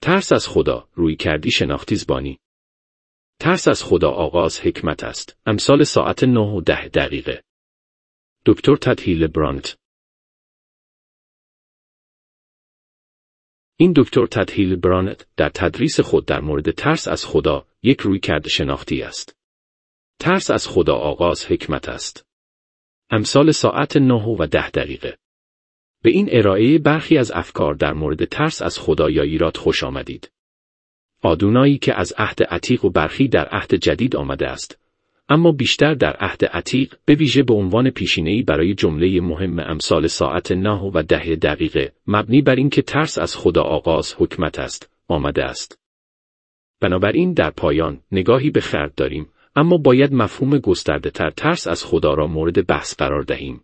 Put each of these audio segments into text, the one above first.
ترس از خدا، رویکردی شناختی زبانی. ترس از خدا آغاز حکمت است. امثال ساعت 9:10. دکتر تد هیلبرانت. این دکتر تد هیلبرانت در تدریس خود در مورد ترس از خدا یک رویکرد شناختی است. ترس از خدا آغاز حکمت است. امثال ساعت 9:10. به این ارائه برخی از افکار در مورد ترس از خدا یا ایراد خوش آمدید. آدونایی که از عهد عتیق و برخی در عهد جدید آمده است، اما بیشتر در عهد عتیق به ویژه به عنوان پیشینه‌ای برای جمله مهم امثال ساعت 9:10 مبنی بر اینکه ترس از خدا آغاز حکمت است، آمده است. بنابراین در پایان نگاهی به خرد داریم، اما باید مفهوم گسترده‌تر ترس از خدا را مورد بحث قرار دهیم.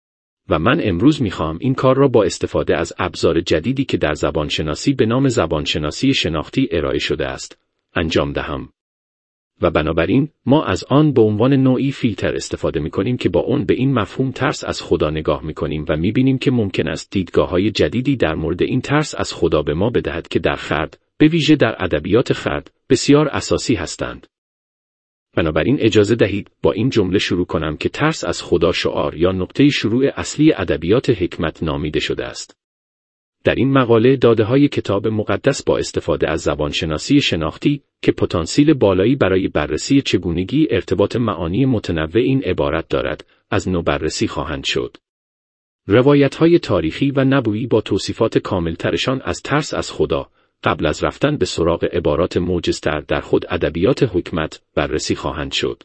و من امروز می‌خواهم این کار را با استفاده از ابزار جدیدی که در زبانشناسی به نام زبانشناسی شناختی ارائه شده است، انجام دهم. و بنابراین ما از آن به عنوان نوعی فیلتر استفاده می‌کنیم که با اون به این مفهوم ترس از خدا نگاه می‌کنیم و می‌بینیم که ممکن است دیدگاه‌های جدیدی در مورد این ترس از خدا به ما بدهد که در خرد، به ویژه در ادبیات خرد، بسیار اساسی هستند. بنابراین اجازه دهید با این جمله شروع کنم که ترس از خدا شعار یا نقطه شروع اصلی ادبیات حکمت نامیده شده است. در این مقاله داده‌های کتاب مقدس با استفاده از زبانشناسی شناختی که پتانسیل بالایی برای بررسی چگونگی ارتباط معانی متنوع این عبارت دارد، از نو بررسی خواهند شد. روایت‌های تاریخی و نبوی با توصیفات کاملترشان از ترس از خدا، قبل از رفتن به سراغ عبارات موجزتر در خود ادبیات حکمت بررسی خواهند شد.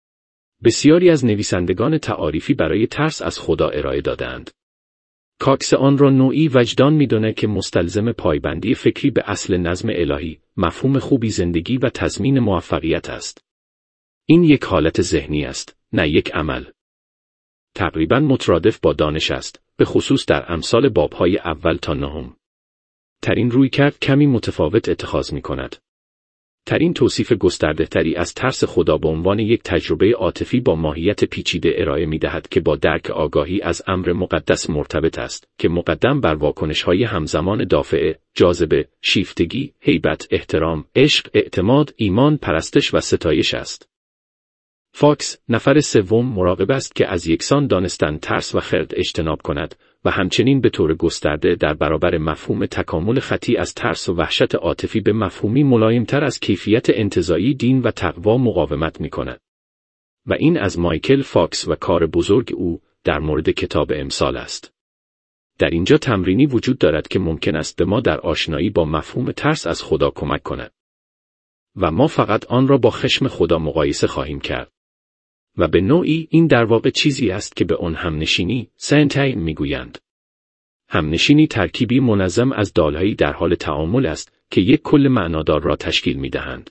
بسیاری از نویسندگان تعاریفی برای ترس از خدا ارائه دادند. کاکس آن را نوعی وجدان می‌داند که مستلزم پایبندی فکری به اصل نظم الهی، مفهوم خوبی زندگی و تضمین موفقیت است. این یک حالت ذهنی است، نه یک عمل. تقریباً مترادف با دانش است، به خصوص در امثال باب‌های اول تا نهم. ترین رویکرد کمی متفاوت اتخاذ می‌کند. ترین توصیف گسترده‌تری از ترس خدا به عنوان یک تجربه عاطفی با ماهیت پیچیده ارائه می‌دهد که با درک آگاهی از امر مقدس مرتبط است، که مقدم بر واکنش‌های همزمان دافعه، جاذبه، شیفتگی، هیبت، احترام، عشق، اعتماد، ایمان، پرستش و ستایش است. فاکس، نفر سوم، مراقب است که از یکسان دانستن ترس و خرد اجتناب کند و همچنین به طور گسترده در برابر مفهوم تکامل خطی از ترس و وحشت عاطفی به مفهومی ملایمتر از کیفیت انتزاعی دین و تقوا مقاومت می‌کند. و این از مایکل فاکس و کار بزرگ او در مورد کتاب امثال است. در اینجا تمرینی وجود دارد که ممکن است به ما در آشنایی با مفهوم ترس از خدا کمک کند. و ما فقط آن را با خشم خدا مقایسه خواهیم کرد. و به نوعی این در واقع چیزی است که به آن همنشینی، سنتین میگویند. همنشینی ترکیبی منظم از دالهایی در حال تعامل است که یک کل معنادار را تشکیل میدهند.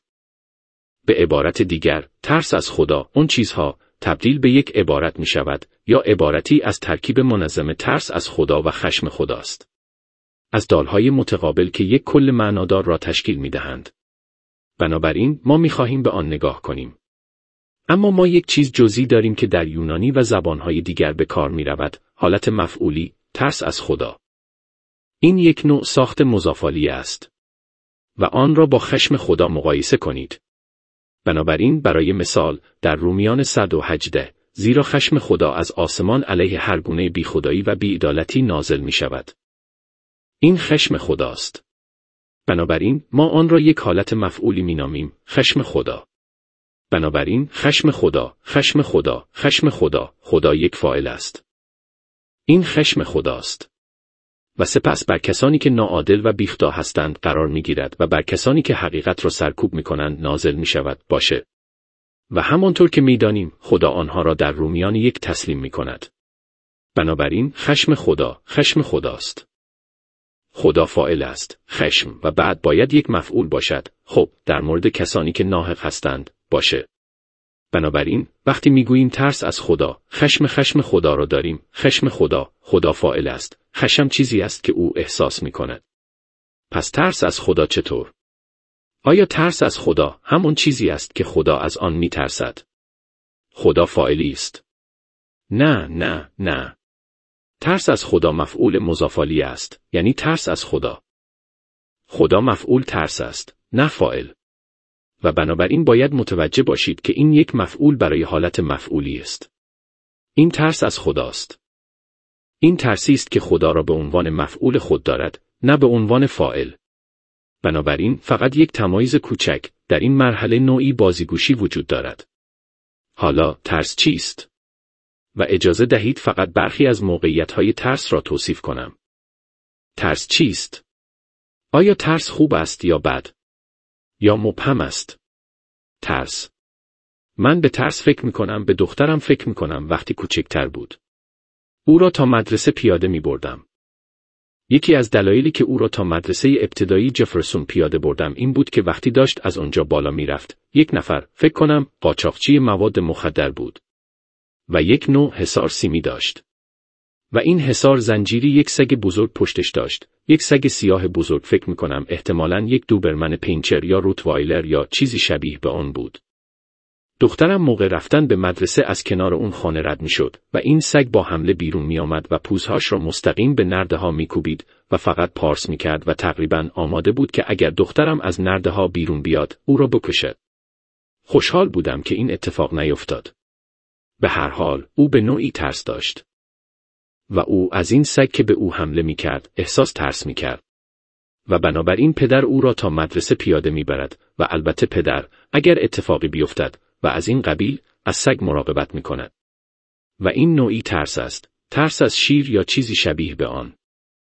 به عبارت دیگر، ترس از خدا، اون چیزها، تبدیل به یک عبارت می شود یا عبارتی از ترکیب منظم ترس از خدا و خشم خداست. از دالهای متقابل که یک کل معنادار را تشکیل میدهند. بنابراین ما میخواهیم به آن نگاه کنیم. اما ما یک چیز جزئی داریم که در یونانی و زبانهای دیگر به کار می رود، حالت مفعولی، ترس از خدا. این یک نوع ساخت مضافالیه است. و آن را با خشم خدا مقایسه کنید. بنابراین برای مثال، در رومیان 118، زیرا خشم خدا از آسمان علیه هر گونه بیخدایی و بی‌عدالتی نازل می شود. این خشم خداست. بنابراین ما آن را یک حالت مفعولی می نامیم، خشم خدا. بنابراین خشم خدا، خشم خدا، خشم خدا، خدا یک فاعل است. این خشم خداست. و سپس بر کسانی که ناعادل و بیخدا هستند قرار می‌گیرد و بر کسانی که حقیقت را سرکوب می‌کنند نازل می‌شود باشه. و همانطور که می‌دانیم خدا آنها را در رومیان 1 تسلیم می‌کند. بنابراین خشم خدا، خشم خداست. خدا فاعل است، خشم، و بعد باید یک مفعول باشد. خب در مورد کسانی که ناحق هستند باشه. بنابراین وقتی میگوییم ترس از خدا، خشم خدا را داریم. خشم خدا، خدا فاعل است. خشم چیزی است که او احساس میکند. پس ترس از خدا چطور؟ آیا ترس از خدا همون چیزی است که خدا از آن میترسد؟ خدا فاعلی است. نه نه نه. ترس از خدا مفعول مضافالی است، یعنی ترس از خدا. خدا مفعول ترس است، نه فاعل. و بنابراین باید متوجه باشید که این یک مفعول برای حالت مفعولی است. این ترس از خداست. این ترسی است که خدا را به عنوان مفعول خود دارد، نه به عنوان فاعل. بنابراین فقط یک تمایز کوچک در این مرحله نوعی بازیگوشی وجود دارد. حالا ترس چیست؟ و اجازه دهید فقط برخی از موقعیت‌های ترس را توصیف کنم. ترس چیست؟ آیا ترس خوب است یا بد؟ یا مبهم است؟ ترس. من به ترس فکر می‌کنم، به دخترم فکر می‌کنم وقتی کوچکتر بود. او را تا مدرسه پیاده می‌بردم. یکی از دلایلی که او را تا مدرسه ابتدایی جفرسون پیاده بردم این بود که وقتی داشت از آنجا بالا می‌رفت، یک نفر، فکر کنم قاچاقچی مواد مخدر بود. و یک نوع حصار سیمی داشت. و این حصار زنجیری یک سگ بزرگ پشتش داشت. یک سگ سیاه بزرگ، فکر می‌کنم احتمالاً یک دوبرمن پینچر یا روتوایلر یا چیزی شبیه به آن بود. دخترم موقع رفتن به مدرسه از کنار اون خانه رد می‌شد و این سگ با حمله بیرون می‌آمد و پوزهاش را مستقیم به نرده‌ها می‌کوبید و فقط پارس می‌کرد و تقریباً آماده بود که اگر دخترم از نرده‌ها بیرون بیاد، او را بکشد. خوشحال بودم که این اتفاق نیفتاد. به هر حال، او به نوعی ترس داشت. و او از این سگ که به او حمله می‌کرد، احساس ترس می‌کرد. و بنابراین پدر او را تا مدرسه پیاده می‌برد و البته پدر، اگر اتفاقی بیفتد و از این قبیل، از سگ مراقبت می‌کند. و این نوعی ترس است، ترس از شیر یا چیزی شبیه به آن.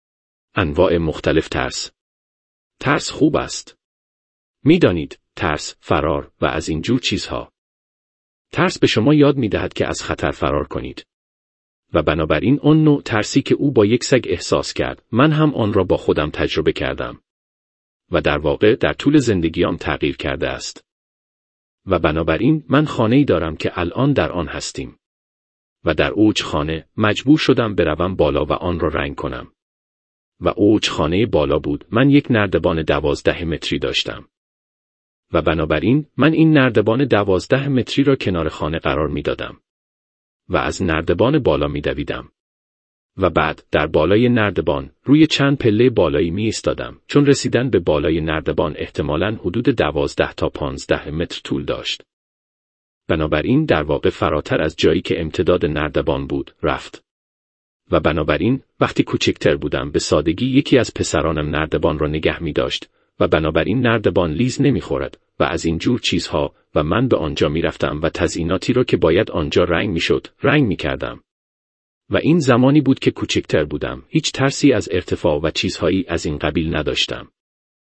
انواع مختلف ترس. ترس خوب است. می‌دانید، ترس، فرار و از این جور چیزها. ترس به شما یاد می‌دهد که از خطر فرار کنید. و بنابراین آن نوع ترسی که او با یک سگ احساس کرد، من هم آن را با خودم تجربه کردم. و در واقع در طول زندگیم تغییر کرده است. و بنابراین من خانه‌ای دارم که الان در آن هستیم. و در اوج خانه مجبور شدم بروم بالا و آن را رنگ کنم. و اوج خانه بالا بود، من یک نردبان 12 متری داشتم. و بنابراین من این نردبان 12 متری را کنار خانه قرار می دادم. و از نردبان بالا می دویدم. و بعد در بالای نردبان روی چند پله بالایی می ایستادم، چون رسیدن به بالای نردبان احتمالاً حدود 12 تا 15 متر طول داشت. بنابراین در واقع فراتر از جایی که امتداد نردبان بود رفت. و بنابراین وقتی کوچکتر بودم به سادگی یکی از پسرانم نردبان را نگه می داشت و بنابراین نردبان لیز نمی خورد و از این جور چیزها و من به آنجا می رفتم و تزییناتی را که باید آنجا رنگ می شد رنگ می کردم. و این زمانی بود که کوچکتر بودم، هیچ ترسی از ارتفاع و چیزهایی از این قبیل نداشتم.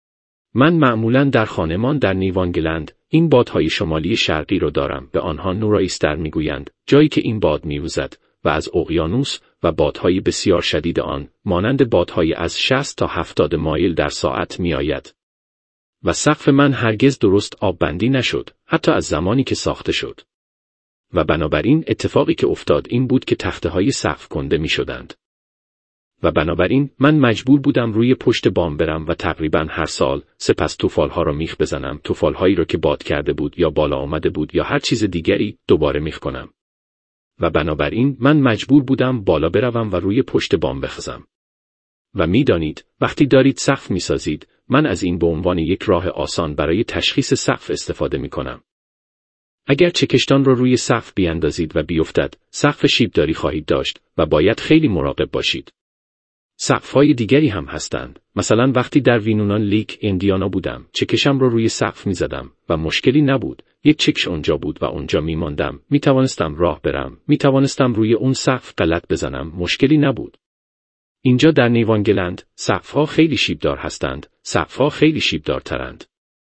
من معمولاً در خانمان در نیوانگلند این بادهای شمالی شرقی رو دارم، به آنها نورایستر میگویند، جایی که این باد میوزد و از اقیانوس و بادهای بسیار شدید آن، مانند بادهای از 60 تا 70 مایل در ساعت میآید. و سقف من هرگز درست آببندی نشد، حتی از زمانی که ساخته شد. و بنابراین اتفاقی که افتاد این بود که تخته‌های سقف کنده میشدند. و بنابراین من مجبور بودم روی پشت بام برم و تقریباً هر سال سپس توفالها را میخ بزنم، توفالهایی را که باد کرده بود یا بالا آمده بود یا هر چیز دیگری دوباره میخ کنم. و بنابراین من مجبور بودم بالا بروم و روی پشت بام بخزم. و میدانید وقتی دارید سقف میسازید، من از این به عنوان یک راه آسان برای تشخیص سقف استفاده میکنم. اگر چکشتان را روی سقف بیاندازید و بیفتد، سقف شیبداری خواهید داشت و باید خیلی مراقب باشید. سقف‌های دیگری هم هستند. مثلا وقتی در وینونان لیک ایندیانا بودم، چکشم را روی سقف می‌زدم و مشکلی نبود. یک چکش اونجا بود و اونجا می‌ماندم. می‌توانستم راه برم. می‌توانستم روی اون سقف غلط بزنم. مشکلی نبود. اینجا در نیوانگلند سقف‌ها خیلی شیبدار هستند. سقف‌ها خیلی شیبدارترند.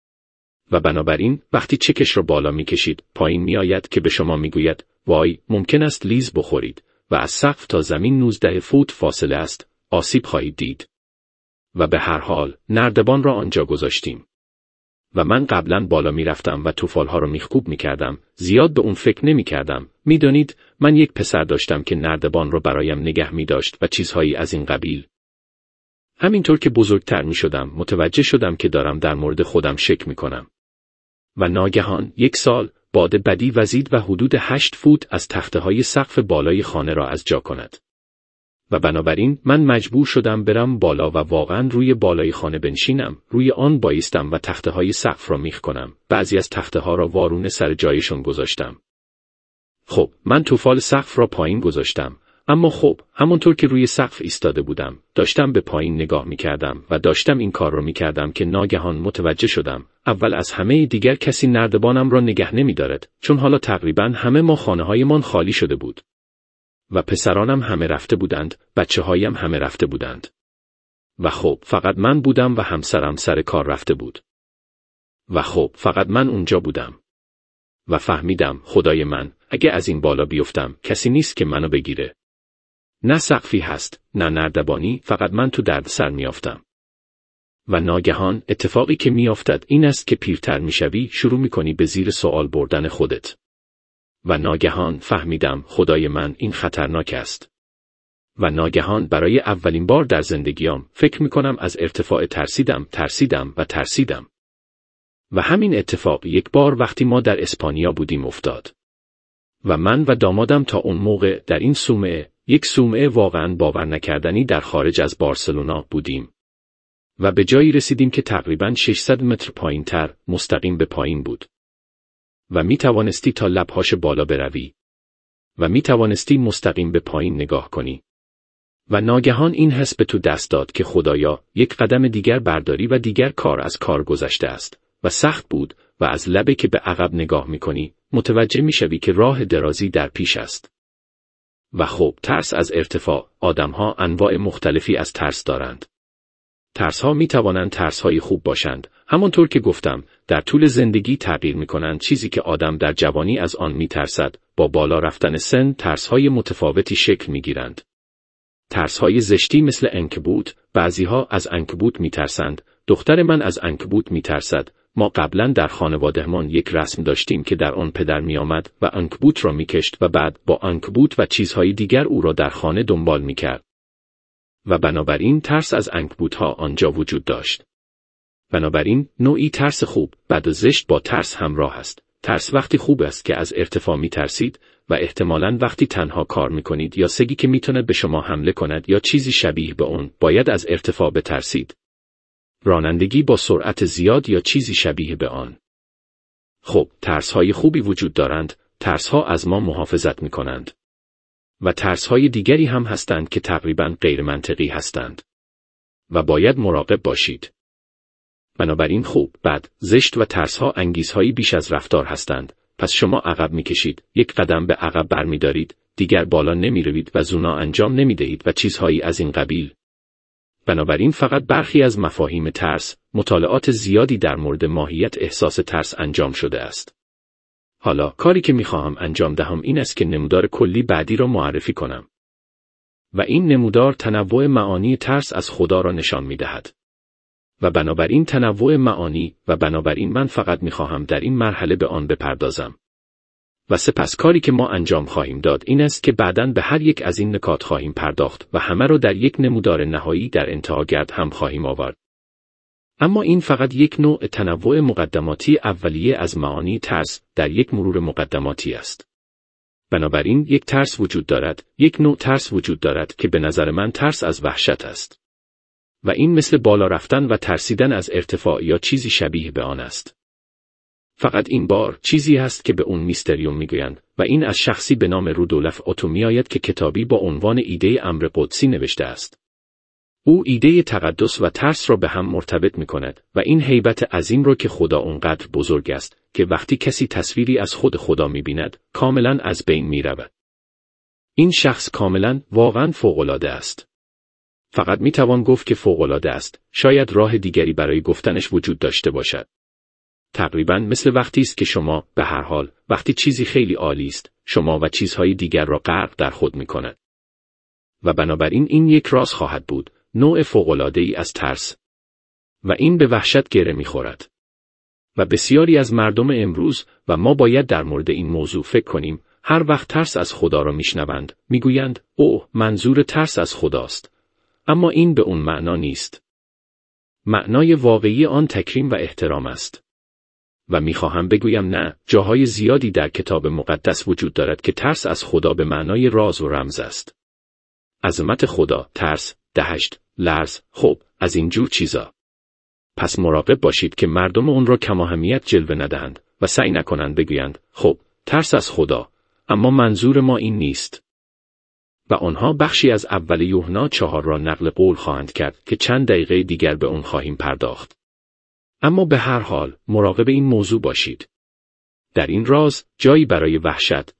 و بنابراین وقتی چکش را بالا می‌کشید، پایین می‌آید که به شما می‌گوید وای، ممکن است لیز بخورید و از سقف تا زمین 19 فوت فاصله است. آسیب خواهید دید. و به هر حال نردبان را آنجا گذاشتیم. و من قبلا بالا می رفتم و توفالها را میخکوب می کردم. زیاد به اون فکر نمی کردم. می دانید من یک پسر داشتم که نردبان را برایم نگه می داشت و چیزهایی از این قبیل. همینطور که بزرگتر می شدم متوجه شدم که دارم در مورد خودم شک می کنم. و ناگهان یک سال باد بدی وزید و حدود 8 فوت از تخته های سقف بالای خانه را از جا کند. و بنابراین من مجبور شدم برم بالا و واقعا روی بالای خانه بنشینم، روی آن بایستم و تخته‌های سقف را میخ کنم. بعضی از تخته‌ها را وارونه سر جایشون گذاشتم. خب، من توفال سقف را پایین گذاشتم. اما خب، همونطور که روی سقف ایستاده بودم، داشتم به پایین نگاه میکردم و داشتم این کار را میکردم که ناگهان متوجه شدم. اول از همه دیگر کسی نردبانم را نگه نمیدارد، چون حالا تقریباً همه ما خانه‌هایمان خالی شده بود. و پسرانم همه رفته بودند، بچه‌هایم همه رفته بودند. و خب، فقط من بودم و همسرم سر کار رفته بود. و خب، فقط من اونجا بودم. و فهمیدم، خدای من، اگه از این بالا بیفتم، کسی نیست که منو بگیره. نه سقفی هست، نه نردبانی، فقط من تو دردسر میافتم. و ناگهان اتفاقی که میافتد این است که پیرتر میشوی، شروع میکنی به زیر سوال بردن خودت. و ناگهان فهمیدم، خدای من، این خطرناک است. و ناگهان برای اولین بار در زندگیم فکر میکنم از ارتفاع ترسیدم. و همین اتفاق یک بار وقتی ما در اسپانیا بودیم افتاد. و من و دامادم تا اون موقع در این صومعه، یک صومعه واقعاً باور نکردنی در خارج از بارسلونا بودیم. و به جایی رسیدیم که تقریباً 600 متر پایین‌تر مستقیم به پایین بود. و می توانستی تا لبهاش بالا بروی. و می توانستی مستقیم به پایین نگاه کنی. و ناگهان این حس به تو دست داد که خدایا، یک قدم دیگر برداری و دیگر کار از کار گذشته است. و سخت بود و از لبه که به عقب نگاه می‌کنی، متوجه می‌شوی که راه درازی در پیش است. و خب، ترس از ارتفاع، آدم‌ها انواع مختلفی از ترس دارند. ترس‌ها می‌توانند ترس‌های خوب باشند، همانطور که گفتم، در طول زندگی تغییر می‌کنند. چیزی که آدم در جوانی از آن می‌ترسد، با بالا رفتن سن ترس‌های متفاوتی شکل می‌گیرند. ترس‌های زشتی مثل عنکبوت، بعضی‌ها از عنکبوت می‌ترسند. دختر من از عنکبوت می‌ترسد. ما قبلا در خانوادهمان یک رسم داشتیم که در آن پدر می آمد و عنکبوت را می کشت و بعد با عنکبوت و چیزهای دیگر او را در خانه دنبال می کرد. و بنابراین ترس از عنکبوت‌ها آنجا وجود داشت. بنابراین نوعی ترس خوب، بد و زشت با ترس همراه است. ترس وقتی خوب است که از ارتفاع می ترسید و احتمالاً وقتی تنها کار می کنید یا سگی که می تونه به شما حمله کند یا چیزی شبیه به اون، باید از ارتفاع بترسید. رانندگی با سرعت زیاد یا چیزی شبیه به آن. خب، ترس‌های خوبی وجود دارند، ترس‌ها از ما محافظت می‌کنند. و ترس‌های دیگری هم هستند که تقریباً غیر منطقی هستند. و باید مراقب باشید. بنابراین خوب، بد، زشت و ترس‌ها انگیزهایی بیش از رفتار هستند. پس شما عقب می‌کشید، یک قدم به عقب برمی‌دارید، دیگر بالا نمی‌روید و زونا انجام نمی‌دهید و چیزهایی از این قبیل. بنابراین فقط برخی از مفاهیم ترس، مطالعات زیادی در مورد ماهیت احساس ترس انجام شده است. حالا کاری که میخواهم انجام دهم این است که نمودار کلی بعدی را معرفی کنم. و این نمودار تنوع معانی ترس از خدا را نشان میدهد. و بنابراین تنوع معانی و بنابراین من فقط میخواهم در این مرحله به آن بپردازم. و سپس کاری که ما انجام خواهیم داد این است که بعداً به هر یک از این نکات خواهیم پرداخت و همه را در یک نمودار نهایی در انتها گرد هم خواهیم آورد. اما این فقط یک نوع تنوع مقدماتی اولیه از معانی ترس در یک مرور مقدماتی است. بنابراین یک ترس وجود دارد، یک نوع ترس وجود دارد که به نظر من ترس از وحشت است. و این مثل بالا رفتن و ترسیدن از ارتفاع یا چیزی شبیه به آن است. فقط این بار چیزی هست که به اون میستریوم میگویند و این از شخصی به نام رودولف اوتو میآید که کتابی با عنوان ایده امر قدسی نوشته است. او ایده تقدس و ترس را به هم مرتبط میکند و این هیبت عظیم را که خدا اونقدر بزرگ است که وقتی کسی تصویری از خود خدا میبیند کاملا از بین میرود. این شخص کاملا واقعا فوق‌العاده است. فقط میتوان گفت که فوق‌العاده است، شاید راه دیگری برای گفتنش وجود داشته باشد. تقریباً مثل وقتی است که شما به هر حال وقتی چیزی خیلی عالی است شما و چیزهای دیگر را غرق در خود می‌کند. و بنابراین این یک راز خواهد بود، نوع فوق‌العاده‌ای از ترس. و این به وحشت گره می‌خورد. و بسیاری از مردم امروز و ما باید در مورد این موضوع فکر کنیم، هر وقت ترس از خدا را میشنوند میگویند اوه منظور ترس از خداست. اما این به اون معنا نیست. معنای واقعی آن تکریم و احترام است. و میخواهم بگویم نه، جاهای زیادی در کتاب مقدس وجود دارد که ترس از خدا به معنای راز و رمز است. عظمت خدا، ترس، دهشت، لرز، خب از این جور چیزا. پس مراقب باشید که مردم اون را کماهمیت جلوه ندهند و سعی نکنند بگویند خب ترس از خدا، اما منظور ما این نیست. و آنها بخشی از اول یوحنا 4 را نقل قول خواهند کرد که چند دقیقه دیگر به اون خواهیم پرداخت. اما به هر حال مراقب این موضوع باشید. در این راز جایی برای وحشت،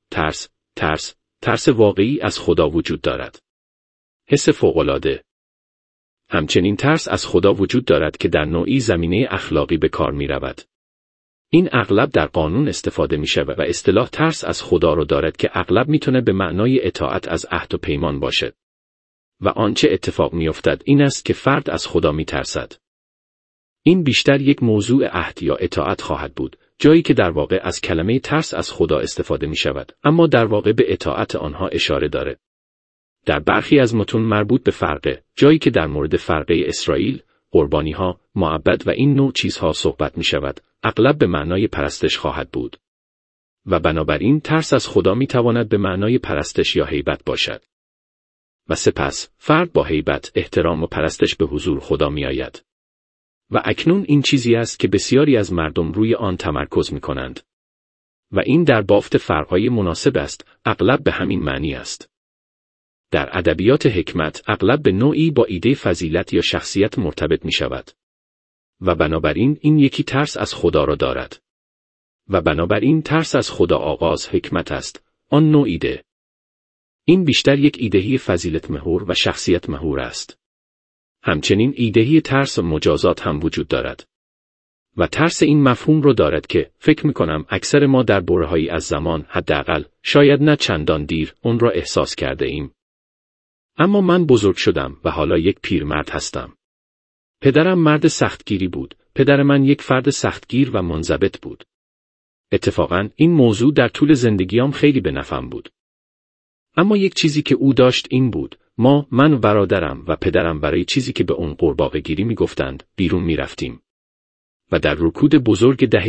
ترس واقعی از خدا وجود دارد. حس فوق‌العاده. همچنین ترس از خدا وجود دارد که در نوعی زمینه اخلاقی به کار می رود. این اغلب در قانون استفاده می شود و اصطلاح ترس از خدا رو دارد که اغلب می تونه به معنای اطاعت از عهد و پیمان باشد. و آنچه اتفاق می افتد این است که فرد از خدا می ترسد. این بیشتر یک موضوع عهد یا اطاعت خواهد بود، جایی که در واقع از کلمه ترس از خدا استفاده می شود، اما در واقع به اطاعت آنها اشاره داره. در برخی از متون مربوط به فرقه، جایی که در مورد فرقه اسرائیل، قربانی‌ها، معبد و این نوع چیزها صحبت می شود، اغلب به معنای پرستش خواهد بود. و بنابراین ترس از خدا می تواند به معنای پرستش یا هیبت باشد. و سپس فرد با هیبت، احترام و پرستش به حضور خدا می آید. و اکنون این چیزی است که بسیاری از مردم روی آن تمرکز می کنند. و این در بافت فرقهای مناسب است، اغلب به همین معنی است. در ادبیات حکمت اغلب به نوعی با ایده فضیلت یا شخصیت مرتبط می شود. و بنابراین این یکی ترس از خدا را دارد. و بنابراین ترس از خدا آغاز حکمت است، آن نوع ایده. این بیشتر یک ایدهی فضیلت مهور و شخصیت مهور است. همچنین ایدهی ترس و مجازات هم وجود دارد. و ترس این مفهوم رو دارد که فکر می کنم اکثر ما در برهه‌ای از زمان، حداقل شاید نه چندان دیر، اون را احساس کرده ایم. اما من بزرگ شدم و حالا یک پیرمرد هستم. پدرم مرد سختگیری بود. پدر من یک فرد سختگیر و منضبط بود. اتفاقاً این موضوع در طول زندگیام خیلی به نفعم بود. اما یک چیزی که او داشت این بود، من و برادرم و پدرم برای چیزی که به اون قورباغه‌گیری میگفتند، بیرون میرفتیم. و در رکود بزرگ دهه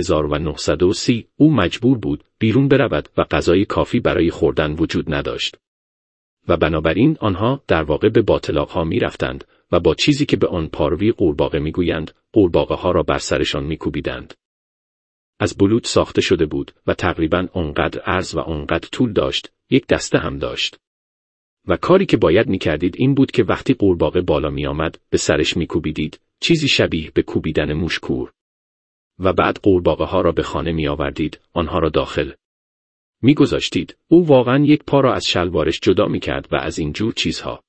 1930 او مجبور بود بیرون برود و غذای کافی برای خوردن وجود نداشت. و بنابراین آنها در واقع به باطلاق‌ها میرفتند و با چیزی که به آن پاروی قورباغه میگویند، قورباغه‌ها را بر سرشان میکوبیدند. از بلوط ساخته شده بود و تقریباً آنقدر عرض و آنقدر طول داشت، یک دسته هم داشت. و کاری که باید میکردید این بود که وقتی قورباغه بالا میآمد، به سرش میکوبیدید، چیزی شبیه به کوبیدن موشکور. و بعد قورباغه‌ها را به خانه میآوردید، آنها را داخل میگذاشتید. او واقعاً یک پا را از شلوارش جدا میکرد و از این جور چیزها.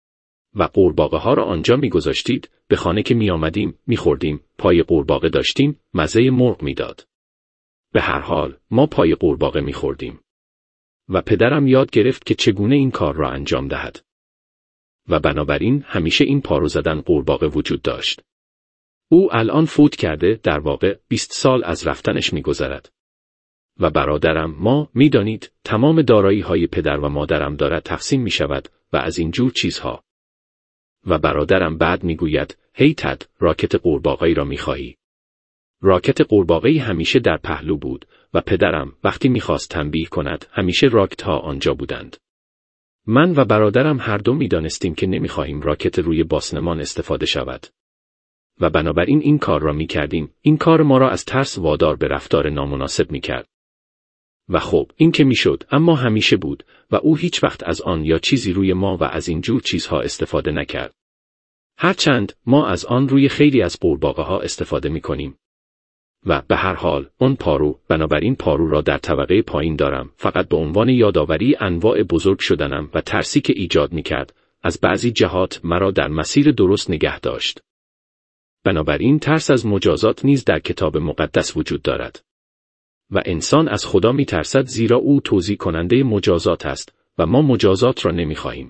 و قورباغه‌ها را آنجا میگذاشتید، به خانه که میآمدیم، میخوردیم، پای قورباغه داشتیم، مزه مرغ میداد. به هر حال، ما پای قورباغه میخوردیم. و پدرم یاد گرفت که چگونه این کار را انجام دهد. و بنابراین همیشه این پارو زدن قورباغه وجود داشت. او الان فوت کرده، در واقع 20 سال از رفتنش میگذرد. و برادرم، میدانید، تمام دارایی‌های پدر و مادرم دارد تقسیم میشود و از این جور چیزها. و برادرم بعد میگوید، هی تد، راکت قورباغه‌ای را میخواهی؟ راکت قورباغه‌ای همیشه در پهلو بود و پدرم وقتی میخواست تنبیه کند همیشه راکت‌ها آنجا بودند. من و برادرم هر دو میدانستیم که نمیخواهیم راکت روی باسنمان استفاده شود. و بنابراین این کار را میکردیم. این کار ما را از ترس وادار به رفتار نامناسب میکرد. و خب این که میشد، اما همیشه بود و او هیچ وقت از آن یا چیزی روی ما و از این جور چیزها استفاده نکرد. هرچند ما از آن روی خیلی از قورباغه‌ها استفاده میکنیم. و به هر حال اون پارو، بنابراین پارو را در طبقه پایین دارم، فقط به عنوان یادآوری انواع بزرگ شدنم و ترسی که ایجاد میکرد، از بعضی جهات مرا در مسیر درست نگه داشت. بنابراین ترس از مجازات نیز در کتاب مقدس وجود دارد. و انسان از خدا میترسد زیرا او توزیع کننده مجازات است و ما مجازات را نمیخواهیم.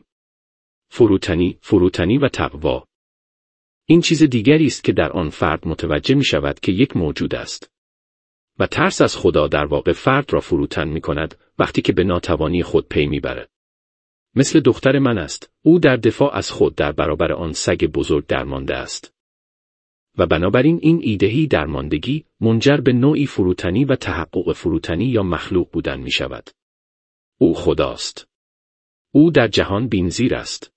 فروتنی و تقوا. این چیز دیگری است که در آن فرد متوجه می شود که یک موجود است. و ترس از خدا در واقع فرد را فروتن می کند وقتی که به ناتوانی خود پی می برد. مثل دختر من است، او در دفاع از خود در برابر آن سگ بزرگ درمانده است. و بنابراین این ایدهی درماندگی منجر به نوعی فروتنی و تحقق فروتنی یا مخلوق بودن می شود. او خداست. او در جهان بی‌نظیر است.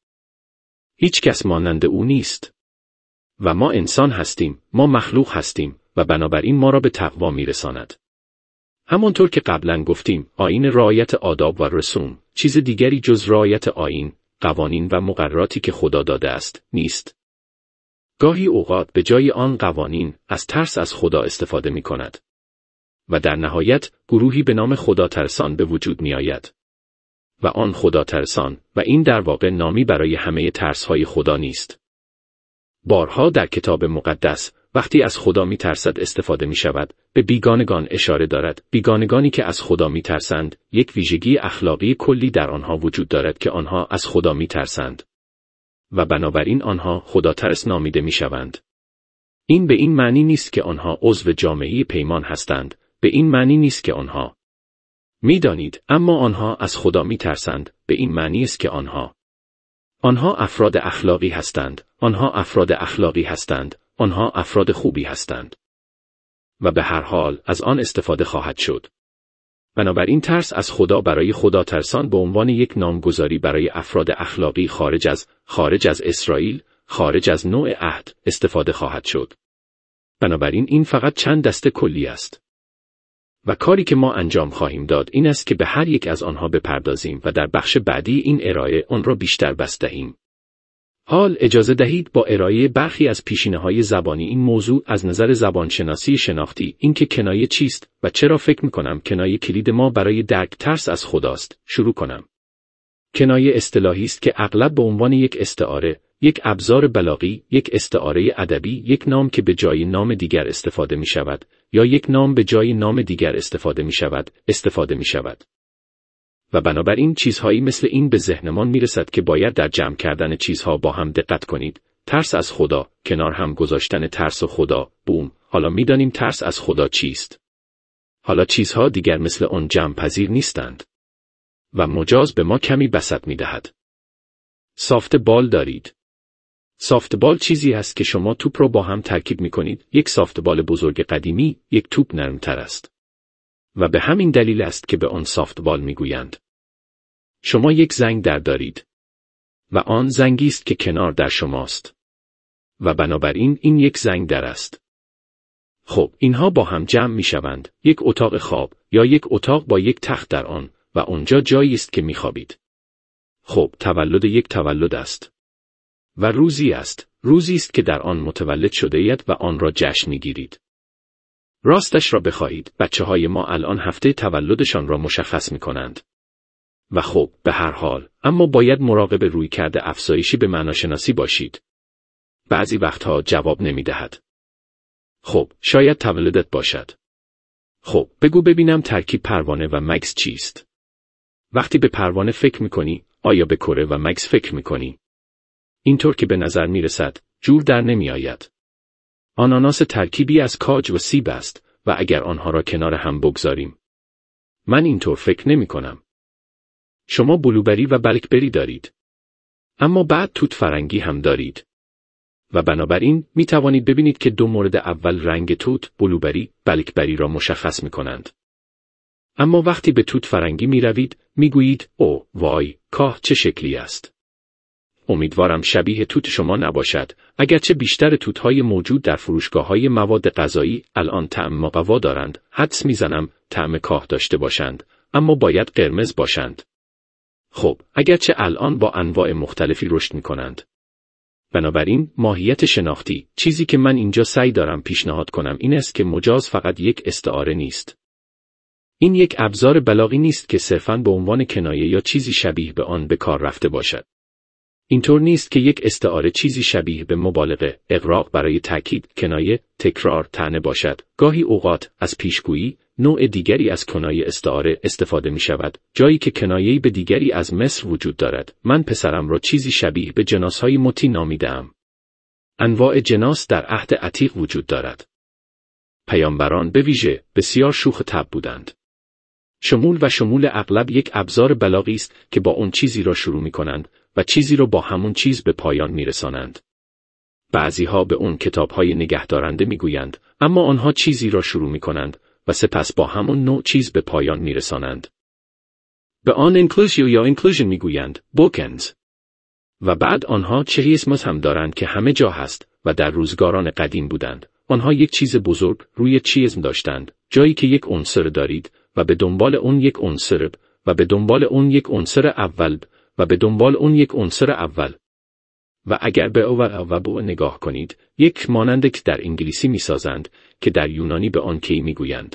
هیچ کس مانند او نیست. و ما انسان هستیم، ما مخلوق هستیم و بنابراین ما را به تقوا میرساند. همانطور که قبلا گفتیم، آیین رعایت آداب و رسوم، چیز دیگری جز رعایت آیین، قوانین و مقرراتی که خدا داده است، نیست. گاهی اوقات به جای آن قوانین، از ترس از خدا استفاده می کند. و در نهایت، گروهی به نام خداترسان به وجود می آید. و آن خداترسان، و این در واقع نامی برای همه ترس‌های خدا نیست. بارها در کتاب مقدس، وقتی از خدا می ترسد استفاده می شود، به بیگانگان اشاره دارد. بیگانگانی که از خدا می ترسند، یک ویژگی اخلاقی کلی در آنها وجود دارد که آنها از خدا می ترسند. و بنابراین آنها خداترس نامیده می شوند. این به این معنی نیست که آنها عضو جامعه پیمان هستند، به این معنی نیست که آنها می‌دانید، اما آنها از خدا می‌ترسند، به این معنی است که آنها افراد اخلاقی هستند، آنها افراد اخلاقی هستند، آنها افراد خوبی هستند. و به هر حال از آن استفاده خواهد شد. بنابراین ترس از خدا برای خداترسان به عنوان یک نامگذاری برای افراد اخلاقی خارج از اسرائیل، خارج از نوع عهد استفاده خواهد شد. بنابراین این فقط چند دسته کلی است. و کاری که ما انجام خواهیم داد این است که به هر یک از آنها بپردازیم و در بخش بعدی این ارائه آن را بیشتر بسط دهیم. حال اجازه دهید با ارائه برخی از پیشینه‌های زبانی این موضوع از نظر زبانشناسی شناختی، اینکه کنایه چیست و چرا فکر می‌کنم کنایه کلید ما برای درک ترس از خداست، شروع کنم. کنایه اصطلاحی است که اغلب به عنوان یک استعاره، یک ابزار بلاغی، یک استعاره ادبی، یک نام که به جای نام دیگر استفاده می شود، یا یک نام به جای نام دیگر استفاده می شود. و بنابراین چیزهایی مثل این به ذهنمان می رسد که باید در جمع کردن چیزها با هم دقت کنید. ترس از خدا، کنار هم گذاشتن ترس و خدا، بوم، حالا می دانیم ترس از خدا چیست. حالا چیزها دیگر مثل آن جمع پذیر نیستند. و مجاز به ما کمی بسط می دهد. سافت بال دارید. سافت بال چیزی است که شما توپ را با هم ترکیب می کنید. یک سافت بال بزرگ قدیمی، یک توپ نرمتر است. و به همین دلیل است که به آن سافت بال می گویند. شما یک زنگ در دارید. و آن زنگی است که کنار در شماست. و بنابراین این یک زنگ در است. خب، اینها با هم جمع می شوند. یک اتاق خواب، یا یک اتاق با یک تخت در آن، و آنجا جایی است که می خوابید. خب، تولد یک تولد است. و روزی است که در آن متولد شده اید و آن را جشن می‌گیرید. راستش را بخواهید، بچه‌های ما الان هفته تولدشان را مشخص می‌کنند. و خب، به هر حال، اما باید مراقب رویکرد افزایشی به معناشناسی باشید. بعضی وقتها جواب نمی‌دهد. خب، شاید تولدت باشد. خب، بگو ببینم ترکیب پروانه و مگس چیست؟ وقتی به پروانه فکر می‌کنی، آیا به کره و مگس فکر می‌کنی؟ اینطور که به نظر می رسد، جور در نمی آید. آناناس ترکیبی از کاج و سیب است و اگر آنها را کنار هم بگذاریم. من اینطور فکر نمی کنم. شما بلوبری و بلکبری دارید. اما بعد توت فرنگی هم دارید. و بنابراین می توانید ببینید که دو مورد اول رنگ توت، بلوبری، بلکبری را مشخص می کنند. اما وقتی به توت فرنگی می روید، می گویید، او، وای، کاه چه شکلی است. امیدوارم شبیه توت شما نباشد، اگرچه بیشتر توت‌های موجود در فروشگاه‌های مواد غذایی الان طعم مقوا دارند، حدس می‌زنم طعم کاه داشته باشند، اما باید قرمز باشند. خب، اگرچه الان با انواع مختلفی رشد می‌کنند. بنابراین ماهیت شناختی، چیزی که من اینجا سعی دارم پیشنهاد کنم این است که مجاز فقط یک استعاره نیست. این یک ابزار بلاغی نیست که صرفاً به عنوان کنایه یا چیزی شبیه به آن به کار رفته باشد. اینطور نیست که یک استعاره چیزی شبیه به مبالغه، اغراق برای تأکید، کنایه، تکرار، طعنه باشد. گاهی اوقات از پیشگویی، نوع دیگری از کنایه استعاره استفاده می شود، جایی که کنایه‌ای به دیگری از مصر وجود دارد. من پسرم را چیزی شبیه به جناس‌های مطی نامیده‌ام. انواع جناس در عهد عتیق وجود دارد. پیامبران به ویژه بسیار شوخ طبع بودند. شمول اغلب یک ابزار بلاغی است که با اون چیزی را شروع می کنند و چیزی را با همون چیز به پایان می رسانند. بعضیها به اون کتاب‌های نگهدارنده می گویند، اما آنها چیزی را شروع می کنند و سپس با همون نوع چیز به پایان می رسانند. به آن انکلوزیو یا انکلوژن میگویند، بوکنز. و بعد آنها چهیسموس هم دارند که همه جا هست و در روزگاران قدیم بودند. آنها یک چیز بزرگ روی چیزم داشتند، جایی که یک عنصر دارید و به دنبال اون یک عنصر و به دنبال اون یک عنصر اول و به دنبال اون یک عنصر اول. و اگر به او و به نگاه کنید، یک مانند که در انگلیسی میسازند که در یونانی به آن کی میگویند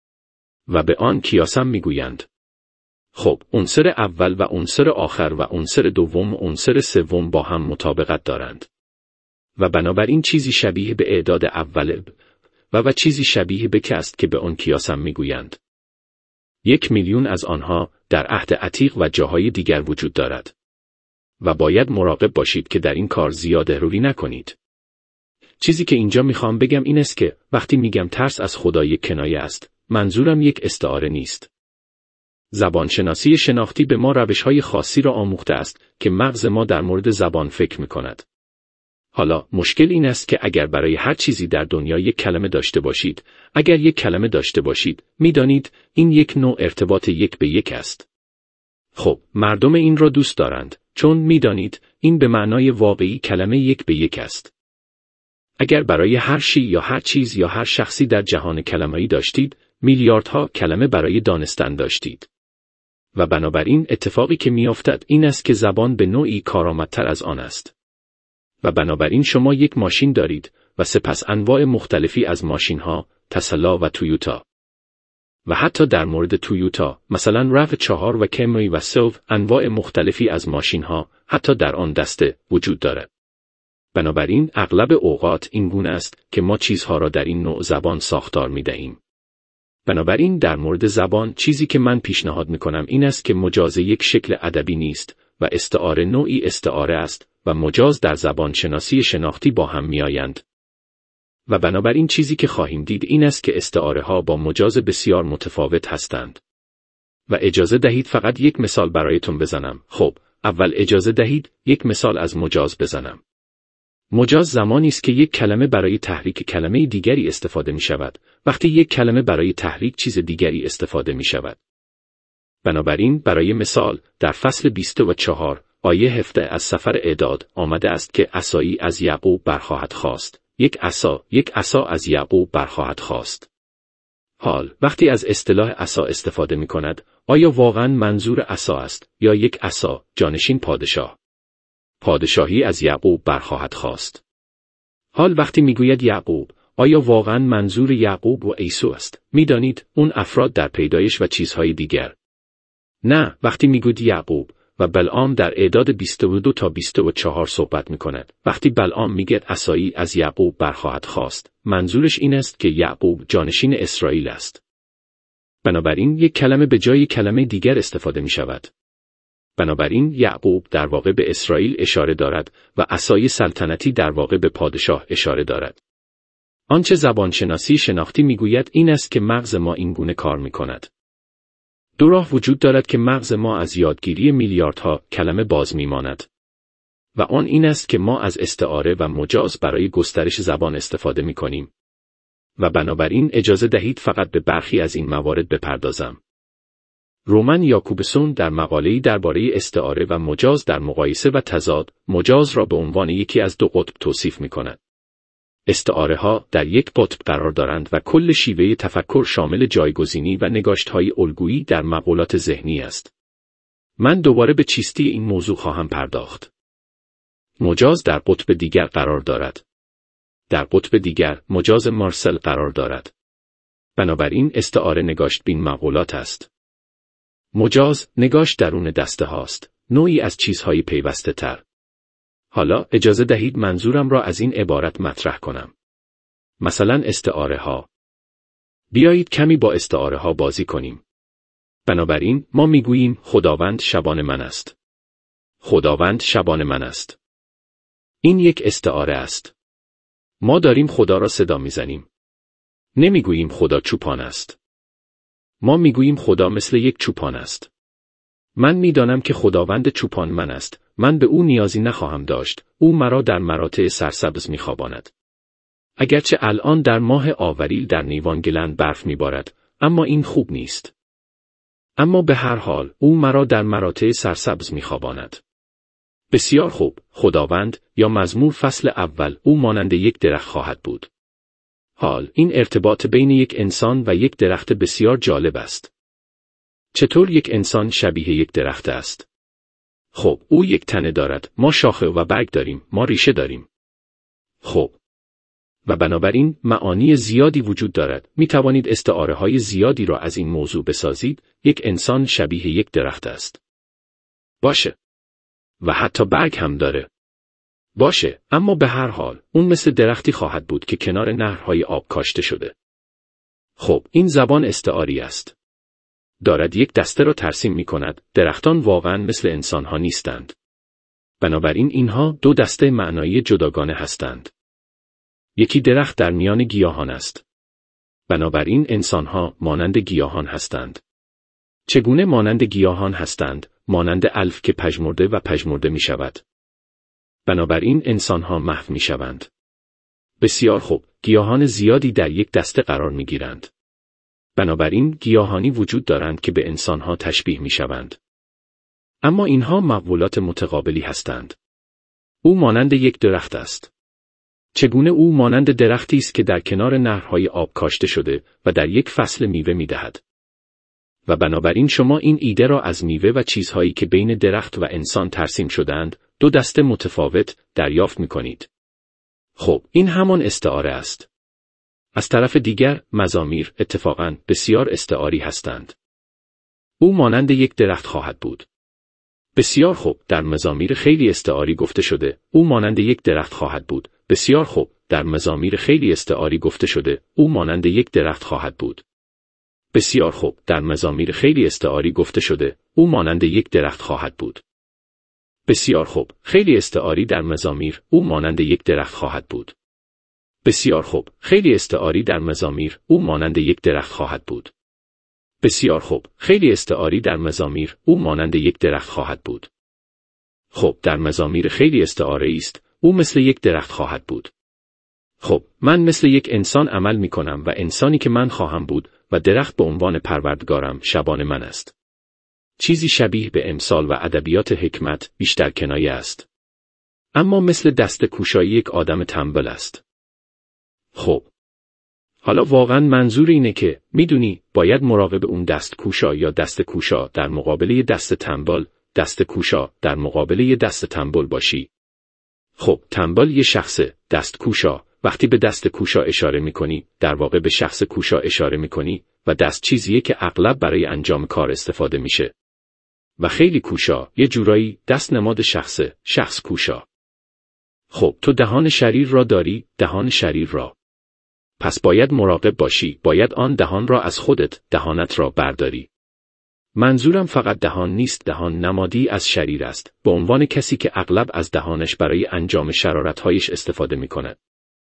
و به آن کیاسم میگویند. خب، عنصر اول و عنصر آخر و عنصر دوم و عنصر سوم با هم مطابقت دارند. و بنابراین چیزی شبیه به اعداد اول و چیزی شبیه به که است که به آن کیاسم میگویند. 1,000,000 از آنها در عهد عتیق و جاهای دیگر وجود دارد. و باید مراقب باشید که در این کار زیاده روی نکنید. چیزی که اینجا میخوام بگم این است که وقتی میگم ترس از خدا یک کنایه است، منظورم یک استعاره نیست. زبانشناسی شناختی به ما روش‌های خاصی را آموخته است که مغز ما در مورد زبان فکر می‌کند. حالا مشکل این است که اگر برای هر چیزی در دنیا یک کلمه داشته باشید، اگر یک کلمه داشته باشید، می‌دانید این یک نوع ارتباط یک به یک است. خب، مردم این را دوست دارند، چون می‌دانید این به معنای واقعی کلمه یک به یک است. اگر برای هر شی یا هر چیز یا هر شخصی در جهان کلمه‌ای داشتید، میلیاردها کلمه برای دانستن داشتید. و بنابراین اتفاقی که میافتد این است که زبان به نوعی کارآمدتر از آن است. و بنابراین شما یک ماشین دارید و سپس انواع مختلفی از ماشین‌ها، تسلا و تویوتا. و حتی در مورد تویوتا، مثلا RAV4 و کمری و سوو، انواع مختلفی از ماشین‌ها، حتی در آن دسته، وجود دارد. بنابراین اغلب اوقات این گونه است که ما چیزها را در این نوع زبان ساختار می‌دهیم. بنابراین در مورد زبان چیزی که من پیشنهاد میکنم این است که مجاز یک شکل ادبی نیست و استعاره نوعی استعاره است و مجاز در زبان شناسی شناختی با هم میآیند. و بنابراین چیزی که خواهیم دید این است که استعاره ها با مجاز بسیار متفاوت هستند. و اجازه دهید فقط یک مثال برایتون بزنم. خب، اول اجازه دهید یک مثال از مجاز بزنم. مجاز زمانی است که یک کلمه برای تحریک کلمه دیگری استفاده می شود، وقتی یک کلمه برای تحریک چیز دیگری استفاده می شود. بنابراین برای مثال در فصل 24 آیه 17 از سفر اعداد آمده است که عصایی از یعقوب برخواهد خواست. یک عصا از یعقوب برخواهد خواست. حال وقتی از اصطلاح عصا استفاده می کند، آیا واقعا منظور عصا است یا یک عصا جانشین پادشاه؟ پادشاهی از یعقوب برخواهد خواست. حال وقتی میگوید یعقوب، آیا واقعا منظور یعقوب و عیسی است؟ میدانید اون افراد در پیدایش و چیزهای دیگر. نه، وقتی میگوید یعقوب و بلعام در اعداد 22 تا 24 صحبت میکند. وقتی بلعام میگه عصایی از یعقوب برخواهد خواست، منظورش این است که یعقوب جانشین اسرائیل است. بنابراین یک کلمه به جای کلمه دیگر استفاده می شود. بنابراین یعقوب در واقع به اسرائیل اشاره دارد و عصای سلطنتی در واقع به پادشاه اشاره دارد. آنچه زبانشناسی شناختی میگوید این است که مغز ما این گونه کار میکند. دو راه وجود دارد که مغز ما از یادگیری میلیاردها کلمه باز میماند. و آن این است که ما از استعاره و مجاز برای گسترش زبان استفاده میکنیم. و بنابراین اجازه دهید فقط به برخی از این موارد بپردازم. رومن یاکوبسون در مقاله‌ای درباره استعاره و مجاز در مقایسه و تضاد، مجاز را به عنوان یکی از دو قطب توصیف می‌کند. استعاره‌ها در یک قطب قرار دارند و کل شیوه تفکر شامل جایگزینی و نگاشت‌های الگویی در مقولات ذهنی است. من دوباره به چیستی این موضوع خواهم پرداخت. مجاز در قطب دیگر قرار دارد. در قطب دیگر مجاز مارسل قرار دارد. بنابراین استعاره نگاشت بین مقولات است. مجاز نگاشت درون دسته هاست، نوعی از چیزهای پیوسته تر. حالا اجازه دهید منظورم را از این عبارت مطرح کنم. مثلا استعاره ها. بیایید کمی با استعاره ها بازی کنیم. بنابراین ما میگوییم خداوند شبان من است. خداوند شبان من است. این یک استعاره است. ما داریم خدا را صدا میزنیم. نمیگوییم خدا چوپان است. ما میگوییم خدا مثل یک چوپان است. من میدانم که خداوند چوپان من است. من به او نیازی نخواهم داشت. او مرا در مراتع سرسبز میخواباند. اگرچه الان در ماه آوریل در نیوانگلند برف میبارد، اما این خوب نیست. اما به هر حال او مرا در مراتع سرسبز می‌خواباند. بسیار خوب، خداوند، یا مزمور فصل اول، او مانند یک درخت خواهد بود. حال این ارتباط بین یک انسان و یک درخت بسیار جالب است. چطور یک انسان شبیه یک درخت است؟ خب، او یک تنه دارد، ما شاخه و برگ داریم، ما ریشه داریم. خب. و بنابراین معانی زیادی وجود دارد. می توانید استعاره های زیادی را از این موضوع بسازید. یک انسان شبیه یک درخت است. باشه. و حتی برگ هم داره. باشه، اما به هر حال اون مثل درختی خواهد بود که کنار نهرهای آب کاشته شده. خب، این زبان استعاری است. دارد یک دسته را ترسیم می کند. درختان واقعا مثل انسانها نیستند. بنابراین اینها دو دسته معنایی جداگانه هستند. یکی درخت در میان گیاهان است. بنابراین انسانها مانند گیاهان هستند. چگونه مانند گیاهان هستند؟ مانند الف که پژمرده و پژمرده می شود. بنابراین انسانها محو می شوند. بسیار خوب، گیاهان زیادی در یک دسته قرار می گیرند. بنابراین گیاهانی وجود دارند که به انسانها تشبیه می شوند. اما اینها مقولات متقابلی هستند. او مانند یک درخت است. چگونه او مانند درختی است که در کنار نهرهای آب کاشته شده و در یک فصل میوه می دهد. و بنابراین شما این ایده را از میوه و چیزهایی که بین درخت و انسان ترسیم شدند، دو دسته متفاوت، دریافت می کنید. خب، این همان استعاره است. از طرف دیگر، مزامیر اتفاقاً بسیار استعاری هستند. او مانند یک درخت خواهد بود. بسیار خوب، در مزامیر خیلی استعاری گفته شده، او مانند یک درخت خواهد بود. بسیار خوب، در مزامیر خیلی استعاری گفته شده، او مانند یک درخت خواهد بود. بسیار خوب، در مزامیر خیلی استعاری گفته شده، او مانند یک درخت خواهد بود. بسیار خوب، خیلی استعاری در مزامیر، او مانند یک درخت خواهد بود. بسیار خوب، خیلی استعاری در مزامیر، او مانند یک درخت خواهد بود. بسیار خوب، خیلی استعاری در مزامیر، او مانند یک درخت خواهد بود. خب، در مزامیر خیلی استعاره است، او مثل یک درخت خواهد بود. خب، من مثل یک انسان عمل می کنم و انسانی که من خواهم بود و درخت به عنوان پروردگارم شبان من است. چیزی شبیه به امثال و ادبیات حکمت، بیشتر کنایه است. اما مثل دست کوشایی یک آدم تنبل است. خب. حالا واقعا منظور اینه که میدونی باید مراقب اون دست کوشا یا دست کوشا در مقابله دست تنبل، دست کوشا در مقابله دست تنبل باشی. خب، تنبل یه شخصه، دست کوشا، وقتی به دست کوشا اشاره میکنی، در واقع به شخص کوشا اشاره میکنی و دست چیزیه که اغلب برای انجام کار استفاده میشه. و خیلی کوشا، یه جورایی دست نماد شخصه، شخص کوشا. خب، تو دهان شریر را داری، دهان شریر را. پس باید مراقب باشی، باید آن دهان را از خودت، دهانت را برداری. منظورم فقط دهان نیست، دهان نمادی از شریر است، به عنوان کسی که اغلب از دهانش برای انجام شرارت‌هایش استفاده می‌کند.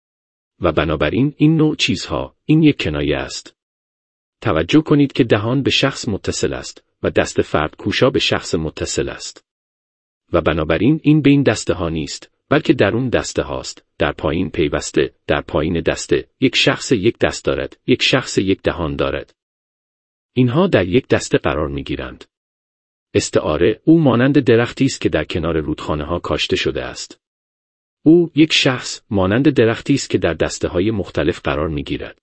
و بنابراین این نوع چیزها، این یک کنایه است. توجه کنید که دهان به شخص متصل است و دست فرد کوشا به شخص متصل است. و بنابراین این بین دسته ها نیست، بلکه درون دسته هاست، در پایین پیوسته، در پایین دسته، یک شخص یک دست دارد، یک شخص یک دهان دارد. اینها در یک دسته قرار می گیرند. استعاره، او مانند درختی است که در کنار رودخانه ها کاشته شده است. او یک شخص مانند درختی است که در دسته های مختلف قرار می گیرد.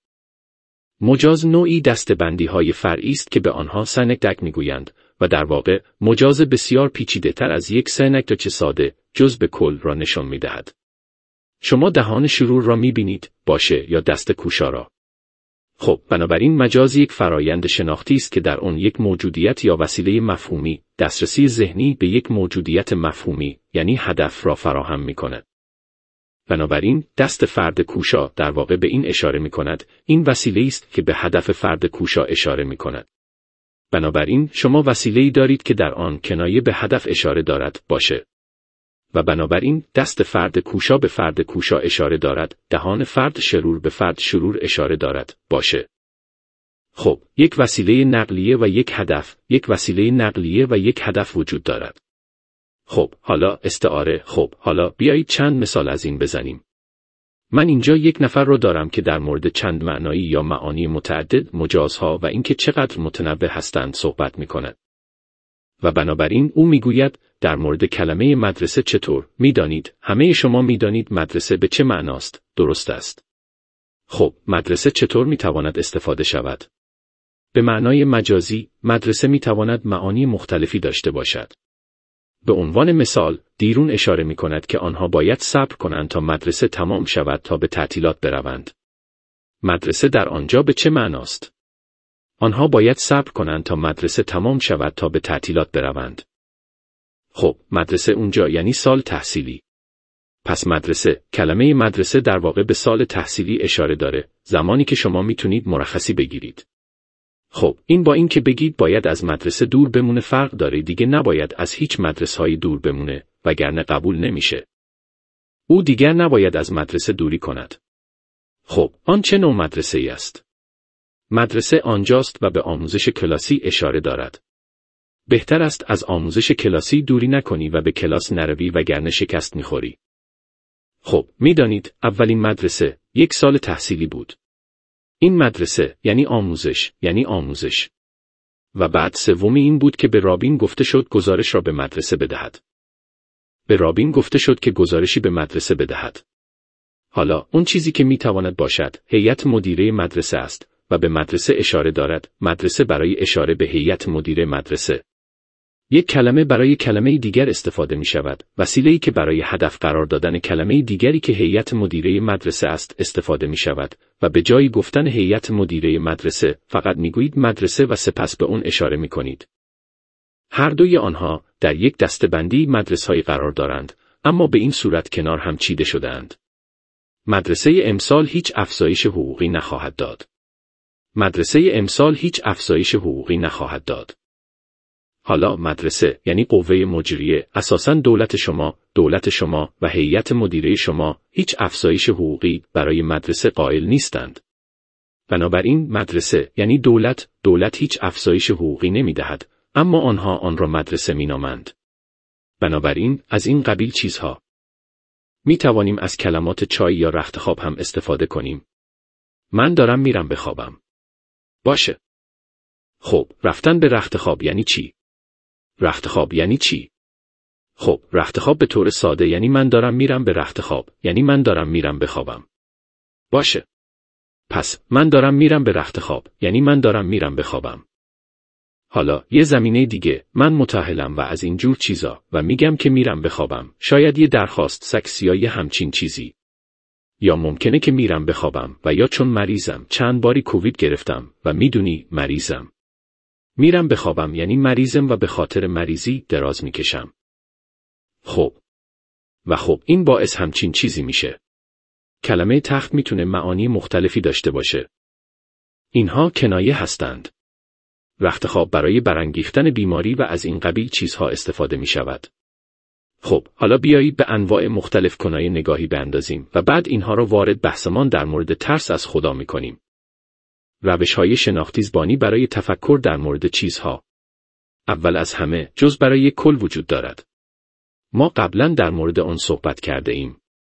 مجاز نوعی دسته‌بندی های فرعی است که به آنها سنکدک می گویند و در واقع مجاز بسیار پیچیده تر از یک سنکدک ساده جز به کل را نشان می دهد. شما دهان شرور را می بینید، باشه، یا دست کوشا را. خب، بنابراین مجاز یک فرایند شناختی است که در آن یک موجودیت یا وسیله مفهومی، دسترسی ذهنی به یک موجودیت مفهومی، یعنی هدف را فراهم می کند. بنابراین دست فرد کوشا در واقع به این اشاره می کند، این وسیله است که به هدف فرد کوشا اشاره می کند. بنابراین شما وسیله‌ای دارید که در آن کنایه به هدف اشاره دارد، باشه. و بنابراین دست فرد کوشا به فرد کوشا اشاره دارد، دهان فرد شرور به فرد شرور اشاره دارد، باشه. خب، یک وسیله نقلیه و یک هدف، یک وسیله نقلیه و یک هدف وجود دارد. خب، حالا استعاره، خب، حالا بیایید چند مثال از این بزنیم. من اینجا یک نفر را دارم که در مورد چند معنایی یا معانی متعدد، مجازها و اینکه چقدر متنوع هستند صحبت می‌کند. و بنابراین او میگوید در مورد کلمه مدرسه چطور؟ میدانید، همه شما میدانید مدرسه به چه معناست، درست است؟ خب، مدرسه چطور میتواند استفاده شود؟ به معنای مجازی، مدرسه میتواند معانی مختلفی داشته باشد. به عنوان مثال، دیرون اشاره می‌کند که آنها باید صبر کنند تا مدرسه تمام شود تا به تعطیلات بروند. مدرسه در آنجا به چه معناست؟ آنها باید صبر کنند تا مدرسه تمام شود تا به تعطیلات بروند. خب، مدرسه اونجا یعنی سال تحصیلی. پس مدرسه، کلمه مدرسه در واقع به سال تحصیلی اشاره داره، زمانی که شما میتونید مرخصی بگیرید. خب، این با این که بگید باید از مدرسه دور بمونه فرق داره، دیگه نباید از هیچ مدرسه‌ای دور بمونه، وگرنه قبول نمیشه. او دیگر نباید از مدرسه دوری کند. خب، آن چه نوع مدرسه‌ای است؟ مدرسه آنجاست و به آموزش کلاسی اشاره دارد. بهتر است از آموزش کلاسی دوری نکنی و به کلاس نروی وگرنه شکست می‌خوری. خب، میدانید، اولین مدرسه، یک سال تحصیلی بود. این مدرسه، یعنی آموزش. و بعد سومی این بود که به رابین گفته شد گزارش را به مدرسه بدهد. به رابین گفته شد که گزارشی به مدرسه بدهد. حالا، اون چیزی که میتواند باشد، هیئت مدیره مدرسه است و به مدرسه اشاره دارد، مدرسه برای اشاره به هیئت مدیره مدرسه. یک کلمه برای کلمه دیگر استفاده می شود، وسیله‌ای که برای هدف قرار دادن کلمه دیگری که هیئت مدیره مدرسه است استفاده می شود و به جای گفتن هیئت مدیره مدرسه فقط می گویید مدرسه و سپس به اون اشاره می کنید. هر دوی آنها در یک دسته‌بندی مدرسه‌ای قرار دارند، اما به این صورت کنار هم چیده شده‌اند. مدرسه امسال هیچ افزایش حقوقی نخواهد داد. مدرسه امسال هیچ افزایش حقوقی نخواهد داد. حالا مدرسه، یعنی قوه مجریه، اساساً دولت شما و هیئت مدیره شما هیچ افزایش حقوقی برای مدرسه قائل نیستند. بنابراین مدرسه، یعنی دولت هیچ افزایش حقوقی نمی‌دهد، اما آنها آن را مدرسه می‌نامند. بنابراین از این قبیل چیزها. می توانیم از کلمات چای یا رخت خواب هم استفاده کنیم. من دارم میرم بخوابم. باشه. خب، رفتن به رخت خواب یعنی چی؟ رخت خواب یعنی چی؟ خب، رخت خواب به طور ساده یعنی من دارم میرم به رخت خواب، یعنی من دارم میرم بخوابم. باشه. پس من دارم میرم به رخت خواب، یعنی من دارم میرم بخوابم. حالا یه زمینه دیگه، من متأهلم و از این جور چیزا و میگم که میرم بخوابم، شاید یه درخواست سکس یا یه همچین چیزی. یا ممکنه که میرم بخوابم و یا چون مریضم چند باری کووید گرفتم و میدونی مریضم. میرم بخوابم یعنی مریضم و به خاطر مریضی دراز میکشم. خب. و خب این باعث همچین چیزی میشه. کلمه تخت میتونه معانی مختلفی داشته باشه. اینها کنایه هستند. رخت خواب برای برانگیختن بیماری و از این قبیل چیزها استفاده می شود. خب، حالا بیایید به انواع مختلف کنایه نگاهی بیندازیم و بعد اینها را وارد بحثمان در مورد ترس از خدا می کنیم. روش‌های شناختی زبانی برای تفکر در مورد چیزها. اول از همه، جز برای یک کل وجود دارد. ما قبلا در مورد آن صحبت کرده ایم.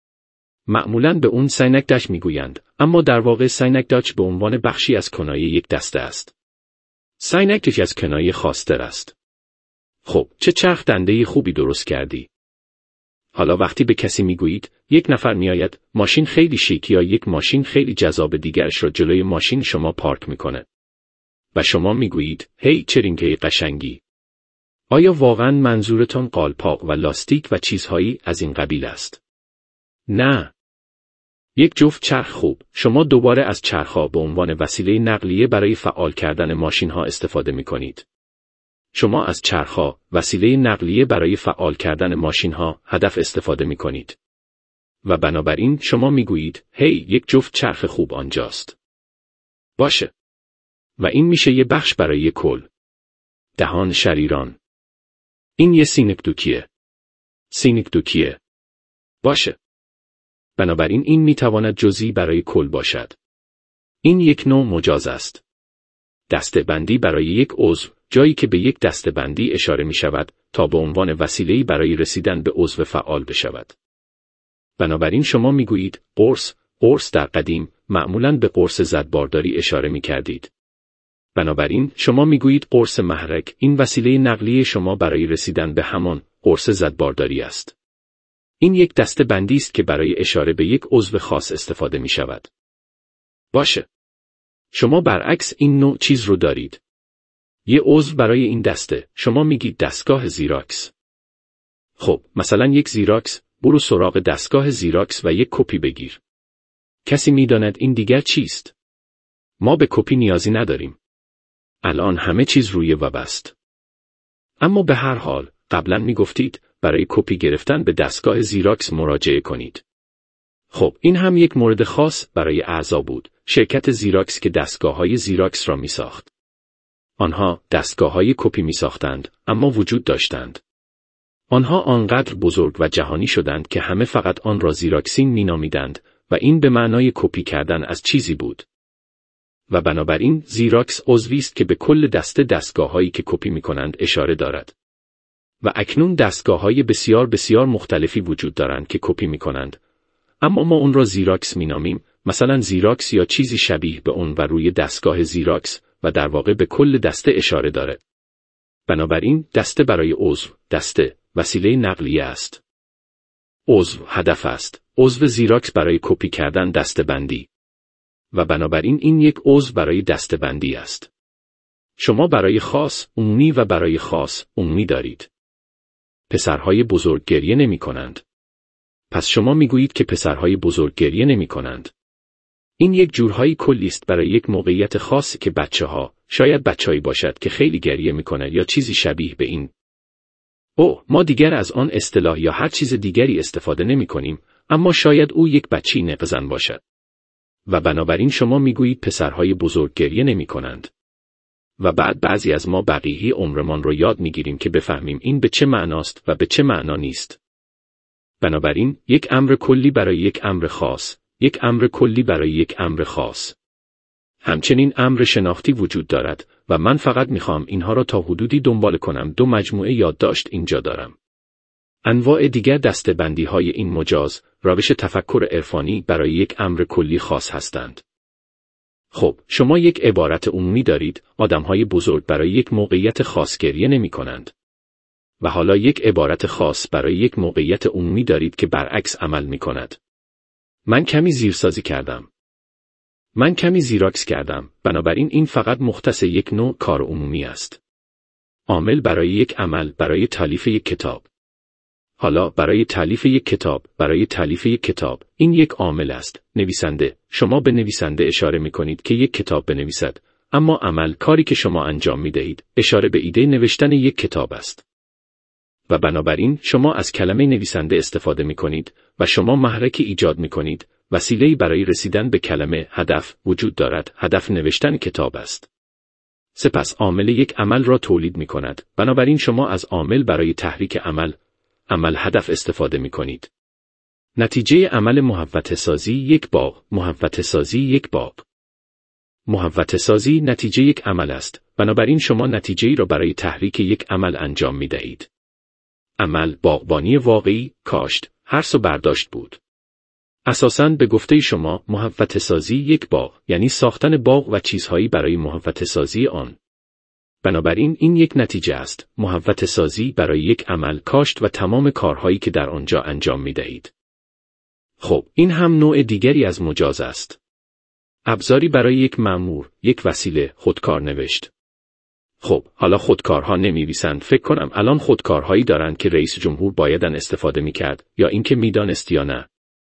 معمولاً به اون ساینکداش می گویند، اما در واقع ساینکداش به عنوان بخشی از کنایه یک دسته است. ساینکداش از کنایه خواستر است. خب، چه چرخ دنده خوبی درست کردی. حالا وقتی به کسی میگویید، یک نفر میآید، ماشین خیلی شیک یا یک ماشین خیلی جذاب دیگرش را جلوی ماشین شما پارک میکنه. و شما میگویید، هی چه رینگی قشنگی. آیا واقعاً منظورتان قالپاق و لاستیک و چیزهایی از این قبیل است؟ نه. یک جفت چرخ خوب، شما دوباره از چرخها به عنوان وسیله نقلیه برای فعال کردن ماشین‌ها استفاده می‌کنید. شما از چرخها، وسیله نقلیه برای فعال کردن ماشین‌ها، هدف استفاده می‌کنید. و بنابراین شما می‌گویید، هی یک جفت چرخ خوب آنجاست. باشه. و این میشه یه بخش برای یک کل. دهان شریران. این یه سینکدوکیه. باشه. بنابراین این میتواند جزئی برای کل باشد. این یک نوع مجاز است. دسته‌بندی برای یک عضو، جایی که به یک دسته‌بندی اشاره می شود تا به عنوان وسیله‌ای برای رسیدن به عضو فعال بشود. بنابراین شما میگویید قرص، قرص در قدیم معمولاً به قرص زدبارداری اشاره می‌کردید. بنابراین شما می‌گویید قرص محرک این وسیله نقلیه شما برای رسیدن به همان قرص زدبارداری است. این یک دسته بندی است که برای اشاره به یک عضو خاص استفاده می‌شود. باشه. شما برعکس این نوع چیز رو دارید. یه عضو برای این دسته، شما میگید دستگاه زیراکس. خب، مثلا یک زیراکس، برو سراغ دستگاه زیراکس و یک کپی بگیر. کسی میداند این دیگر چیست؟ ما به کپی نیازی نداریم. الان همه چیز روی وب است. اما به هر حال، قبلا میگفتید برای کپی گرفتن به دستگاه زیراکس مراجعه کنید. خب، این هم یک مورد خاص برای اعضا بود، شرکت زیراکس که دستگاه‌های زیراکس را میساخت. آنها دستگاه‌های کپی میساختند، اما وجود داشتند. آنها آنقدر بزرگ و جهانی شدند که همه فقط آن را زیراکسین مینامیدند و این به معنای کپی کردن از چیزی بود. و بنابراین زیراکس عضوی است که به کل دسته دستگاه‌هایی که کپی می‌کنند اشاره دارد. و اکنون دستگاه‌های بسیار بسیار مختلفی وجود دارند که کپی می‌کنند. اما ما اون را زیراکس مینامیم، مثلا زیراکس یا چیزی شبیه به اون و روی دستگاه زیراکس و در واقع به کل دسته اشاره دارد. بنابراین دسته برای عضو، دسته، وسیله نقلیه است. عضو هدف است. عضو زیراکس برای کپی کردن دسته بندی. و بنابراین این یک عضو برای دسته بندی است. شما برای خاص، عمومی و برای خاص، عمومی دارید. پسرهای بزرگ گریه نمی کنند. پس شما میگویید که پسرهای بزرگ گریه نمی کنند. این یک جورهایی کلی است برای یک موقعیت خاصی که بچه‌ها، شاید بچه‌ای باشد که خیلی گریه می‌کند یا چیزی شبیه به این. ما دیگر از آن اصطلاح یا هر چیز دیگری استفاده نمی‌کنیم، اما شاید او یک بچه‌ای نقزن باشد. و بنابراین شما میگویید پسرهای بزرگ گریه نمی‌کنند. و بعد بعضی از ما بقیه عمرمان رو یاد می‌گیریم که بفهمیم این به چه معناست و به چه معنا نیست. بنابراین یک امر کلی برای یک امر خاص، یک امر کلی برای یک امر خاص. همچنین امر شناختی وجود دارد و من فقط میخوام اینها را تا حدودی دنبال کنم. 2 مجموعه یادداشت اینجا دارم. انواع دیگر دسته‌بندی های این مجاز، روش تفکر عرفانی برای یک امر کلی خاص هستند. خب، شما یک عبارت عمومی دارید، آدمهای بزرگ برای یک موقعیت خاص گریه نمی کنند. و حالا یک عبارت خاص برای یک موقعیت عمومی دارید که برعکس عمل می کند. من کمی زیرسازی کردم. من کمی زیراکس کردم، بنابراین این فقط مختص یک نوع کار عمومی است. عامل برای یک عمل، برای تالیف یک کتاب. حالا برای تالیف یک کتاب، برای تالیف یک کتاب، این یک عامل است. نویسنده، شما به نویسنده اشاره می کنید که یک کتاب بنویسد، اما عمل، کاری که شما انجام می دهید، اشاره به ایده نوشتن یک کتاب است. و بنابراین شما از کلمه نویسنده استفاده می کنید و شما محرکی ایجاد می کنید، وسیله‌ای برای رسیدن به کلمه هدف وجود دارد، هدف نوشتن کتاب است. سپس عامل یک عمل را تولید می کند، بنابراین شما از عامل برای تحریک عمل هدف استفاده می کنید. نتیجه عمل محوطه سازی یک باغ، محوطه سازی یک باغ. محوطه سازی نتیجه یک عمل است، بنابراین شما نتیجه‌ای را برای تحریک یک عمل انجام می دهید. عمل باغبانی واقعی، کاشت، حرث و برداشت بود. اساساً به گفته شما محوطه سازی یک باغ، یعنی ساختن باغ و چیزهایی برای محوطه سازی آن. بنابراین این یک نتیجه است، محوطه سازی برای یک عمل، کاشت و تمام کارهایی که در آنجا انجام می دهید. خب، این هم نوع دیگری از مجاز است. ابزاری برای یک مأمور، یک وسیله، خودکار نوشت. خب، حالا خودکارها نمی‌نویسند. فکر کنم الان خودکارهایی دارند که رئیس جمهور بایدن استفاده می‌کرد، یا اینکه می‌دانست یا نه.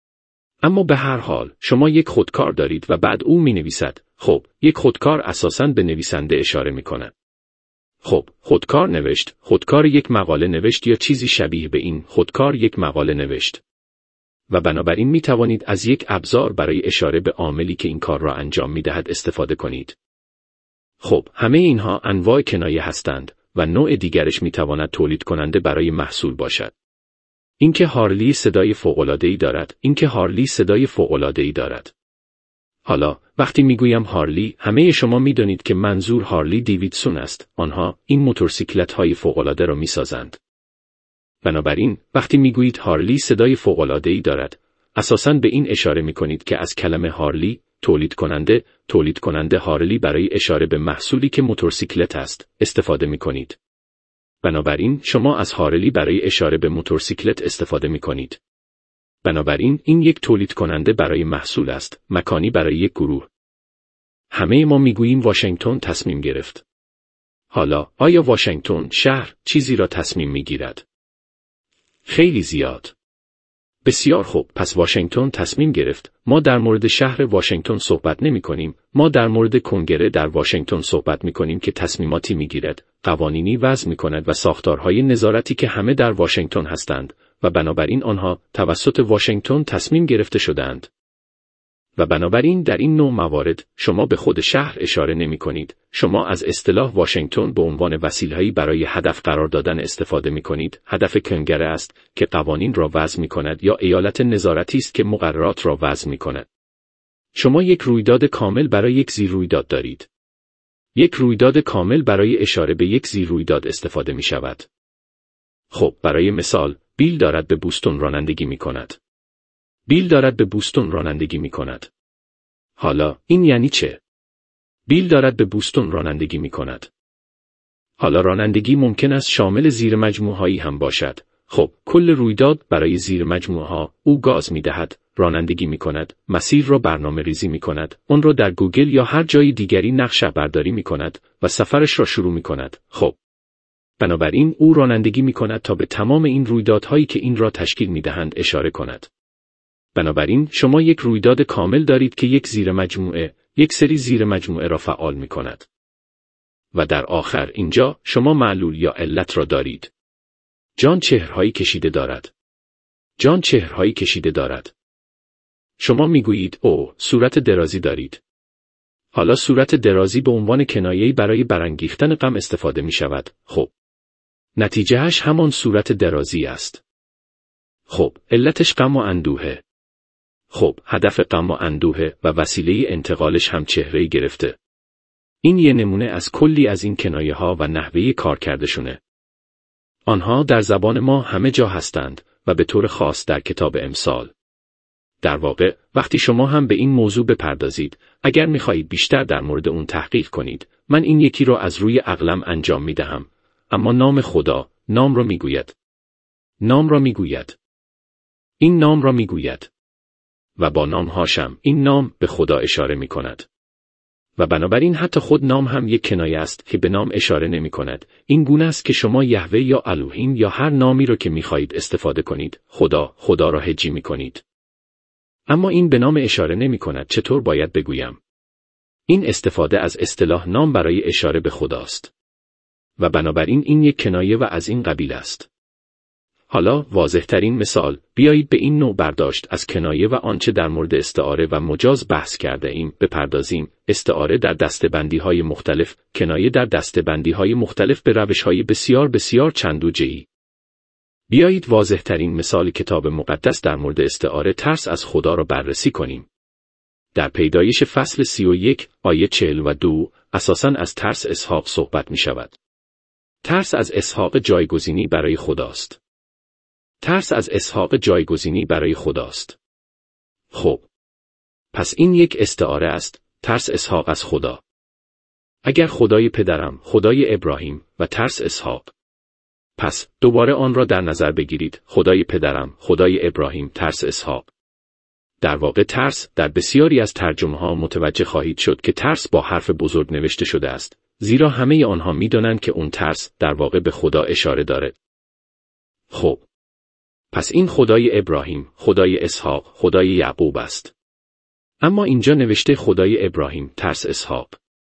اما به هر حال، شما یک خودکار دارید و بعد او می‌نویسد. خب، یک خودکار اساساً به نویسنده اشاره می‌کند. خب، خودکار نوشت، خودکار یک مقاله نوشت یا چیزی شبیه به این، خودکار یک مقاله نوشت. و بنابراین می‌توانید از یک ابزار برای اشاره به عاملی که این کار را انجام می‌دهد استفاده کنید. خب، همه اینها انواع کنایه هستند و نوع دیگرش میتواند تولید کننده برای محصول باشد. اینکه هارلی صدای فوق‌العاده‌ای دارد، اینکه هارلی صدای فوق‌العاده‌ای دارد. حالا، وقتی میگویم هارلی، همه شما میدانید که منظور هارلی دیویدسون است. آنها این موتورسیکلت‌های فوق‌العاده را میسازند. بنابراین، وقتی میگویید هارلی صدای فوق‌العاده‌ای دارد، اساساً به این اشاره می‌کنید که از کلمه هارلی، تولید کننده هارلی برای اشاره به محصولی که موتورسیکلت است، استفاده می‌کنید. بنابراین شما از هارلی برای اشاره به موتورسیکلت استفاده می‌کنید. بنابراین این یک تولید کننده برای محصول است، مکانی برای یک گروه. همه ما می‌گوییم واشنگتن تصمیم گرفت. حالا آیا واشنگتن شهر چیزی را تصمیم می‌گیرد؟ خیلی زیاد. بسیار خوب، پس واشنگتن تصمیم گرفت. ما در مورد شهر واشنگتن صحبت نمی‌کنیم، ما در مورد کنگره در واشنگتن صحبت می‌کنیم که تصمیماتی می‌گیرد، قوانینی وضع می‌کند و ساختارهای نظارتی که همه در واشنگتن هستند و بنابراین آنها توسط واشنگتن تصمیم گرفته شدند. و بنابراین در این نوع موارد شما به خود شهر اشاره نمی‌کنید، شما از اصطلاح واشنگتن به عنوان وسیله‌ای برای هدف قرار دادن استفاده می‌کنید. هدف کنگره است که قوانین را وضع می‌کند یا ایالت نظارتی است که مقررات را وضع می‌کند. شما یک رویداد کامل برای یک زیررویداد دارید. یک رویداد کامل برای اشاره به یک زیررویداد استفاده می‌شود. خب برای مثال، بیل دارد به بوستون رانندگی می‌کند. بیل دارد به بوستون رانندگی می‌کند. حالا این یعنی چه؟ بیل دارد به بوستون رانندگی می‌کند. حالا رانندگی ممکن است شامل زیرمجموعه‌ای هم باشد. خب کل رویداد برای زیرمجموعه‌ها، او گاز می‌دهد، رانندگی می‌کند، مسیر را برنامه‌ریزی می‌کند، آن را در گوگل یا هر جای دیگری نقشه برداری می‌کند و سفرش را شروع می‌کند. خب بنابراین او رانندگی می‌کند تا به تمام این رویدادهایی که این را تشکیل می‌دهند اشاره کند. بنابراین شما یک رویداد کامل دارید که یک سری زیرمجموعه را فعال می‌کند. و در آخر اینجا شما معلول یا علت را دارید. جان چهرهایی کشیده دارد. جان چهرهایی کشیده دارد. شما می‌گویید او صورت درازی دارید. حالا صورت درازی به عنوان کنایه‌ای برای برانگیختن غم استفاده می‌شود. خب نتیجهش همان صورت درازی است. خب علتش غم و اندوهه. خب هدف غم و اندوهه و وسیله انتقالش هم چهره‌ای گرفته. این یه نمونه از کلی از این کنایه‌ها و نحوه کار کردشونه. آنها در زبان ما همه جا هستند و به طور خاص در کتاب امثال. در واقع وقتی شما هم به این موضوع بپردازید، اگر می‌خواهید بیشتر در مورد اون تحقیق کنید، من این یکی را از روی عقلم انجام می‌دهم. اما نام خدا، نام را می‌گوید. نام را می‌گوید. این نام را می‌گوید. و با نامهاشم این نام به خدا اشاره می‌کند. و بنابراین حتی خود نام هم یک کنایه است که به نام اشاره نمی‌کند. این گونه است که شما یهوه یا الوهیم یا هر نامی را که می‌خواهید استفاده کنید، خدا را هجی می‌کنید. اما این به نام اشاره نمی‌کند. چطور باید بگویم؟ این استفاده از اصطلاح نام برای اشاره به خداست. و بنابراین این یک کنایه و از این قبیل است. حالا واضح‌ترین مثال، بیایید به این نوع برداشت از کنایه و آنچه در مورد استعاره و مجاز بحث کرده ایم بپردازیم. استعاره در دسته‌بندی‌های مختلف، کنایه در دسته‌بندی‌های مختلف به روش‌های بسیار بسیار چندوجه‌ای. بیایید واضح‌ترین مثال کتاب مقدس در مورد استعاره ترس از خدا را بررسی کنیم. در پیدایش فصل 31 آیه 42 اساساً از ترس اسحاق صحبت می‌شود. ترس از اسحاق جایگزینی برای خداست. ترس از اسحاق جایگزینی برای خداست. خب پس این یک استعاره است، ترس اسحاق از خدا. اگر خدای پدرم، خدای ابراهیم و ترس اسحاق، پس دوباره آن را در نظر بگیرید، خدای پدرم، خدای ابراهیم، ترس اسحاق. در واقع ترس در بسیاری از ترجمه‌ها متوجه خواهید شد که ترس با حرف بزرگ نوشته شده است، زیرا همه آنها می‌دانند که اون ترس در واقع به خدا اشاره دارد. خب پس این خدای ابراهیم، خدای اسحاق، خدای یعقوب است. اما اینجا نوشته خدای ابراهیم، ترس اسحاق.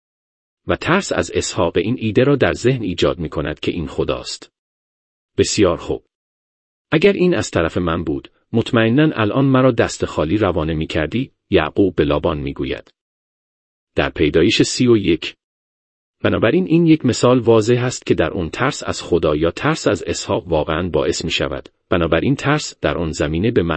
و ترس از اسحاق این ایده را در ذهن ایجاد می کند که این خداست. بسیار خوب. اگر این از طرف من بود، مطمئناً الان مرا دست خالی روانه می کردی، یعقوب به لابان می گوید. در پیدایش 31. بنابراین این یک مثال واضح است که در اون ترس از خدا یا ترس از اسحاق واقعاً باعث می شود. بنابراین ترس در آن زمینه به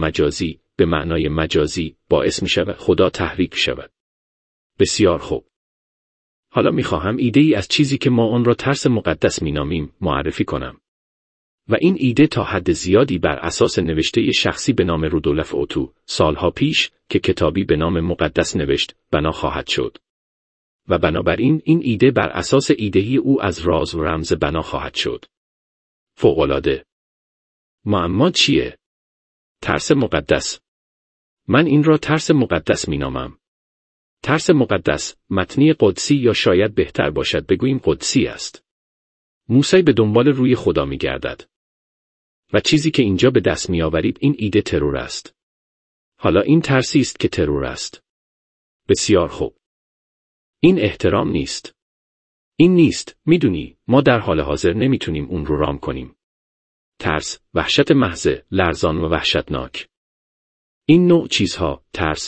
معنای مجازی باعث می شود خدا تحریک شود. بسیار خوب. حالا می خواهم ایده‌ای از چیزی که ما آن را ترس مقدس می نامیم معرفی کنم. و این ایده تا حد زیادی بر اساس نوشته شخصی به نام رودولف اوتو سالها پیش که کتابی به نام مقدس نوشت بنا خواهد شد. و بنابراین این ایده بر اساس ایدهی او از راز و رمز بنا خواهد شد. فوق‌العاده. معما چیه؟ ترس مقدس. من این را ترس مقدس مینامم. ترس مقدس، متنی قدسی یا شاید بهتر باشد بگوییم قدسی است. موسی به دنبال روی خدا می‌گردد. و چیزی که اینجا به دست می‌آورید این ایده ترور است. حالا این ترسی است که ترور است. بسیار خوب. این احترام نیست. این نیست، میدونی، ما در حال حاضر نمیتونیم اون رو رام کنیم. ترس، وحشت محض، لرزان و وحشتناک. این نوع چیزها،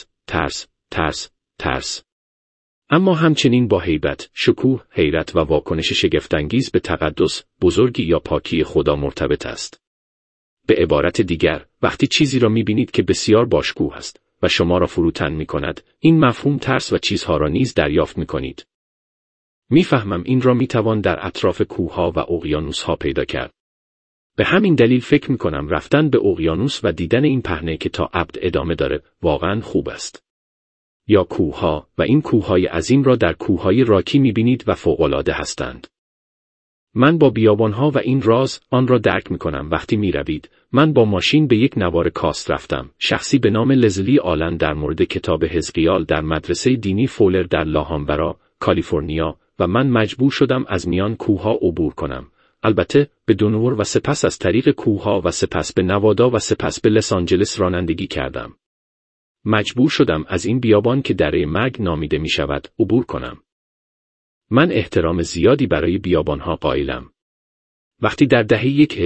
ترس. اما همچنین با هیبت، شکوه، حیرت و واکنش شگفت‌انگیز به تقدس، بزرگی یا پاکی خدا مرتبط است. به عبارت دیگر، وقتی چیزی را می‌بینید که بسیار باشکوه است و شما را فروتن می‌کند، این مفهوم ترس و چیزها را نیز دریافت می‌کنید. می‌فهمم این را می‌توان در اطراف کوه‌ها و اقیانوس‌ها پیدا کرد. به همین دلیل فکر می‌کنم رفتن به اقیانوس و دیدن این پهنه که تا ابد ادامه داره، واقعاً خوب است. یا کوه‌ها و این کوه‌های عظیم را در کوه‌های راکی می‌بینید و فوق‌العاده هستند. من با بیابان‌ها و این راز آن را درک می‌کنم وقتی می‌روید. من با ماشین به یک نوار کاست رفتم. شخصی به نام لزلی آلن در مورد کتاب حزقیال در مدرسه دینی فولر در لاهامبرا، کالیفرنیا و من مجبور شدم از میان کوه‌ها عبور کنم. البته به دونور و سپس از طریق کوه‌ها و سپس به نوادا و سپس به لس آنجلس رانندگی کردم. مجبور شدم از این بیابان که دره مرگ نامیده می شود عبور کنم. من احترام زیادی برای بیابانها قائلم. وقتی در دهه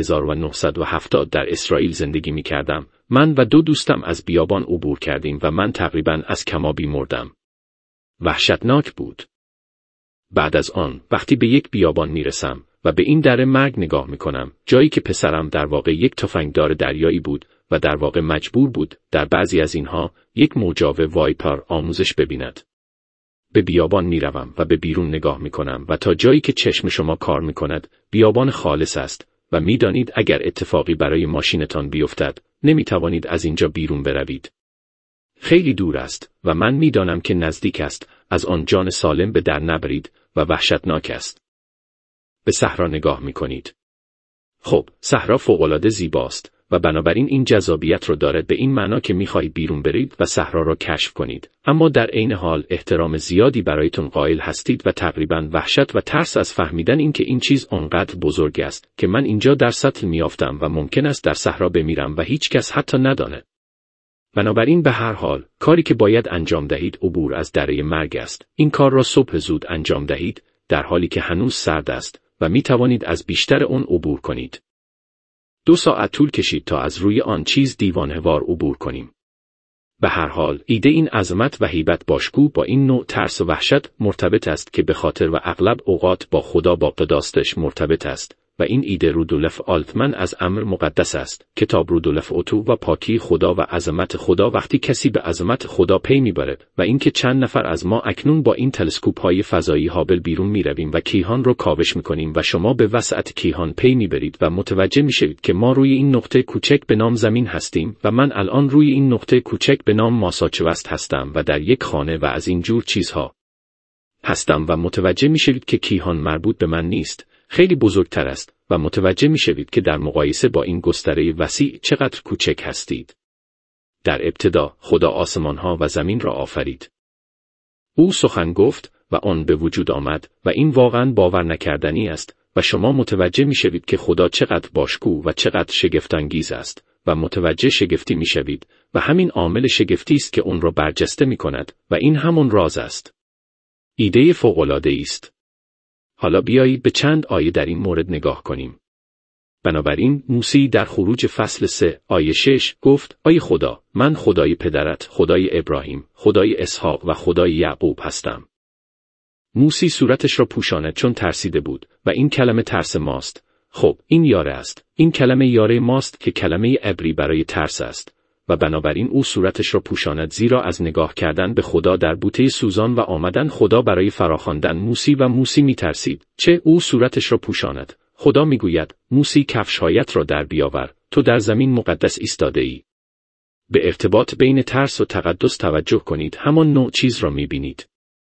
1970 در اسرائیل زندگی می کردم، من و 2 دوستم از بیابان عبور کردیم و من تقریباً از کمابی مردم. وحشتناک بود. بعد از آن، وقتی به یک بیابان می رسم و به این دره مرگ نگاه می کنم، جایی که پسرم در واقع یک تفنگدار دریایی بود و در واقع مجبور بود در بعضی از اینها یک موجاو وایپر آموزش ببیند. به بیابان می روم و به بیرون نگاه می کنم و تا جایی که چشم شما کار می کند بیابان خالص است و می دانید اگر اتفاقی برای ماشینتان بیفتد نمی توانید از اینجا بیرون بروید. خیلی دور است و من می دانم که نزدیک است از آن جان سالم به در نبرید و وحشتناک است. به صحرا نگاه می کنید. خب، صحرا فوق‌العاده زیباست و بنابراین این جذابیت رو دارد به این معنا که می‌خواهید بیرون برید و صحرا را کشف کنید، اما در عین حال احترام زیادی برایتون قائل هستید و تقریباً وحشت و ترس از فهمیدن اینکه این چیز آنقدر بزرگ است که من اینجا در سطل میافتم و ممکن است در صحرا بمیرم و هیچ کس حتی نداند. بنابراین به هر حال کاری که باید انجام دهید عبور از دره مرگ است. این کار را صبح زود انجام دهید در حالی که هنوز سرد است و می توانید از بیشتر آن عبور کنید. 2 ساعت طول کشید تا از روی آن چیز دیوانه‌وار عبور کنیم. به هر حال ایده این عظمت و هیبت باشکوه با این نوع ترس و وحشت مرتبط است که به خاطر و اغلب اوقات با خدا با قداستش مرتبط است و این ایده رودولف آلتمن از امر مقدس است. کتاب رودولف اوتو و پاکی خدا و عظمت خدا وقتی کسی به عظمت خدا پی میبره و اینکه چند نفر از ما اکنون با این تلسکوپ‌های فضایی هابل بیرون میرویم و کیهان رو کاوش میکنیم و شما به وسعت کیهان پی میبرید و متوجه میشوید که ما روی این نقطه کوچک به نام زمین هستیم و من الان روی این نقطه کوچک به نام ماساچوست هستم و در یک خانه و از این جور چیزها هستم و متوجه میشوید که کیهان مربوط به من نیست، خیلی بزرگتر است و متوجه میشوید که در مقایسه با این گستره وسیع چقدر کوچک هستید. در ابتدا خدا آسمانها و زمین را آفرید. او سخن گفت و آن به وجود آمد و این واقعاً باور نکردنی است و شما متوجه میشوید که خدا چقدر باشکوه و چقدر شگفت‌انگیز است و متوجه شگفتی میشوید و همین عامل شگفتی است که اون را برجسته میکند و این همون راز است. ایده فوق‌العاده است. حالا بیایید به چند آیه در این مورد نگاه کنیم. بنابراین موسی در خروج فصل 3 آیه 6 گفت: ای خدا، من خدای پدرت، خدای ابراهیم، خدای اسحاق و خدای یعقوب هستم. موسی صورتش را پوشاند چون ترسیده بود و این کلمه ترس ماست. خب این یاره است. این کلمه یاره ماست که کلمه عبری برای ترس است و بنابراین او صورتش را پوشاند زیرا از نگاه کردن به خدا در بوته سوزان و آمدن خدا برای فراخواندن موسی و موسی می ترسید. چه او صورتش را پوشاند؟ خدا میگوید موسی کفش‌هایت را در بیاور، تو در زمین مقدس ایستاده ای. به ارتباط بین ترس و تقدس توجه کنید، همان نوع چیز را میبینید.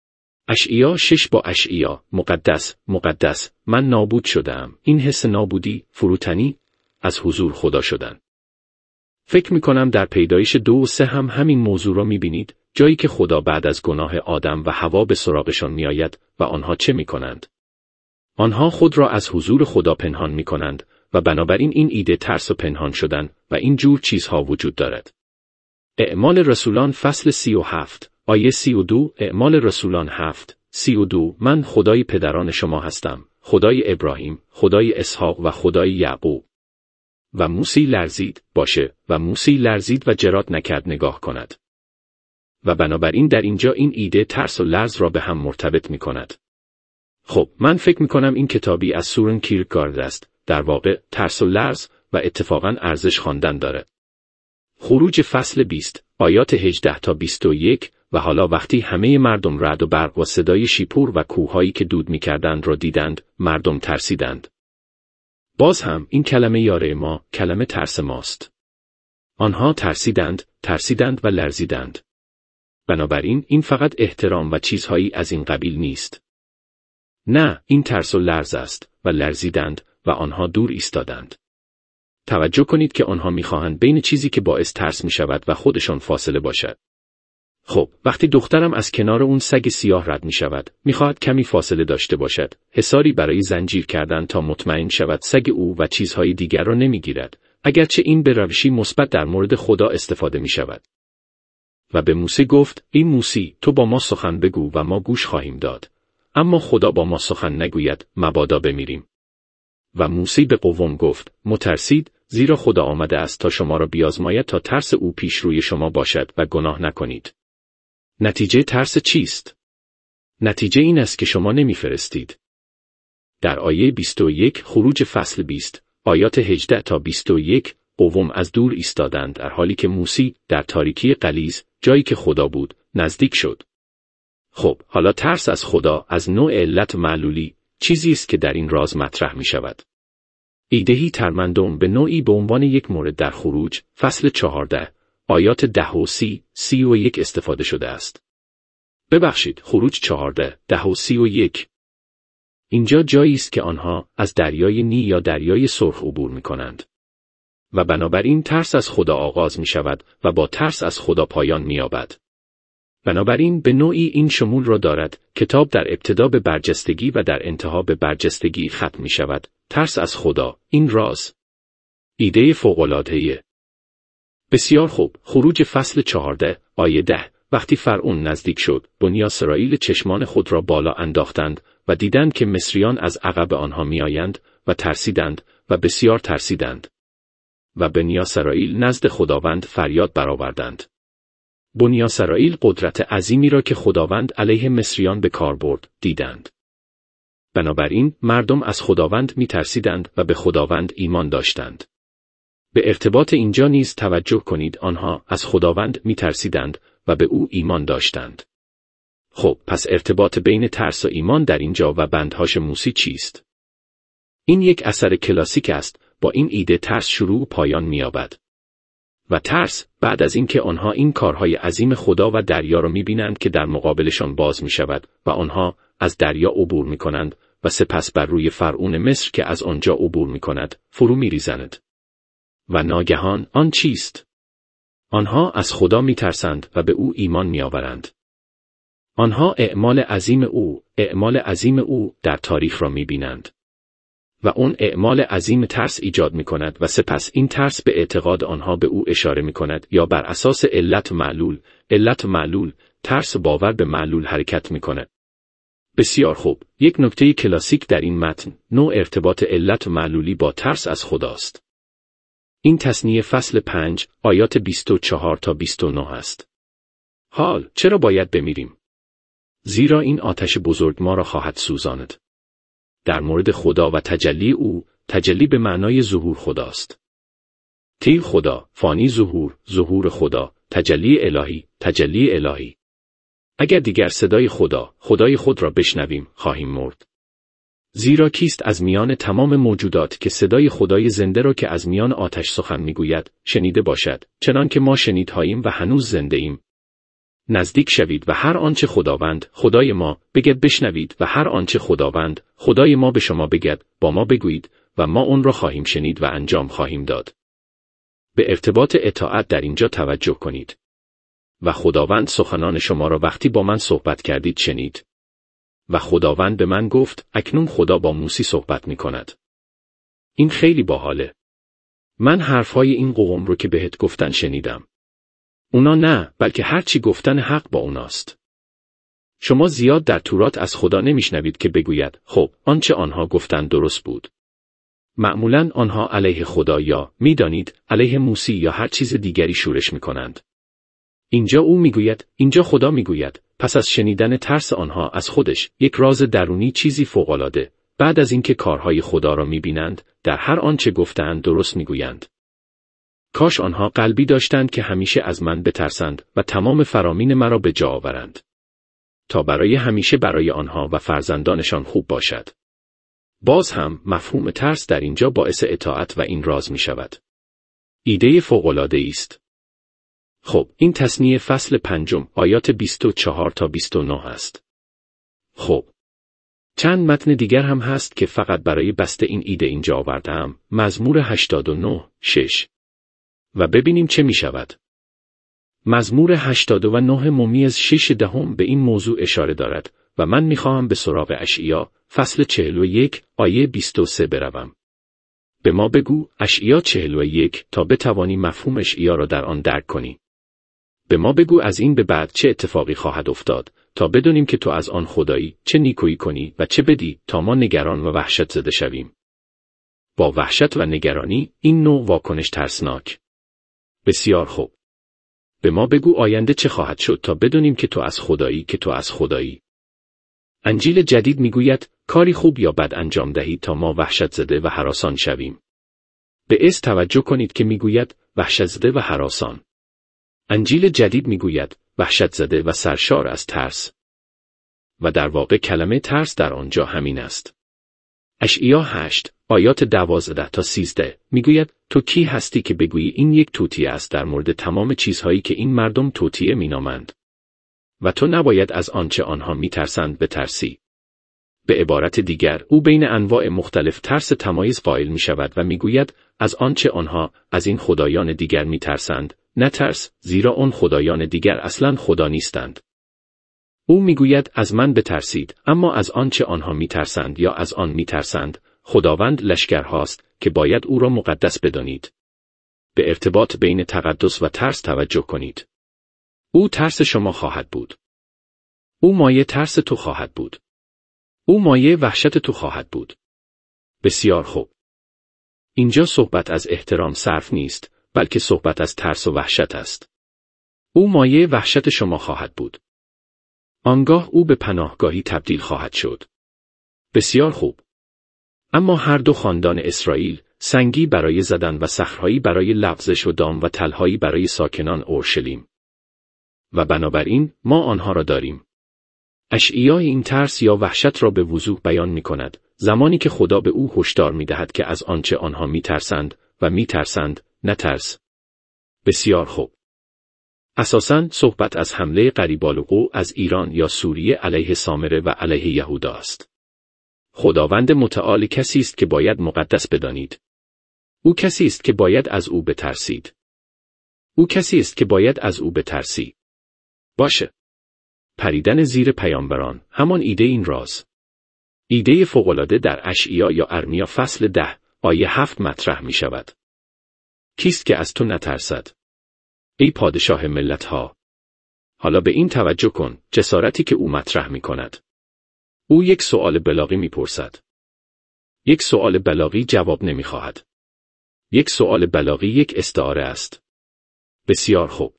اشعیا 6 با اشعیا، مقدس، مقدس، من نابود شدم. این حس نابودی، فروتنی، از حضور خدا شدن. فکر میکنم در پیدایش 2 و 3 هم همین موضوع را میبینید، جایی که خدا بعد از گناه آدم و حوا به سراغشان میآید و آنها چه میکنند؟ آنها خود را از حضور خدا پنهان میکنند و بنابراین این ایده ترس و پنهان شدن و این جور چیزها وجود دارد. اعمال رسولان فصل 37 آیه 32 اعمال رسولان 7:32 من خدای پدران شما هستم، خدای ابراهیم، خدای اسحاق و خدای یعقوب. و موسی لرزید، باشه، و موسی لرزید و جرات نکرد نگاه کند. و بنابراین در اینجا این ایده ترس و لرز را به هم مرتبط می کند. خب، من فکر می کنم این کتابی از سورن کیرکگارد است، در واقع ترس و لرز و اتفاقاً ارزش خواندن داره. خروج فصل 20 آیات 18 تا 21 و حالا وقتی همه مردم رعد و برق و صدای شیپور و کوههایی که دود می‌کردند را دیدند، مردم ترسیدند. باز هم این کلمه یاره ما، کلمه ترس ماست. آنها ترسیدند و لرزیدند. بنابراین این فقط احترام و چیزهایی از این قبیل نیست. نه، این ترس و لرز است و لرزیدند و آنها دور ایستادند. توجه کنید که آنها می‌خواهند بین چیزی که باعث ترس می‌شود و خودشان فاصله باشد. خب، وقتی دخترم از کنار اون سگ سیاه رد می‌شود، می‌خواهد کمی فاصله داشته باشد، حصاری برای زنجیر کردن تا مطمئن شود سگ او و چیزهای دیگر را نمی‌گیرد، اگرچه این به روشی مثبت در مورد خدا استفاده می‌شود. و به موسی گفت: این موسی، تو با ما سخن بگو و ما گوش خواهیم داد. اما خدا با ما سخن نگوید، مبادا بمیریم. و موسی به قوم گفت: مترسید، زیرا خدا آمده است تا شما را بیازماید تا ترس او پیش روی شما باشد و گناه نکنید. نتیجه ترس چیست؟ نتیجه این است که شما نمیفرستید. در آیه 21 خروج فصل 20 آیات 18 تا 21 قوم از دور ایستادند در حالی که موسی در تاریکی غلیظ، جایی که خدا بود، نزدیک شد. خب، حالا ترس از خدا از نوع علت معلولی چیزی است که در این راز مطرح می شود. ایدهی ترمندم به نوعی به عنوان یک مورد در خروج فصل 14 آیات 10 و 31 استفاده شده است. ببخشید، خروج 14 10 و 31. اینجا جایی است که آنها از دریای نیل یا دریای سرخ عبور می کنند. و بنابراین ترس از خدا آغاز می شود و با ترس از خدا پایان می یابد. بنابراین به نوعی این شمول را دارد، کتاب در ابتدا به برجستگی و در انتها به برجستگی ختم می شود. ترس از خدا، این راز. ایده فوق‌العاده‌ای. بسیار خوب، خروج فصل 14 آیه 10 وقتی فرعون نزدیک شد، بنی اسرائیل چشمان خود را بالا انداختند و دیدند که مصریان از عقب آنها میآیند و ترسیدند و بسیار ترسیدند. و بنی اسرائیل نزد خداوند فریاد برآوردند. بنی اسرائیل قدرت عظیمی را که خداوند علیه مصریان به کار برد، دیدند. بنابراین مردم از خداوند می‌ترسیدند و به خداوند ایمان داشتند. به ارتباط اینجا نیز توجه کنید، آنها از خداوند می‌ترسیدند و به او ایمان داشتند. خب، پس ارتباط بین ترس و ایمان در اینجا و بندهاش موسی چیست؟ این یک اثر کلاسیک است، با این ایده ترس شروع و پایان می‌یابد. و ترس، بعد از اینکه آنها این کارهای عظیم خدا و دریا را می‌بینند که در مقابلشان باز می‌شود و آنها از دریا عبور می‌کنند و سپس بر روی فرعون مصر که از آنجا عبور می‌کند، فرو می‌ریزند. و ناگهان آن چیست؟ آنها از خدا می‌ترسند و به او ایمان می‌آورند. آنها اعمال عظیم او در تاریخ را می‌بینند. و اون اعمال عظیم ترس ایجاد می‌کند و سپس این ترس به اعتقاد آنها به او اشاره می‌کند یا بر اساس علت معلول، ترس باور به معلول حرکت می‌کند. بسیار خوب، یک نکته کلاسیک در این متن، نوع ارتباط علت معلولی با ترس از خداست. این تثنیه فصل 5 آیات 24 تا 29 است. حال، چرا باید بمیریم؟ زیرا این آتش بزرگ ما را خواهد سوزاند. در مورد خدا و تجلی او، تجلی به معنای ظهور خداست. تیغ خدا، فانی ظهور خدا، تجلی الهی. اگر دیگر صدای خدای خود را بشنویم، خواهیم مرد. زیرا کیست از میان تمام موجودات که صدای خدای زنده را که از میان آتش سخن میگوید شنیده باشد، چنان که ما شنیدهاییم و هنوز زنده ایم. نزدیک شوید و هر آنچه خداوند خدای ما بگد بشنوید و هر آنچه خداوند خدای ما به شما بگد با ما بگویید و ما اون را خواهیم شنید و انجام خواهیم داد. به ارتباط اطاعت در اینجا توجه کنید. و خداوند سخنان شما را وقتی با من صحبت کردید شنید. و خداوند به من گفت اکنون خدا با موسی صحبت می کند. این خیلی باحاله. من حرفهای این قوم رو که بهت گفتن شنیدم. اونا نه، بلکه هرچی گفتن حق با اوناست. شما زیاد در تورات از خدا نمیشنوید که بگوید خب آنچه آنها گفتن درست بود. معمولاً آنها علیه خدا یا میدانید علیه موسی یا هر چیز دیگری شورش میکنند. اینجا او میگوید، اینجا خدا میگوید، پس از شنیدن ترس آنها از خودش، یک راز درونی چیزی فوق‌العاده، بعد از اینکه کارهای خدا را میبینند، در هر آنچه گفتند درست میگویند. کاش آنها قلبی داشتند که همیشه از من بترسند و تمام فرامین مرا به جا آورند. تا برای همیشه برای آنها و فرزندانشان خوب باشد. باز هم مفهوم ترس در اینجا باعث اطاعت و این راز می شود. ایده فوق‌العاده است. خب این تثنیه فصل 5 آیات 24 تا 29 است. خب چند متن دیگر هم هست که فقط برای بسط این ایده اینجا آوردم. مزمور 89:6 و ببینیم چه می شود. مزمور 89 ممیز 6 به این موضوع اشاره دارد و من می خواهم به سراغ اشعیا فصل 41 آیه 23 بروم. به ما بگو اشعیا 41 تا بتوانی مفهوم اشعیا را در آن درک کنی. به ما بگو از این به بعد چه اتفاقی خواهد افتاد تا بدونیم که تو از آن خدایی چه نیکویی کنی و چه بدی تا ما نگران و وحشت زده شویم. با وحشت و نگرانی این نوع واکنش ترسناک. بسیار خوب. به ما بگو آینده چه خواهد شد تا بدونیم که تو از خدایی. انجیل جدید میگوید کاری خوب یا بد انجام دهید تا ما وحشت زده و هراسان شویم. به اس توجه کنید که میگوید وحشت زده و هراسان. انجیل جدید میگوید وحشت زده و سرشار از ترس. و در واقع کلمه ترس در آنجا همین است. اشعیا 8 آیات 12 تا 13 میگوید تو کی هستی که بگویی این یک توطئه است در مورد تمام چیزهایی که این مردم توطئه مینامند. و تو نباید از آنچه آنها میترسند بترسی. به عبارت دیگر او بین انواع مختلف ترس تمایز قائل می شود و میگوید از آنچه آنها از این خدایان دیگر میترسند نترس، زیرا آن خدایان دیگر اصلاً خدا نیستند. او میگوید از من بترسید، اما از آنچه آنها میترسند یا از آن میترسند خداوند لشکرهاست که باید او را مقدس بدانید. به ارتباط بین تقدس و ترس توجه کنید. او ترس شما خواهد بود. او مایه ترس تو خواهد بود. او مایه وحشت تو خواهد بود. بسیار خوب. اینجا صحبت از احترام صرف نیست، بلکه صحبت از ترس و وحشت است. او مایه وحشت شما خواهد بود. آنگاه او به پناهگاهی تبدیل خواهد شد. بسیار خوب. اما هر دو خاندان اسرائیل، سنگی برای زدن و صخرهایی برای لغزش و دام و تلهایی برای ساکنان اورشلیم. و بنابراین ما آنها را داریم. اشعیا این ترس یا وحشت را به وضوح بیان می کند، زمانی که خدا به او هشدار می دهد که از آنچه آنها می ترسند و می ترسند نترس. بسیار خوب. اساساً صحبت از حمله قریب‌الوقوع از ایران یا سوریه علیه سامره و علیه یهودا است. خداوند متعال کسی است که باید مقدس بدانید. او کسی است که باید از او بترسید. او کسی است که باید از او بترسی. باشه. پریدن زیر پیامبران، همان ایده این راز. ایده فوق‌العاده در اشعیا یا ارمیا فصل 10 آیه 7 مطرح می شود. کیست که از تو نترسد؟ ای پادشاه ملت‌ها. حالا به این توجه کن، جسارتی که او مطرح می کند. او یک سؤال بلاغی می پرسد. یک سؤال بلاغی جواب نمی خواهد. یک سؤال بلاغی یک استعاره است. بسیار خوب.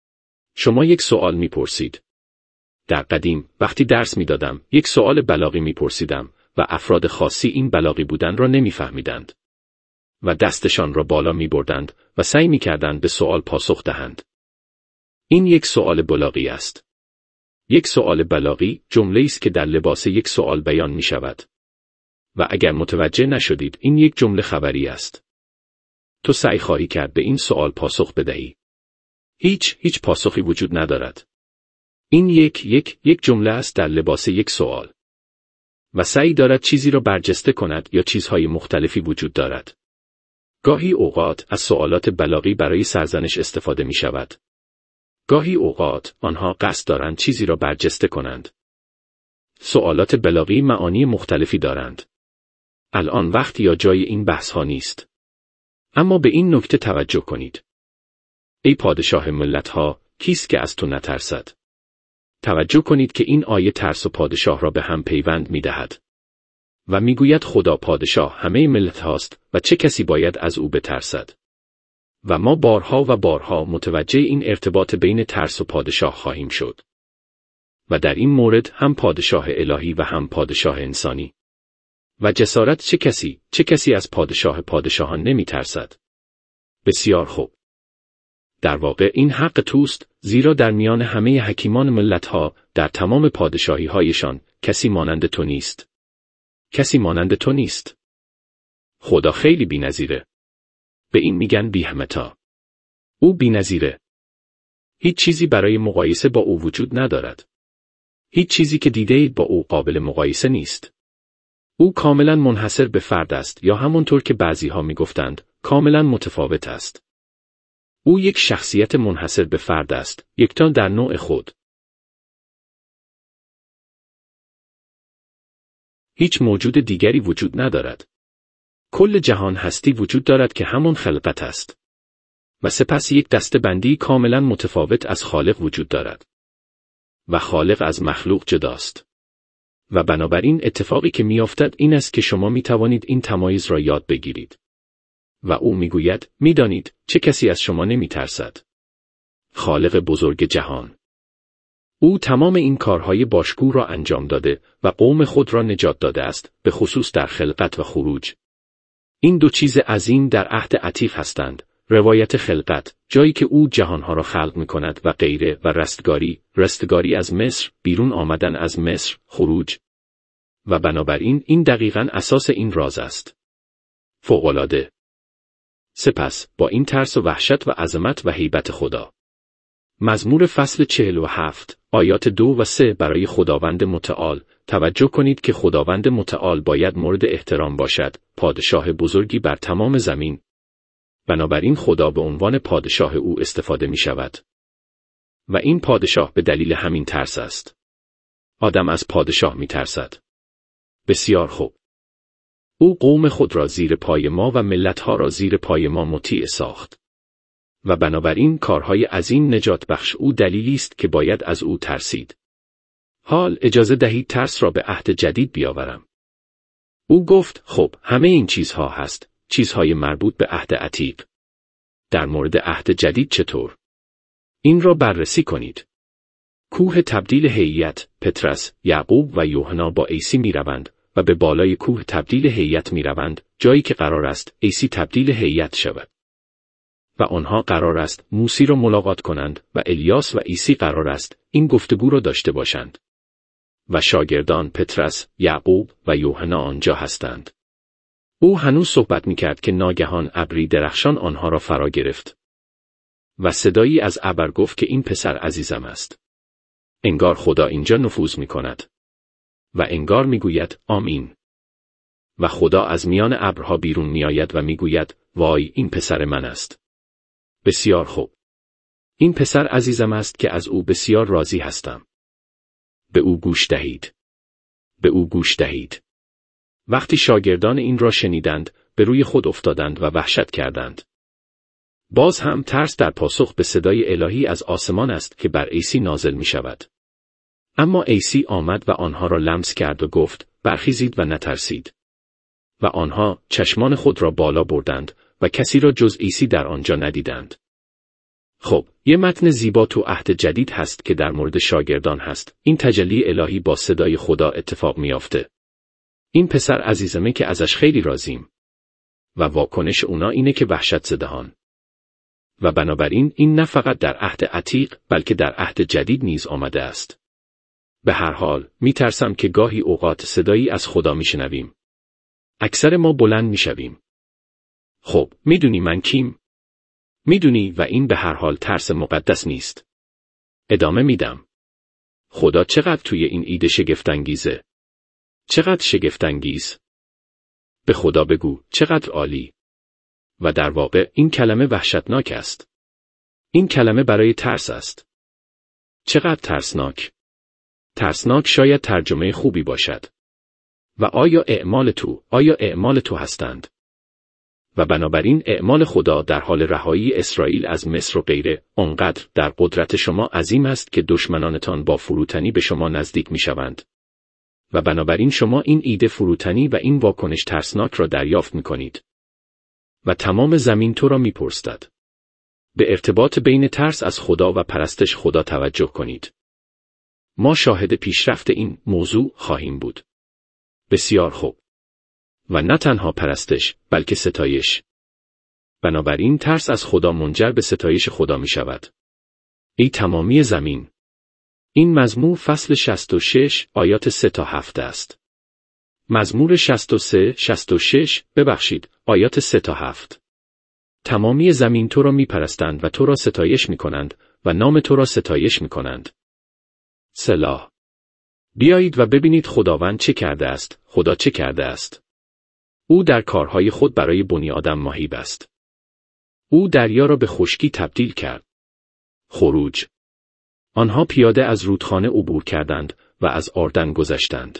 شما یک سؤال می پرسید. در قدیم، وقتی درس می دادم، یک سؤال بلاغی می پرسیدم و افراد خاصی این بلاغی بودن را نمی فهمیدند. و دستشان را بالا می بردند و سعی می کردند به سؤال پاسخ دهند. این یک سؤال بلاغی است. یک سؤال بلاغی جمله‌ای است که در لباس یک سؤال بیان می شود. و اگر متوجه نشدید این یک جمله خبری است. تو سعی خواهی کرد به این سوال پاسخ بدهی. هیچ پاسخی وجود ندارد. این یک جمله است در لباس یک سوال. و سعی دارد چیزی را برجسته کند یا چیزهای مختلفی وجود دارد. گاهی اوقات از سوالات بلاغی برای سرزنش استفاده می شود. گاهی اوقات آنها قصد دارند چیزی را برجسته کنند. سوالات بلاغی معانی مختلفی دارند. الان وقت یا جای این بحث ها نیست. اما به این نکته توجه کنید. ای پادشاه ملت ها، کیست که از تو نترسد؟ توجه کنید که این آیه ترس و پادشاه را به هم پیوند می دهد. و می گوید خدا پادشاه همه ملت هاست و چه کسی باید از او بترسد؟ و ما بارها و بارها متوجه این ارتباط بین ترس و پادشاه خواهیم شد. و در این مورد هم پادشاه الهی و هم پادشاه انسانی. و جسارت چه کسی از پادشاهان نمی ترسد؟ بسیار خوب. در واقع این حق توست، زیرا در میان همه حکیمان ملت‌ها، در تمام پادشاهی هایشان، کسی مانند تو نیست. کسی مانند تو نیست. خدا خیلی بی‌نظیره. به این میگن بی‌همتا. او بی‌نظیره. هیچ چیزی برای مقایسه با او وجود ندارد. هیچ چیزی که دیده‌اید با او قابل مقایسه نیست. او کاملا منحصر به فرد است یا همونطور که بعضی‌ها میگفتند، کاملا متفاوت است. او یک شخصیت منحصر به فرد است، یکتا در نوع خود. هیچ موجود دیگری وجود ندارد. کل جهان هستی وجود دارد که همون خلقت است. و سپس یک دسته‌بندی کاملا متفاوت از خالق وجود دارد. و خالق از مخلوق جداست. و بنابراین اتفاقی که میافتد این است که شما میتوانید این تمایز را یاد بگیرید. و او میگوید، میدانید چه کسی از شما نمیترسد؟ خالق بزرگ جهان. او تمام این کارهای باشکوه را انجام داده و قوم خود را نجات داده است، به خصوص در خلقت و خروج. این دو چیز عظیم در عهد عتیق هستند، روایت خلقت، جایی که او جهانها را خلق میکند و غیره، و رستگاری از مصر، بیرون آمدن از مصر، خروج. و بنابراین این دقیقاً اساس این راز است. فوق‌العاده. سپس با این ترس و وحشت و عظمت و هیبت خدا. مزمور فصل 47 آیات 2 و 3 برای خداوند متعال. توجه کنید که خداوند متعال باید مورد احترام باشد، پادشاه بزرگی بر تمام زمین. بنابراین خدا به عنوان پادشاه او استفاده می شود. و این پادشاه به دلیل همین ترس است. آدم از پادشاه می ترسد. بسیار خوب. او قوم خود را زیر پای ما و ملتها را زیر پای ما مطیع ساخت. و بنابراین کارهای عظیم نجات بخش او دلیلی است که باید از او ترسید. حال اجازه دهید ترس را به عهد جدید بیاورم. او گفت، خب همه این چیزها هست، چیزهای مربوط به عهد عتیق. در مورد عهد جدید چطور؟ این را بررسی کنید. کوه تبدیل هیئت، پترس، یعقوب و یوحنا با عیسی می روند و به بالای کوه تبدیل هیئت می روند، جایی که قرار است عیسی تبدیل هیئت شود. و آنها قرار است موسی را ملاقات کنند و الیاس و عیسی قرار است این گفتگو را داشته باشند. و شاگردان پترس، یعقوب و یوحنا آنجا هستند. او هنوز صحبت می‌کرد که ناگهان ابری درخشان آنها را فرا گرفت. و صدایی از ابر گفت که این پسر عزیزم است. انگار خدا اینجا نفوذ می‌کند. و انگار می‌گوید آمین. و خدا از میان ابرها بیرون می‌آید و می‌گوید وای این پسر من است. بسیار خوب. این پسر عزیزم است که از او بسیار راضی هستم. به او گوش دهید. به او گوش دهید. وقتی شاگردان این را شنیدند، به روی خود افتادند و وحشت کردند. باز هم ترس در پاسخ به صدای الهی از آسمان است که بر عیسی نازل می شود. اما عیسی آمد و آنها را لمس کرد و گفت، برخیزید و نترسید. و آنها چشمان خود را بالا بردند و کسی را جز عیسی در آنجا ندیدند. خب، یه متن زیبا تو عهد جدید هست که در مورد شاگردان هست. این تجلی الهی با صدای خدا اتفاق میافته. این پسر عزیزمه که ازش خیلی راضیم. و واکنش اونا اینه که وحشت زدهان. و بنابراین این نه فقط در عهد عتیق بلکه در عهد جدید نیز آمده است. به هر حال میترسم که گاهی اوقات صدایی از خدا میشنویم. اکثر ما بلند میشویم. خب، میدونی من کیم؟ میدونی و این به هر حال ترس مقدس نیست. ادامه میدم. خدا چقدر توی این ایده شگفت‌انگیزه. چقدر شگفت‌انگیز. به خدا بگو چقدر عالی. و در واقع این کلمه وحشتناک است. این کلمه برای ترس است. چقدر ترسناک. ترسناک شاید ترجمه خوبی باشد. و آیا اعمال تو هستند؟ و بنابراین اعمال خدا در حال رهایی اسرائیل از مصر و غیره آنقدر در قدرت شما عظیم است که دشمنانتان با فروتنی به شما نزدیک میشوند. و بنابراین شما این ایده فروتنی و این واکنش ترسناک را دریافت میکنید. و تمام زمین تو را میپرسد. به ارتباط بین ترس از خدا و پرستش خدا توجه کنید. ما شاهد پیشرفت این موضوع خواهیم بود. بسیار خوب. و نه تنها پرستش، بلکه ستایش. بنابراین ترس از خدا منجر به ستایش خدا می شود. ای تمامی زمین. این مزمور فصل 66 آیات 3 تا 7 است. مزمور 66 آیات 3 تا 7. تمامی زمین تو را می پرستند و تو را ستایش می کنند و نام تو را ستایش می کنند. سلاح. بیایید و ببینید خداوند چه کرده است، خدا چه کرده است. او در کارهای خود برای بنی آدم مهیب است. او دریا را به خشکی تبدیل کرد. خروج. آنها پیاده از رودخانه عبور کردند و از آردن گذشتند.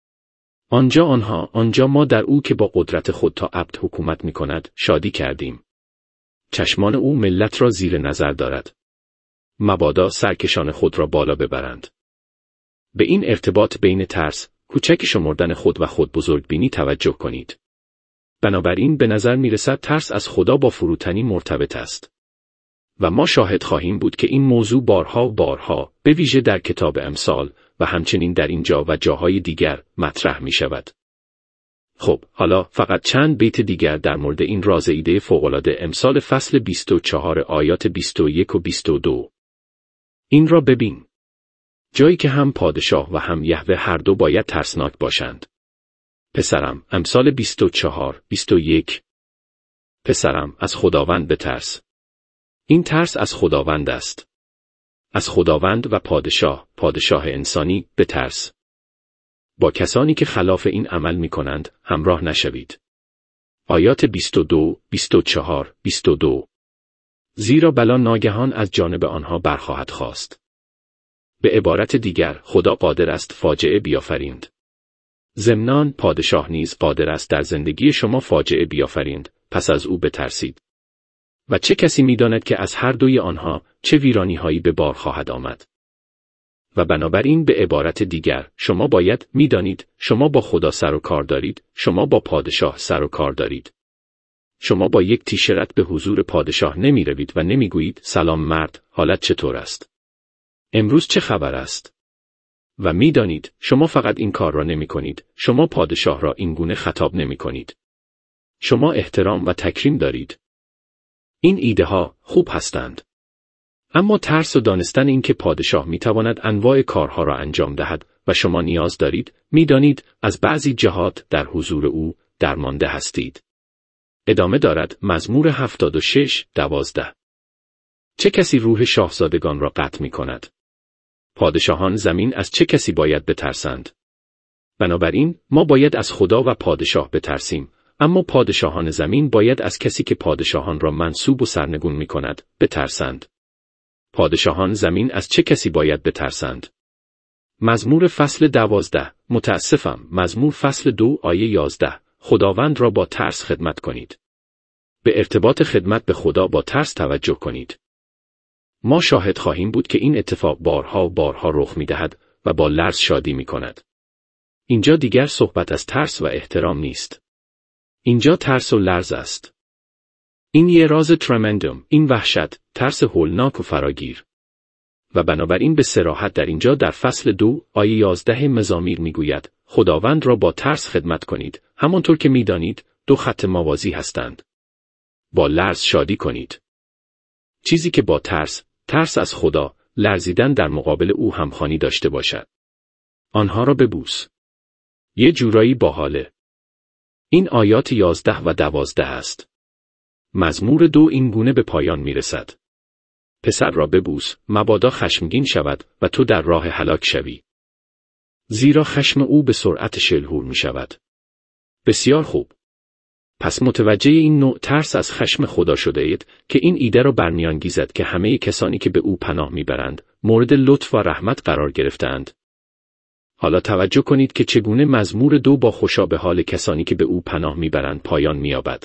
آنجا ما در او که با قدرت خود تا ابد حکومت می کند شادی کردیم. چشمان او ملت را زیر نظر دارد. مبادا سرکشان خود را بالا ببرند. به این ارتباط بین ترس، کوچک شمردن خود و خود بزرگبینی توجه کنید. بنابراین به نظر می رسد ترس از خدا با فروتنی مرتبط است. و ما شاهد خواهیم بود که این موضوع بارها و بارها به ویژه در کتاب امثال و همچنین در اینجا و جاهای دیگر مطرح می شود. خب، حالا فقط چند بیت دیگر در مورد این راز ایده فوق‌العاده امثال فصل 24 آیات 21 و 22. این را ببین. جایی که هم پادشاه و هم یهوه هر دو باید ترسناک باشند. پسرم، امثال 24-21. پسرم، از خداوند بترس. این ترس از خداوند است. از خداوند و پادشاه انسانی بترس. با کسانی که خلاف این عمل می کنند همراه نشوید. آیات 22 زیرا بلا ناگهان از جانب آنها برخواهد خاست. به عبارت دیگر خدا قادر است فاجعه بیافریند. ضمناً پادشاه نیز قادر است در زندگی شما فاجعه بیافریند، پس از او بترسید. و چه کسی می‌داند که از هر دوی آنها چه ویرانی‌هایی به بار خواهد آمد. و بنابراین به عبارت دیگر شما باید می‌دانید شما با خدا سر و کار دارید، شما با پادشاه سر و کار دارید. شما با یک تیشرت به حضور پادشاه نمی‌روید و نمی‌گویید سلام مرد، حالت چطور است؟ امروز چه خبر است؟ و می‌دانید شما فقط این کار را نمی‌کنید، شما پادشاه را این گونه خطاب نمی‌کنید. شما احترام و تکریم دارید. این ایده ها خوب هستند. اما ترس و دانستن این که پادشاه میتواند انواع کارها را انجام دهد و شما نیاز دارید، میدانید از بعضی جهات در حضور او درمانده هستید. ادامه دارد مزمور 76:12. چه کسی روح شاهزادگان را قطع می کند؟ پادشاهان زمین از چه کسی باید بترسند؟ بنابراین ما باید از خدا و پادشاه بترسیم. اما پادشاهان زمین باید از کسی که پادشاهان را منصوب و سرنگون می کند بترسند. پادشاهان زمین از چه کسی باید بترسند؟ مزمور فصل 12. متاسفم، مزمور فصل 2 آیه 11. خداوند را با ترس خدمت کنید. به ارتباط خدمت به خدا با ترس توجه کنید. ما شاهد خواهیم بود که این اتفاق بارها و بارها رخ می دهد و با لرز شادی می کند. اینجا دیگر صحبت از ترس و احترام نیست. اینجا ترس و لرز است. این یه راز ترمندوم، این وحشت، ترس هولناک و فراگیر. و بنابراین به صراحت در اینجا در فصل 2 آیه 11 مزامیر میگوید خداوند را با ترس خدمت کنید، همانطور که میدانید 2 خط موازی هستند. با لرز شادی کنید. چیزی که با ترس از خدا، لرزیدن در مقابل او همخوانی داشته باشد. آنها را ببوس. یه جورایی باحاله. این آیات 11 و 12 است. مزمور 2 این گونه به پایان می رسد. پسر را ببوس، مبادا خشمگین شود و تو در راه هلاک شوی. زیرا خشم او به سرعت شلهور می شود. بسیار خوب. پس متوجه این نوع ترس از خشم خدا شده اید که این ایده را برمیانگیزد که همه کسانی که به او پناه میبرند مورد لطف و رحمت قرار گرفتند. حالا توجه کنید که چگونه مزمور 2 با خوشا به حال کسانی که به او پناه میبرند پایان مییابد.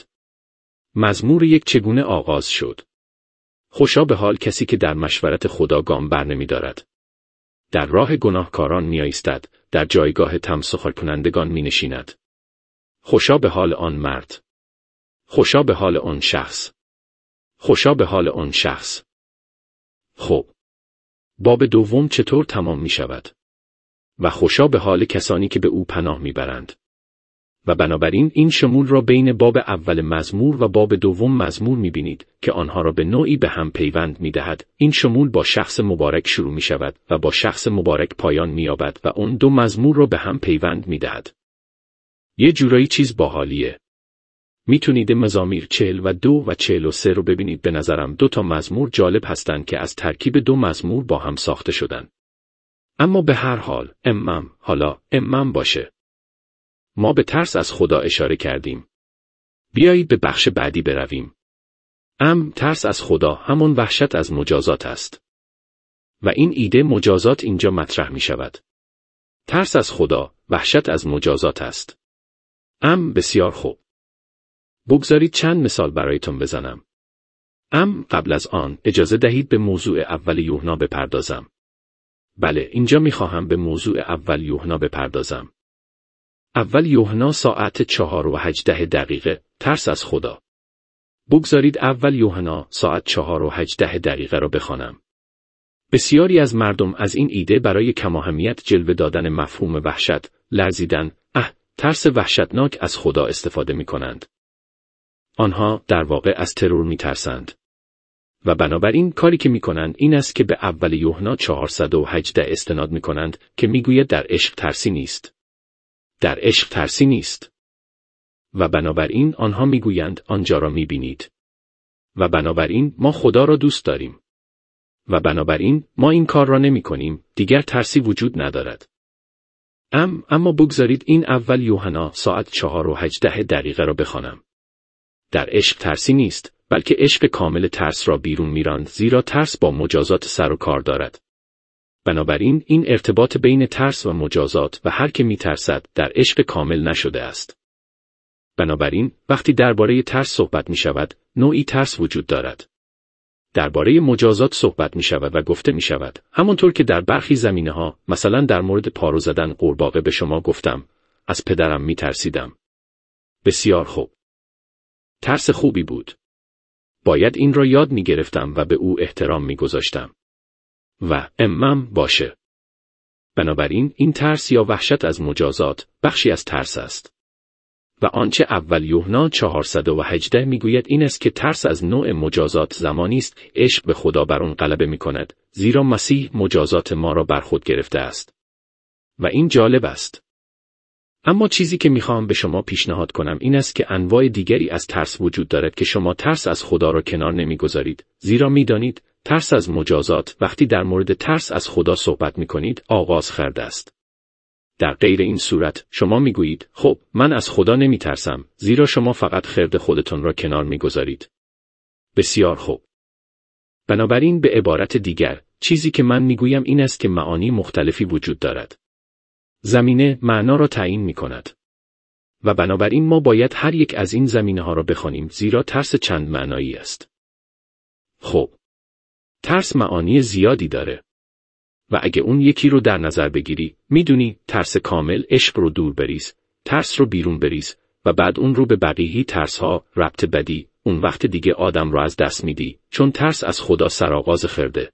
مزمور 1 چگونه آغاز شد؟ خوشا به حال کسی که در مشورت خدا گام برنمیدارد. در راه گناهکاران میایستد، در جایگاه تمسخر کنندگان مینشیند. خوشا به حال آن مرد. خوشا به حال آن شخص. خوشا به حال آن شخص. خب. باب دوم چطور تمام می شود؟ و خوشا به حال کسانی که به او پناه می برند. و بنابراین این شمول را بین باب اول مزمور و باب دوم مزمور می بینید که آنها را به نوعی به هم پیوند می دهد. این شمول با شخص مبارک شروع می شود و با شخص مبارک پایان می یابد و اون دو مزمور را به هم پیوند می دهد. یه جورایی چیز باحالیه. میتونید مزامیر 42 و 43 رو ببینید. به نظرم 2 تا مزمور جالب هستن که از ترکیب 2 مزمور با هم ساخته شدن. اما به هر حال حالا باشه. ما به ترس از خدا اشاره کردیم. بیایید به بخش بعدی برویم. ترس از خدا همون وحشت از مجازات است. و این ایده مجازات اینجا مطرح می شود. ترس از خدا، وحشت از مجازات است. بسیار خوب. بگذارید چند مثال برایتون بزنم. قبل از آن اجازه دهید به موضوع اول یوحنا بپردازم. بله، اینجا میخواهم به موضوع اول یوحنا بپردازم. اول یوحنا ساعت 4:18 ترس از خدا. بگذارید اول یوحنا ساعت 4:18 را بخوانم. بسیاری از مردم از این ایده برای کماهمیت جلوه دادن مفهوم وحشت، لرزیدن، ترس وحشتناک از خدا استفاده می کنند. آنها در واقع از ترور می ترسند. و بنابراین کاری که می کنند این است که به اول یوحنا 4:18 استناد می کنند که می گوید در عشق ترسی نیست. در عشق ترسی نیست. و بنابراین آنها می گویند آنجا را می بینید. و بنابراین ما خدا را دوست داریم. و بنابراین ما این کار را نمی کنیم، دیگر ترسی وجود ندارد. اما بگذارید این اول یوحنا ساعت 4:18 را بخوانم. در عشق ترسی نیست، بلکه عشق کامل ترس را بیرون میراند، زیرا ترس با مجازات سر و کار دارد. بنابراین این ارتباط بین ترس و مجازات و هر که میترسد در عشق کامل نشده است. بنابراین وقتی درباره ترس صحبت می شود، نوعی ترس وجود دارد. درباره مجازات صحبت می شود و گفته می شود، همانطور که در برخی زمینه ها، مثلا در مورد پارو زدن قورباغه به شما گفتم، از پدرم می ترسیدم. بسیار خوب. ترس خوبی بود. باید این را یاد می گرفتم و به او احترام می گذاشتم. و باشه. بنابراین این ترس یا وحشت از مجازات بخشی از ترس است. و آنچه اول یوحنا 4:18 میگوید این است که ترس از نوع مجازات زمانی است عشق به خدا بر آن غلبه میکند، زیرا مسیح مجازات ما را بر خود گرفته است. و این جالب است. اما چیزی که میخوام به شما پیشنهاد کنم این است که انواع دیگری از ترس وجود دارد که شما ترس از خدا را کنار نمیگذارید، زیرا میدانید ترس از مجازات وقتی در مورد ترس از خدا صحبت میکنید آغاز خورده است. در غیر این صورت شما میگویید خب من از خدا نمیترسم، زیرا شما فقط خرد خودتون را کنار میگذارید. بسیار خوب. بنابراین به عبارت دیگر چیزی که من میگویم این است که معانی مختلفی وجود دارد. زمینه معنا را تعیین میکند. و بنابراین ما باید هر یک از این زمینه ها را بخوانیم، زیرا ترس چند معنایی است. خب. ترس معانی زیادی داره. و اگه اون یکی رو در نظر بگیری، میدونی ترس کامل عشق رو دور بریز، ترس رو بیرون بریز و بعد اون رو به بقیه ترس ها ربط بدی، اون وقت دیگه آدم رو از دست میدی، چون ترس از خدا سرآغاز خرده.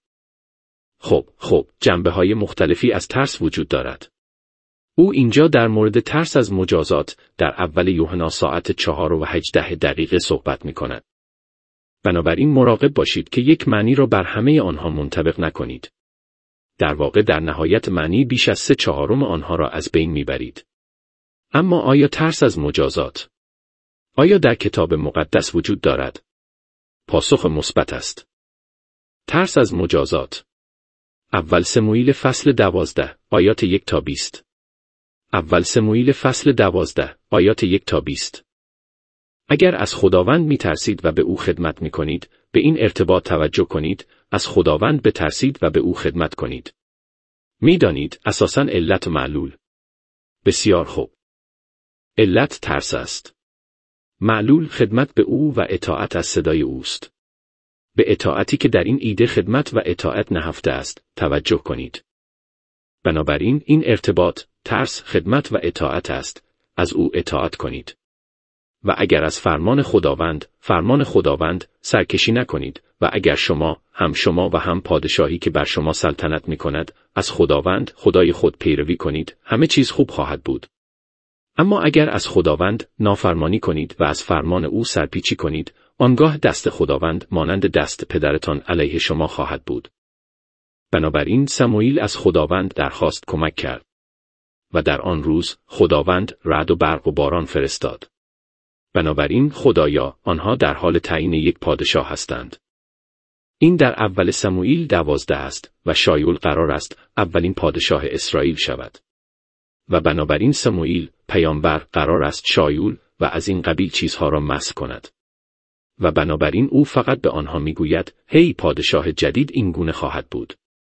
خب، جنبه های مختلفی از ترس وجود دارد. او اینجا در مورد ترس از مجازات در اول یوحنا ساعت 4:18 صحبت میکند. بنابراین مراقب باشید که یک معنی را بر همه آنها منطبق نکنید. در واقع در نهایت معنی بیش از 3/4 آنها را از بین میبرید. اما آیا ترس از مجازات آیا در کتاب مقدس وجود دارد؟ پاسخ مثبت است. ترس از مجازات. اول سموئیل فصل 12 آیات 1 تا 20. اول سموئیل فصل 12 آیات 1 تا 20. اگر از خداوند می ترسید و به او خدمت می کنید، به این ارتباط توجه کنید، از خداوند بترسید و به او خدمت کنید. می دانید اساساً علت و معلول. بسیار خوب. علت ترس است. معلول خدمت به او و اطاعت از صدای اوست. به اطاعتی که در این ایده خدمت و اطاعت نهفته است، توجه کنید. بنابراین این ارتباط، ترس خدمت و اطاعت است، از او اطاعت کنید. و اگر از فرمان خداوند سرکشی نکنید و اگر شما و هم پادشاهی که بر شما سلطنت می کند، از خداوند خدای خود پیروی کنید، همه چیز خوب خواهد بود. اما اگر از خداوند نافرمانی کنید و از فرمان او سرپیچی کنید، آنگاه دست خداوند مانند دست پدرتان علیه شما خواهد بود. بنابراین سموئیل از خداوند درخواست کمک کرد. و در آن روز خداوند رعد و برق و باران فرستاد. بنابراین خدایا آنها در حال تعیین یک پادشاه هستند. این در اول سموئیل 12 است و شایول قرار است اولین پادشاه اسرائیل شود. و بنابراین سموئیل پیامبر قرار است شایول و از این قبیل چیزها را مسخ کند. و بنابراین او فقط به آنها میگوید هی پادشاه جدید این گونه خواهد بود.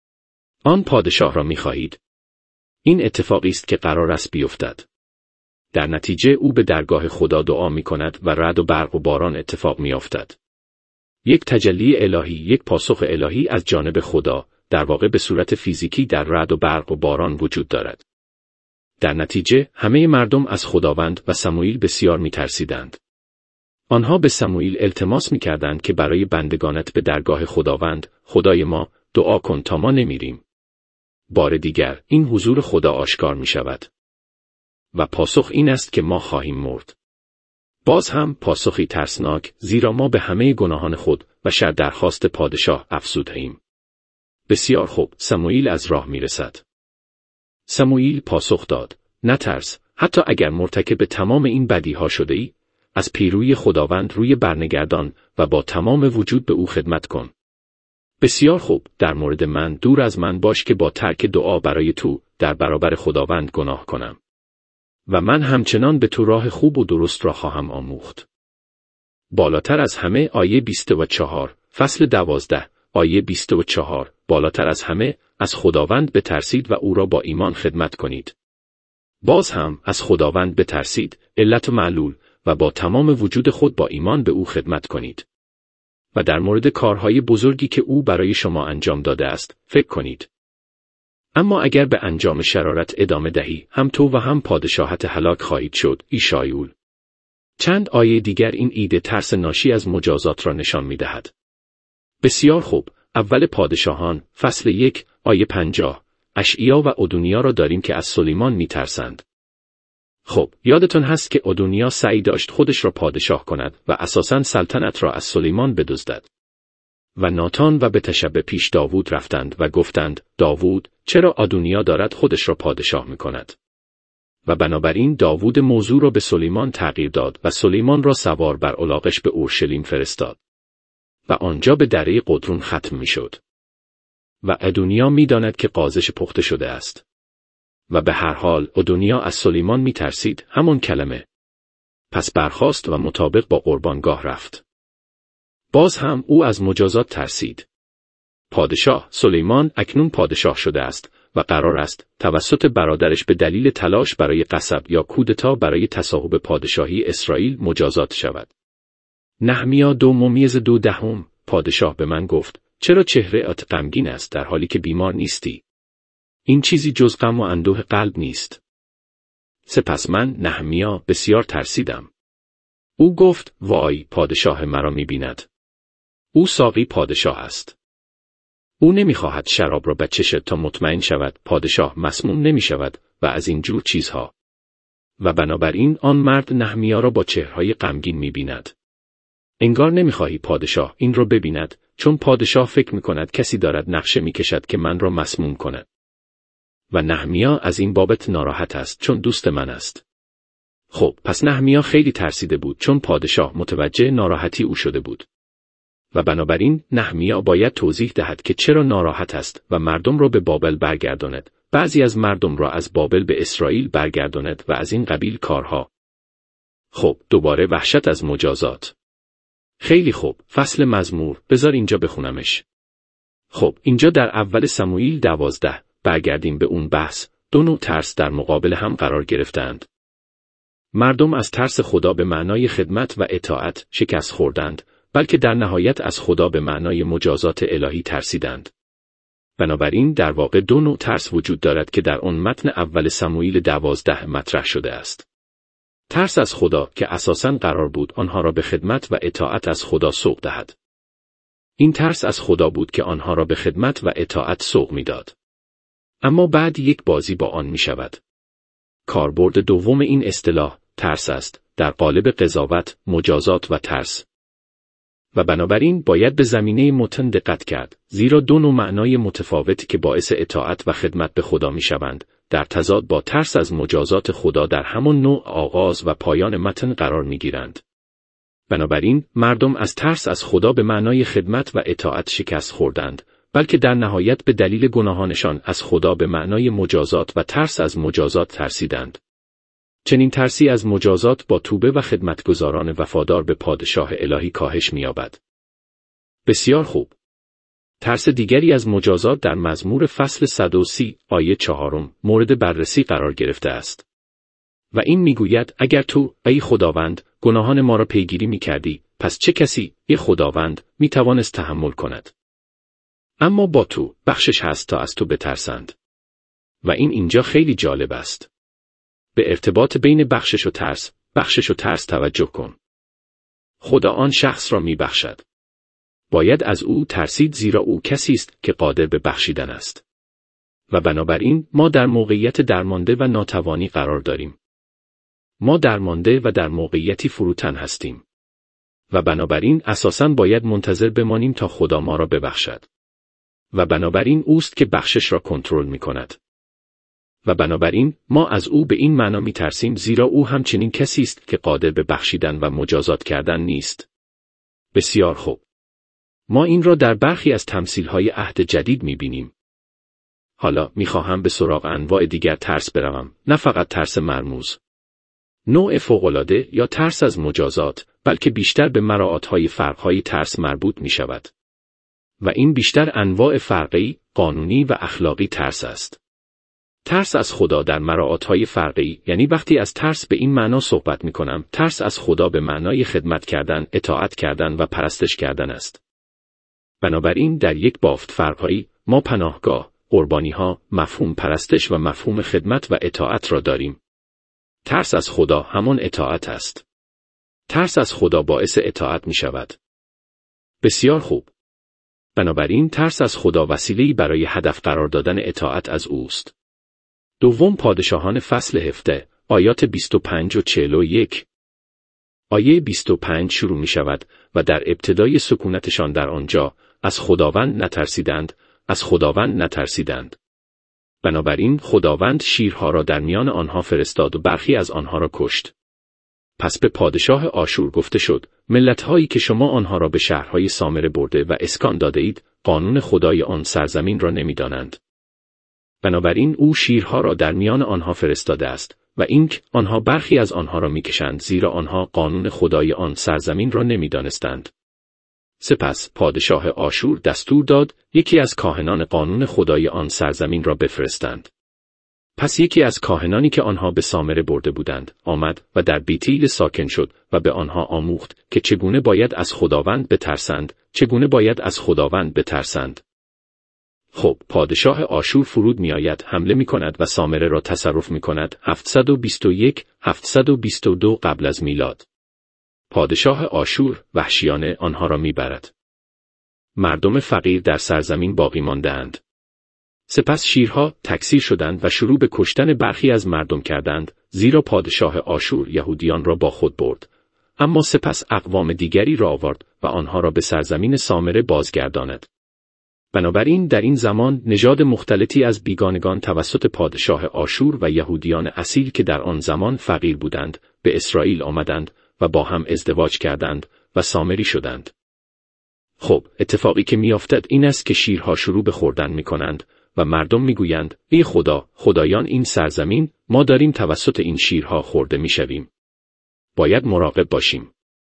آن پادشاه را میخواهید؟ این اتفاقی است که قرار است بیفتد. در نتیجه او به درگاه خدا دعا میکند و رعد و برق و باران اتفاق میافتد. یک تجلی الهی، یک پاسخ الهی از جانب خدا، در واقع به صورت فیزیکی در رعد و برق و باران وجود دارد. در نتیجه همه مردم از خداوند و سموئیل بسیار میترسیدند. آنها به سموئیل التماس میکردند که برای بندگانت به درگاه خداوند، خدای ما، دعا کن تا ما نمیریم. بار دیگر این حضور خدا آشکار میشود. و پاسخ این است که ما خواهیم مرد. باز هم پاسخی ترسناک، زیرا ما به همه گناهان خود و شر درخواست پادشاه افزوده‌ایم. بسیار خوب، سموئیل از راه میرسد. سموئیل پاسخ داد: نترس، حتی اگر مرتکب تمام این بدیها شده ای، از پیروی خداوند روی برنگردان و با تمام وجود به او خدمت کن. بسیار خوب، در مورد من دور از من باش که با ترک دعا برای تو در برابر خداوند گناه کنم. و من همچنان به تو راه خوب و درست را خواهم آموخت. بالاتر از همه آیه 24 فصل 12 آیه 24 بالاتر از همه از خداوند بترسید و او را با ایمان خدمت کنید. باز هم از خداوند بترسید، علت و معلول، و با تمام وجود خود با ایمان به او خدمت کنید. و در مورد کارهای بزرگی که او برای شما انجام داده است، فکر کنید. اما اگر به انجام شرارت ادامه دهی، هم تو و هم پادشاهت هلاک خواهید شد، ای شایول. چند آیه دیگر این ایده ترس ناشی از مجازات را نشان می دهد. بسیار خوب، اول پادشاهان، فصل 1، آیه 50، اشعیا و ادونیا را داریم که از سلیمان می ترسند. خب، یادتون هست که ادونیا سعی داشت خودش را پادشاه کند و اساساً سلطنت را از سلیمان بدزدد. و ناتان و به تشبه پیش داوود رفتند و گفتند: داوود، چرا ادونیا دارد خودش را پادشاه می کند؟ و بنابراین داوود موضوع را به سلیمان تغییر داد و سلیمان را سوار بر الاغش به اورشلیم فرستاد. و آنجا به دره قدرون ختم می شد. و ادونیا می داند که قازش پخته شده است. و به هر حال ادونیا از سلیمان می ترسید، همون کلمه. پس برخاست و مطابق با قربانگاه رفت. باز هم او از مجازات ترسید. پادشاه سلیمان اکنون پادشاه شده است و قرار است توسط برادرش به دلیل تلاش برای غصب یا کودتا برای تصاحب پادشاهی اسرائیل مجازات شود. نهمیا 2:2 پادشاه به من گفت: چرا چهره‌ات غمگین است در حالی که بیمار نیستی؟ این چیزی جز غم و اندوه قلب نیست. سپس من نهمیا بسیار ترسیدم. او گفت: وای، پادشاه مرا می‌بیند. او ساقی پادشاه است. او نمی‌خواهد شراب را بچشد تا مطمئن شود پادشاه مسموم نمی‌شود و از این جور چیزها. و بنابراین آن مرد نهمیا را با چهره‌های غمگین می‌بیند. انگار نمی‌خواهی پادشاه این را ببیند، چون پادشاه فکر می‌کند کسی دارد نقشه می‌کشد که من را مسموم کند. و نهمیا از این بابت ناراحت است چون دوست من است. خب پس نهمیا خیلی ترسیده بود چون پادشاه متوجه ناراحتی او شده بود. و بنابراین نهمیا باید توضیح دهد که چرا ناراحت است و مردم را به بابل برگرداند، بعضی از مردم را از بابل به اسرائیل برگرداند و از این قبیل کارها. خب دوباره وحشت از مجازات. خیلی خوب، فصل مزمور، بذار اینجا بخونمش. خب اینجا در اول سموئیل 12 برگردیم به اون بحث، دو نوع ترس در مقابل هم قرار گرفتند. مردم از ترس خدا به معنای خدمت و اطاعت شکست خوردند، بلکه در نهایت از خدا به معنای مجازات الهی ترسیدند. بنابراین در واقع دو نوع ترس وجود دارد که در آن متن اول سموئیل 12 مطرح شده است. ترس از خدا که اساساً قرار بود آنها را به خدمت و اطاعت از خدا سوق دهد. این ترس از خدا بود که آنها را به خدمت و اطاعت سوق می‌داد. اما بعد یک بازی با آن می‌شود. کاربرد دوم این اصطلاح ترس است، در قالب قضاوت، مجازات و ترس. و بنابراین باید به زمینه متن دقت کرد، زیرا دو نوع معنای متفاوتی که باعث اطاعت و خدمت به خدا می‌شوند، در تضاد با ترس از مجازات خدا در همان نوع آغاز و پایان متن قرار می‌گیرند. بنابراین مردم از ترس از خدا به معنای خدمت و اطاعت شکست خوردند، بلکه در نهایت به دلیل گناهانشان از خدا به معنای مجازات و ترس از مجازات ترسیدند. چنین ترسی از مجازات با توبه و خدمتگزاران وفادار به پادشاه الهی کاهش می‌یابد. بسیار خوب. ترس دیگری از مجازات در مزمور فصل 130 آیه 4 مورد بررسی قرار گرفته است. و این میگوید اگر تو ای خداوند گناهان ما را پیگیری می‌کردی، پس چه کسی ای خداوند می‌توانست تحمل کند؟ اما با تو بخشش هست تا از تو بترسند. و این اینجا خیلی جالب است. به ارتباط بین بخشش و ترس توجه کن. خدا آن شخص را می‌بخشد. باید از او ترسید زیرا او کسی است که قادر به بخشیدن است. و بنابراین ما در موقعیت درمانده و ناتوانی قرار داریم. ما درمانده و در موقعیتی فروتن هستیم. و بنابراین اساساً باید منتظر بمانیم تا خدا ما را ببخشد. و بنابراین اوست که بخشش را کنترل می‌کند. و بنابراین ما از او به این معنا می‌ترسیم زیرا او همچنین کسی است که قادر به بخشیدن و مجازات کردن نیست. بسیار خوب. ما این را در برخی از تمثیل‌های عهد جدید می‌بینیم. حالا می‌خواهم به سراغ انواع دیگر ترس بروم، نه فقط ترس مرموز. نوع فوق‌العاده یا ترس از مجازات، بلکه بیشتر به مراعات‌های فرق‌های ترس مربوط می‌شود. و این بیشتر انواع فرقی، قانونی و اخلاقی ترس است. ترس از خدا در مراعات‌های فرقی، یعنی وقتی از ترس به این معنا صحبت می‌کنم، ترس از خدا به معنای خدمت کردن، اطاعت کردن و پرستش کردن است. بنابراین در یک بافت فرقی، ما پناهگاه، قربانی‌ها، مفهوم پرستش و مفهوم خدمت و اطاعت را داریم. ترس از خدا همان اطاعت است. ترس از خدا باعث اطاعت می‌شود. بسیار خوب. بنابراین ترس از خدا وسیله‌ای برای هدف قرار دادن اطاعت از اوست. دوم پادشاهان فصل 17 آیات 25 و 41. آیه 25 شروع می شود و در ابتدای سکونتشان در آنجا از خداوند نترسیدند. بنابراین خداوند شیرها را در میان آنها فرستاد و برخی از آنها را کشت. پس به پادشاه آشور گفته شد ملت‌هایی که شما آنها را به شهرهای سامره برده و اسکان داده اید قانون خدای آن سرزمین را نمی‌دانند. بنابراین او شیرها را در میان آنها فرستاده است و اینک آنها برخی از آنها را میکشند زیرا آنها قانون خدای آن سرزمین را نمیدانستند. سپس پادشاه آشور دستور داد یکی از کاهنان قانون خدای آن سرزمین را بفرستند. پس یکی از کاهنانی که آنها به سامره برده بودند آمد و در بیتیل ساکن شد و به آنها آموخت که چگونه باید از خداوند بترسند. خب پادشاه آشور فرود می آید، حمله می کند و سامره را تصرف می کند. 722 قبل از میلاد. پادشاه آشور وحشیانه آنها را می برد. مردم فقیر در سرزمین باقی ماندند. سپس شیرها تکثیر شدند و شروع به کشتن برخی از مردم کردند، زیرا پادشاه آشور یهودیان را با خود برد. اما سپس اقوام دیگری را آورد و آنها را به سرزمین سامره بازگرداند. بنابراین در این زمان نژاد مختلطی از بیگانگان توسط پادشاه آشور و یهودیان اصیل که در آن زمان فقیر بودند، به اسرائیل آمدند و با هم ازدواج کردند و سامری شدند. خب، اتفاقی که میافتد این است که شیرها شروع به خوردن میکنند و مردم میگویند: ای خدا، خدایان این سرزمین، ما داریم توسط این شیرها خورده میشویم. باید مراقب باشیم.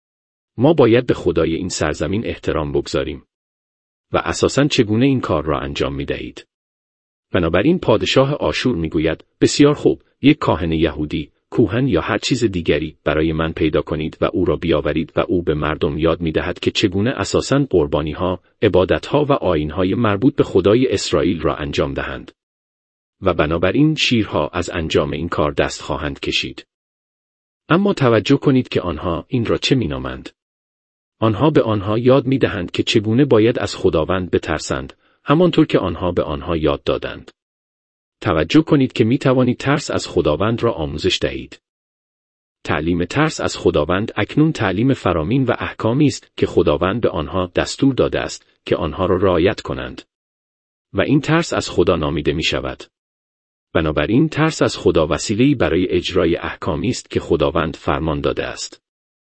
ما باید به خدای این سرزمین احترام بگذاریم. و اساساً چگونه این کار را انجام میدهید؟ بنابراین پادشاه آشور میگوید: بسیار خوب، یک کاهن یهودی، کوهن یا هر چیز دیگری برای من پیدا کنید و او را بیاورید و او به مردم یاد میدهد که چگونه اساساً قربانی‌ها، عبادت‌ها و آیین‌های مربوط به خدای اسرائیل را انجام دهند. و بنابراین شیرها از انجام این کار دست خواهند کشید. اما توجه کنید که آنها این را چه مینامند؟ آنها به آنها یاد میدهند که چگونه باید از خداوند بترسند، همانطور که آنها به آنها یاد دادند. توجه کنید که می توانید ترس از خداوند را آموزش دهید. تعلیم ترس از خداوند اکنون تعلیم فرامین و احکامی است که خداوند به آنها دستور داده است که آنها را رعایت کنند. و این ترس از خدا نامیده می شود. بنابراین ترس از خدا وسیله‌ای برای اجرای احکامی است که خداوند فرمان داده است.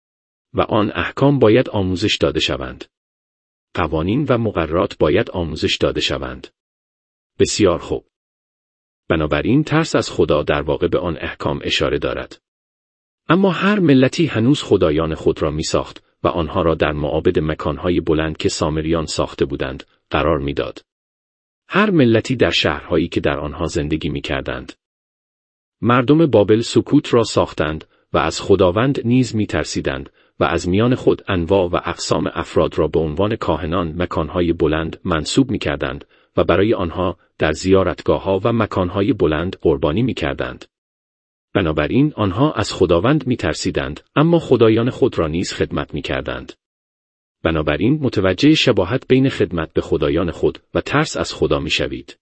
و آن احکام باید آموزش داده شوند. قوانین و مقررات باید آموزش داده شوند. بسیار خوب. بنابراین ترس از خدا در واقع به آن احکام اشاره دارد. اما هر ملتی هنوز خدایان خود را می ساخت و آنها را در معابد مکانهای بلند که سامریان ساخته بودند قرار می داد. هر ملتی در شهرهایی که در آنها زندگی می کردند. مردم بابل سکوت را ساختند و از خداوند نیز می ترسیدند و از میان خود انواع و اقسام افراد را به عنوان کاهنان مکانهای بلند منصوب می کردند و برای آنها در زیارتگاه‌ها و مکانهای بلند قربانی می کردند. بنابراین آنها از خداوند می ترسیدند، اما خدایان خود را نیز خدمت می کردند. بنابراین متوجه شباهت بین خدمت به خدایان خود و ترس از خدا می شوید.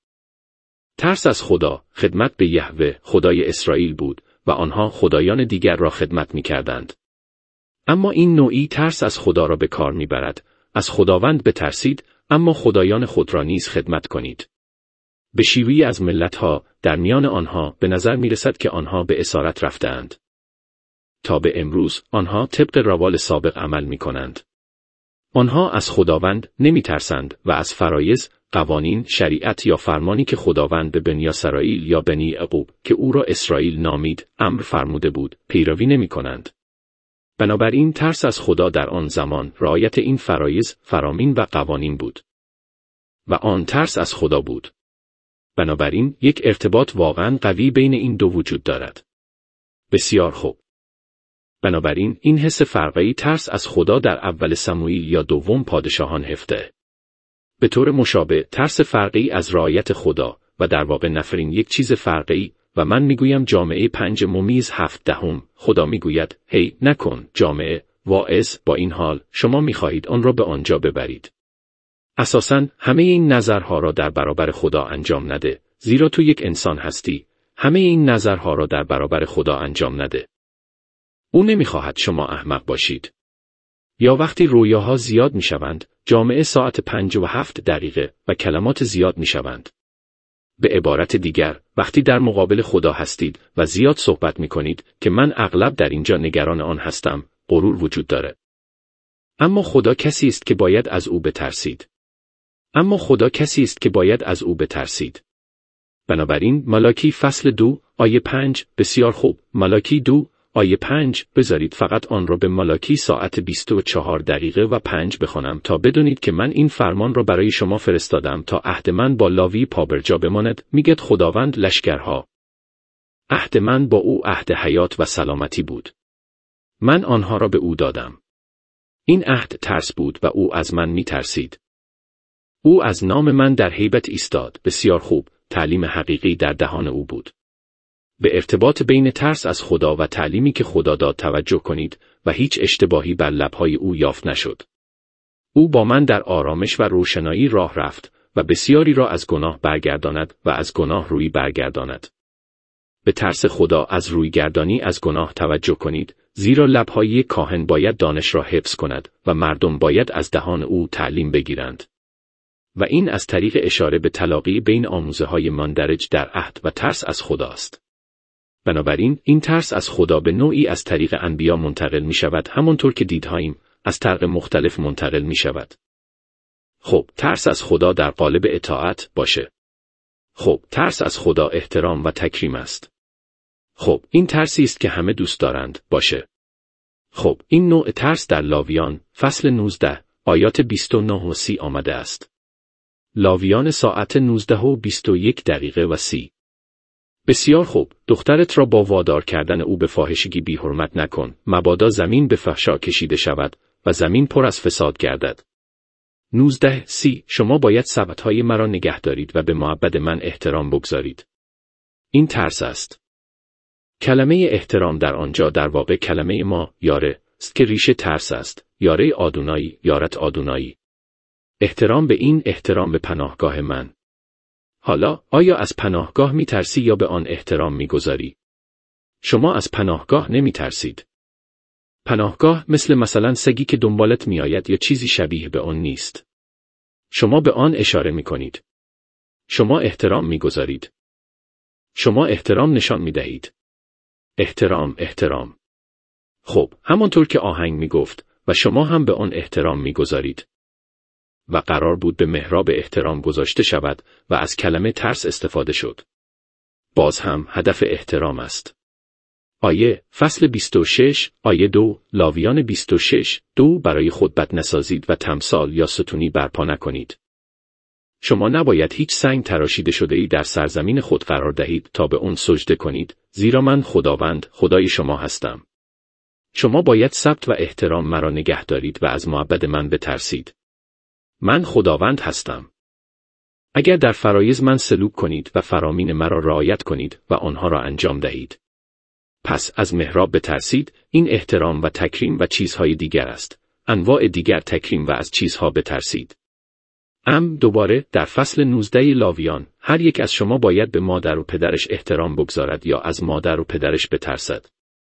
ترس از خدا، خدمت به یهوه خدای اسرائیل بود و آنها خدایان دیگر را خدمت می کردند. اما این نوعی ترس از خدا را به کار می برد. از خداوند بترسید، اما خدایان خود را نیز خدمت کنید. به شیوهی از ملتها، در میان آنها به نظر می رسد که آنها به اسارت رفتند. تا به امروز، آنها طبق روال سابق عمل می کنند. آنها از خداوند نمی ترسند و از فرایض، قوانین، شریعت یا فرمانی که خداوند به بنی اسرائیل یا بنی یعقوب که او را اسرائیل نامید، امر فرموده بود، پیروی نمی کنند. بنابراین ترس از خدا در آن زمان رعایت این فرایض، فرامین و قوانین بود. و آن ترس از خدا بود. بنابراین یک ارتباط واقعاً قوی بین این دو وجود دارد. بسیار خوب. بنابراین این حس فرقی ترس از خدا در اول سموئیل یا دوم پادشاهان 17. به طور مشابه ترس فرقی از رعایت خدا و در واقع نفرین یک چیز فرقی و من میگویم جامعه 5-7 خدا میگوید هی نکن جامعه واعظ با این حال شما میخواهید آن را به آنجا ببرید. اساساً همه این نظرها را در برابر خدا انجام نده، زیرا تو یک انسان هستی. همه این نظرها را در برابر خدا انجام نده. او نمیخواهد شما احمق باشید. یا وقتی رویاها زیاد میشوند، جامعه ساعت 5:07 و کلمات زیاد میشوند. به عبارت دیگر، وقتی در مقابل خدا هستید و زیاد صحبت میکنید که من اغلب در اینجا نگران آن هستم، غرور وجود داره. اما خدا کسی است که باید از او بترسید. بنابراین ملاکی فصل 2 آیه 5 بسیار خوب. ملاکی 2 آیه 5 بذارید فقط آن را به ملاکی ساعت 24:05 بخوانم تا بدونید که من این فرمان را برای شما فرستادم تا عهد من با لاوی پابرجا بماند. میگه خداوند لشکرها. عهد من با او عهد حیات و سلامتی بود. من آنها را به او دادم. این عهد ترس بود و او از من میترسید. او از نام من در هیبت ایستاد. بسیار خوب. تعلیم حقیقی در دهان او بود. به ارتباط بین ترس از خدا و تعلیمی که خدا داد توجه کنید و هیچ اشتباهی بر لبهای او یافت نشد. او با من در آرامش و روشنایی راه رفت و بسیاری را از گناه برگرداند و از گناه روی برگرداند. به ترس خدا از رویگردانی از گناه توجه کنید، زیرا لبهای کاهن باید دانش را حفظ کند و مردم باید از دهان او تعلیم بگیرند. و این از طریق اشاره به تلاقی بین آموزه‌های مندرج در عهد و ترس از خداست. بنابراین این ترس از خدا به نوعی از طریق انبیا منتقل می شود، همانطور که دیدهاییم از طرق مختلف منتقل می شود. خب ترس از خدا در قالب اطاعت باشه. خب ترس از خدا احترام و تکریم است. خب این ترسی است که همه دوست دارند باشه. خب این نوع ترس در لاویان فصل 19 آیات 29 و 30 آمده است. لاویان ساعت 19 و 21 دقیقه و 30. بسیار خوب، دخترت را با وادار کردن او به فاحشگی بی حرمت نکن، مبادا زمین به فحشا کشیده شود و زمین پر از فساد گردد. 19:30 شما باید سبت‌های مرا نگه دارید و به معبد من احترام بگذارید. این ترس است. کلمه احترام در آنجا در واقع کلمه ما یاره است که ریشه ترس است. یاره آدونایی، یارت آدونایی. احترام به این احترام به پناهگاه من. حالا آیا از پناهگاه می ترسی یا به آن احترام می گذاری؟ شما از پناهگاه نمی ترسید. پناهگاه مثلا سگی که دنبالت می آید یا چیزی شبیه به آن نیست. شما به آن اشاره می کنید. شما احترام می گذارید. شما احترام نشان می دهید. احترام. خب، همانطور که آهنگ می گفت و شما هم به آن احترام می گذارید. و قرار بود به محراب احترام گذاشته شود و از کلمه ترس استفاده شد. باز هم هدف احترام است. آیه فصل 26 آیه 2 لاویان 26 2 برای خود بت نسازید و تمثال یا ستونی برپا نکنید. شما نباید هیچ سنگ تراشیده شده ای در سرزمین خود قرار دهید تا به اون سجده کنید، زیرا من خداوند خدای شما هستم. شما باید ثبت و احترام مرا نگه دارید و از معبد من بترسید. من خداوند هستم. اگر در فرایض من سلوک کنید و فرامین مرا رعایت کنید و آنها را انجام دهید. پس از محراب بترسید، این احترام و تکریم و چیزهای دیگر است. انواع دیگر تکریم و از چیزها بترسید. دوباره در فصل 19 لاویان، هر یک از شما باید به مادر و پدرش احترام بگذارد یا از مادر و پدرش بترسد.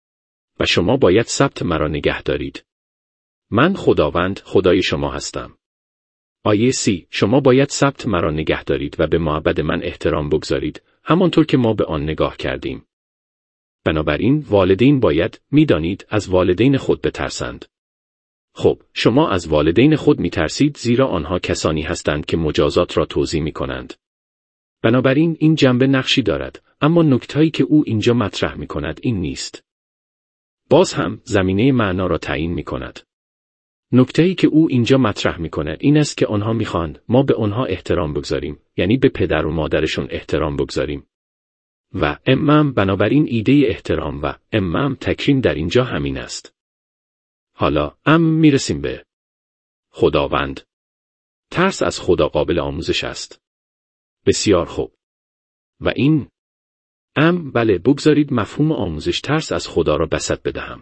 و شما باید ثبت مرا نگه دارید. من خداوند خدای شما هستم. آیه 30 شما باید ثبت مرا نگه دارید و به معبد من احترام بگذارید، همانطور که ما به آن نگاه کردیم. بنابراین والدین باید می‌دانید از والدین خود بترسند. خب، شما از والدین خود می‌ترسید زیرا آنها کسانی هستند که مجازات را توزیع می‌کنند. بنابراین این جنبه نقشی دارد، اما نکته‌ای که او اینجا مطرح می‌کند این نیست. باز هم زمینه معنا را تعیین می‌کند. نکته‌ای که او اینجا مطرح می‌کند این است که آنها می‌خواهند ما به آنها احترام بگذاریم، یعنی به پدر و مادرشون احترام بگذاریم. و بنابراین ایده احترام و تکریم در اینجا همین است. حالا میرسیم به خداوند. ترس از خدا قابل آموزش است. بسیار خوب. و این بله، بگذارید مفهوم آموزش ترس از خدا را بسط بدهم.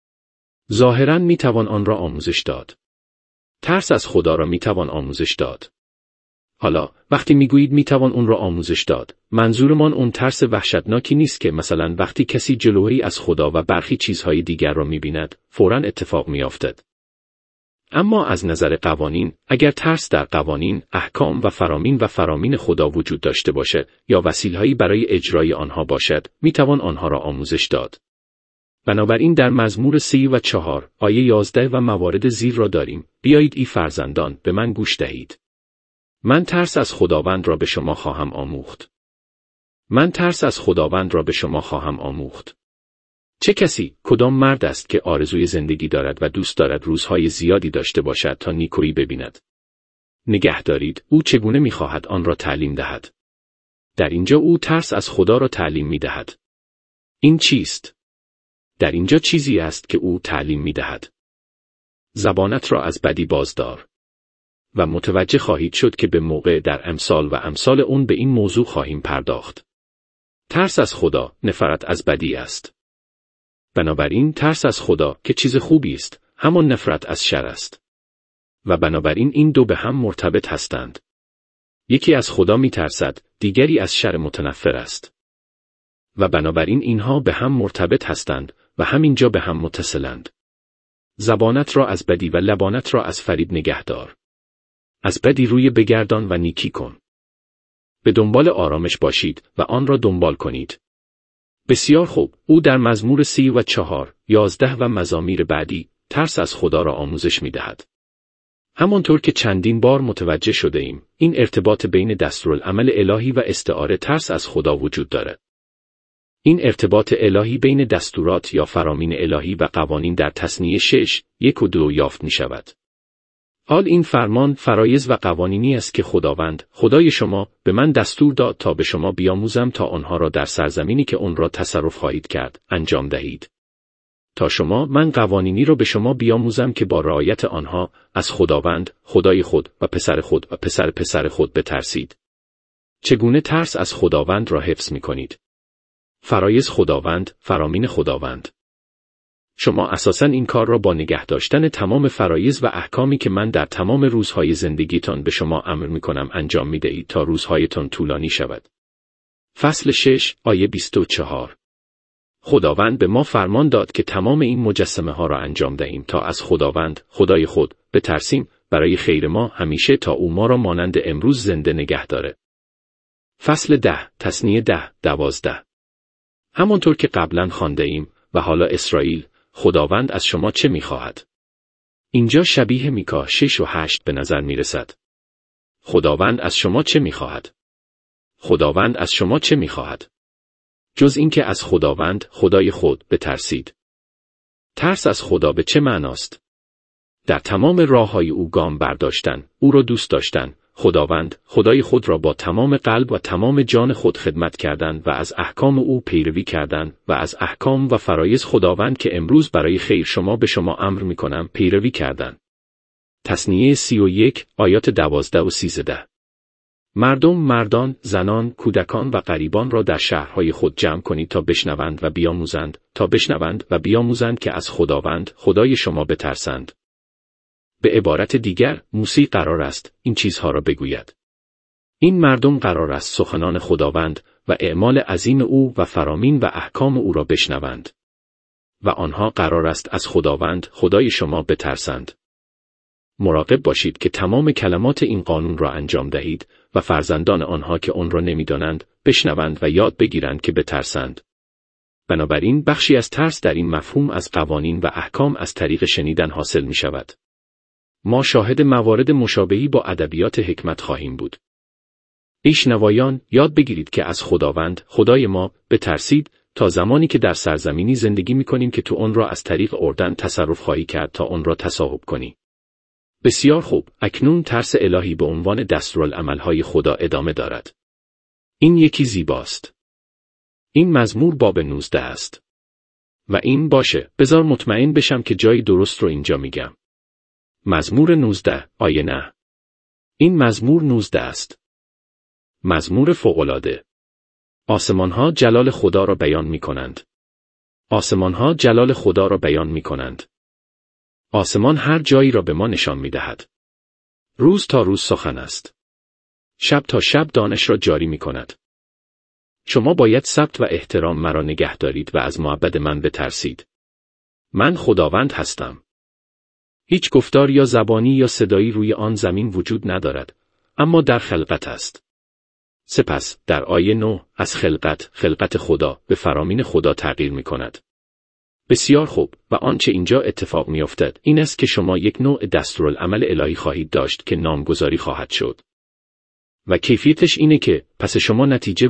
ظاهراً میتوان آن را آموزش داد. ترس از خدا را میتوان آموزش داد. حالا وقتی میگویید میتوان اون را آموزش داد، منظورمان اون ترس وحشتناکی نیست که مثلا وقتی کسی جلویی از خدا و برخی چیزهای دیگر را میبیند، فوراً اتفاق میافتد. اما از نظر قوانین، اگر ترس در قوانین، احکام و فرامین خدا وجود داشته باشد یا وسیله‌ای برای اجرای آنها باشد، میتوان آنها را آموزش داد. بنابراین در مزمور 3 و 4 آیه 11 و موارد زیر را داریم: بیایید ای فرزندان، به من گوش دهید. من ترس از خداوند را به شما خواهم آموخت. من ترس از خداوند را به شما خواهم آموخت. چه کسی، کدام مرد است که آرزوی زندگی دارد و دوست دارد روزهای زیادی داشته باشد تا نیکویی ببیند؟ نگه دارید، او چگونه می‌خواهد آن را تعلیم دهد؟ در اینجا او ترس از خدا را تعلیم می‌دهد. این چیست؟ در اینجا چیزی است که او تعلیم می‌دهد. زبانت را از بدی بازدار. و متوجه خواهید شد که به موقع در امثال اون به این موضوع خواهیم پرداخت. ترس از خدا، نفرت از بدی است. بنابراین ترس از خدا که چیز خوبی است، همان نفرت از شر است. و بنابراین این دو به هم مرتبط هستند. یکی از خدا می‌ترسد، دیگری از شر متنفر است. و بنابراین اینها به هم مرتبط هستند و همینجا به هم متصلند. زبانت را از بدی و لبانت را از فریب نگه دار. از بدی روی بگردان و نیکی کن. به دنبال آرامش باشید و آن را دنبال کنید. بسیار خوب. او در مزمور 34، 11 و مزامیر بعدی ترس از خدا را آموزش می‌دهد. همانطور که چندین بار متوجه شده ایم، این ارتباط بین دستورالعمل الهی و استعاره ترس از خدا وجود دارد. این ارتباط الهی بین دستورات یا فرامین الهی و قوانین در تثنیه 6، 1 و 2 یافت می شود. حال این فرمان، فرایض و قوانینی است که خداوند، خدای شما، به من دستور داد تا به شما بیاموزم تا آنها را در سرزمینی که آن را تصرف خواهید کرد، انجام دهید. تا شما، من قوانینی را به شما بیاموزم که با رعایت آنها، از خداوند، خدای خود و پسر خود و پسر پسر خود بترسید. چگونه ترس از خداوند را حفظ می کنید؟ فرایض خداوند، فرامین خداوند. شما اساساً این کار را با نگه داشتن تمام فرایض و احکامی که من در تمام روزهای زندگیتان به شما امر می کنم انجام می دهید تا روزهایتان طولانی شود. فصل 6، آیه 24. خداوند به ما فرمان داد که تمام این مجسمه ها را انجام دهیم تا از خداوند، خدای خود، بترسیم، برای خیر ما همیشه تا او ما را مانند امروز زنده نگه داره. فصل 10، تثنیه 10، 12. همانطور که قبلا خوانده ایم و حالا اسرائیل، خداوند از شما چه می‌خواهد؟ اینجا شبیه میکا 6 و 8 به نظر می‌رسد. خداوند از شما چه می‌خواهد؟ خداوند از شما چه می‌خواهد؟ جز اینکه از خداوند، خدای خود، بترسید. ترس از خدا به چه معناست؟ در تمام راه‌های او گام برداشتن، او را دوست داشتن، خداوند، خدای خود را با تمام قلب و تمام جان خود خدمت کردن و از احکام او پیروی کردن و از احکام و فرایض خداوند که امروز برای خیر شما به شما امر می‌کنم پیروی کردن. تثنیه 31، آیات 12 و 13. مردم، مردان، زنان، کودکان و غریبان را در شهرهای خود جمع کنید تا بشنوند و بیاموزند که از خداوند، خدای شما بترسند. به عبارت دیگر، موسی قرار است این چیزها را بگوید. این مردم قرار است سخنان خداوند و اعمال عظیم او و فرامین و احکام او را بشنوند. و آنها قرار است از خداوند، خدای شما بترسند. مراقب باشید که تمام کلمات این قانون را انجام دهید و فرزندان آنها که آن را نمی‌دانند بشنوند و یاد بگیرند که بترسند. بنابراین بخشی از ترس در این مفهوم از قوانین و احکام از طریق شنیدن حاصل می شود. ما شاهد موارد مشابهی با ادبیات حکمت خواهیم بود. ای شنوایان، یاد بگیرید که از خداوند، خدای ما، بترسید تا زمانی که در سرزمینی زندگی می کنیم که تو آن را از طریق اردن تصرف خواهی کرد تا آن را تصاحب کنی. بسیار خوب، اکنون ترس الهی به عنوان دستورالعمل‌های خدا ادامه دارد. این یکی زیباست. این مزمور باب 19 است. و این باشه، بذار مطمئن بشم که جای درست رو اینجا میگم. مزمور 19، آیه 9. این مزمور 19 است. مزمور فوق‌العاده. آسمان‌ها جلال خدا را بیان می‌کنند. آسمان‌ها جلال خدا را بیان می‌کنند. آسمان هر جایی را به ما نشان می‌دهد. روز تا روز سخن است. شب تا شب دانش را جاری می‌کند. شما باید ثبت و احترام مرا نگه دارید و از معبد من بترسید. من خداوند هستم. هیچ گفتار یا زبانی یا صدایی روی آن زمین وجود ندارد، اما در خلقت است. سپس در آیه 9 از خلقت خدا به فرامین خدا تغییر می کند. بسیار خوب، و آنچه اینجا اتفاق می افتد این است که شما یک نوع دستورالعمل الهی خواهید داشت که نامگذاری خواهد شد. و کیفیتش اینه که پس شما نتیجه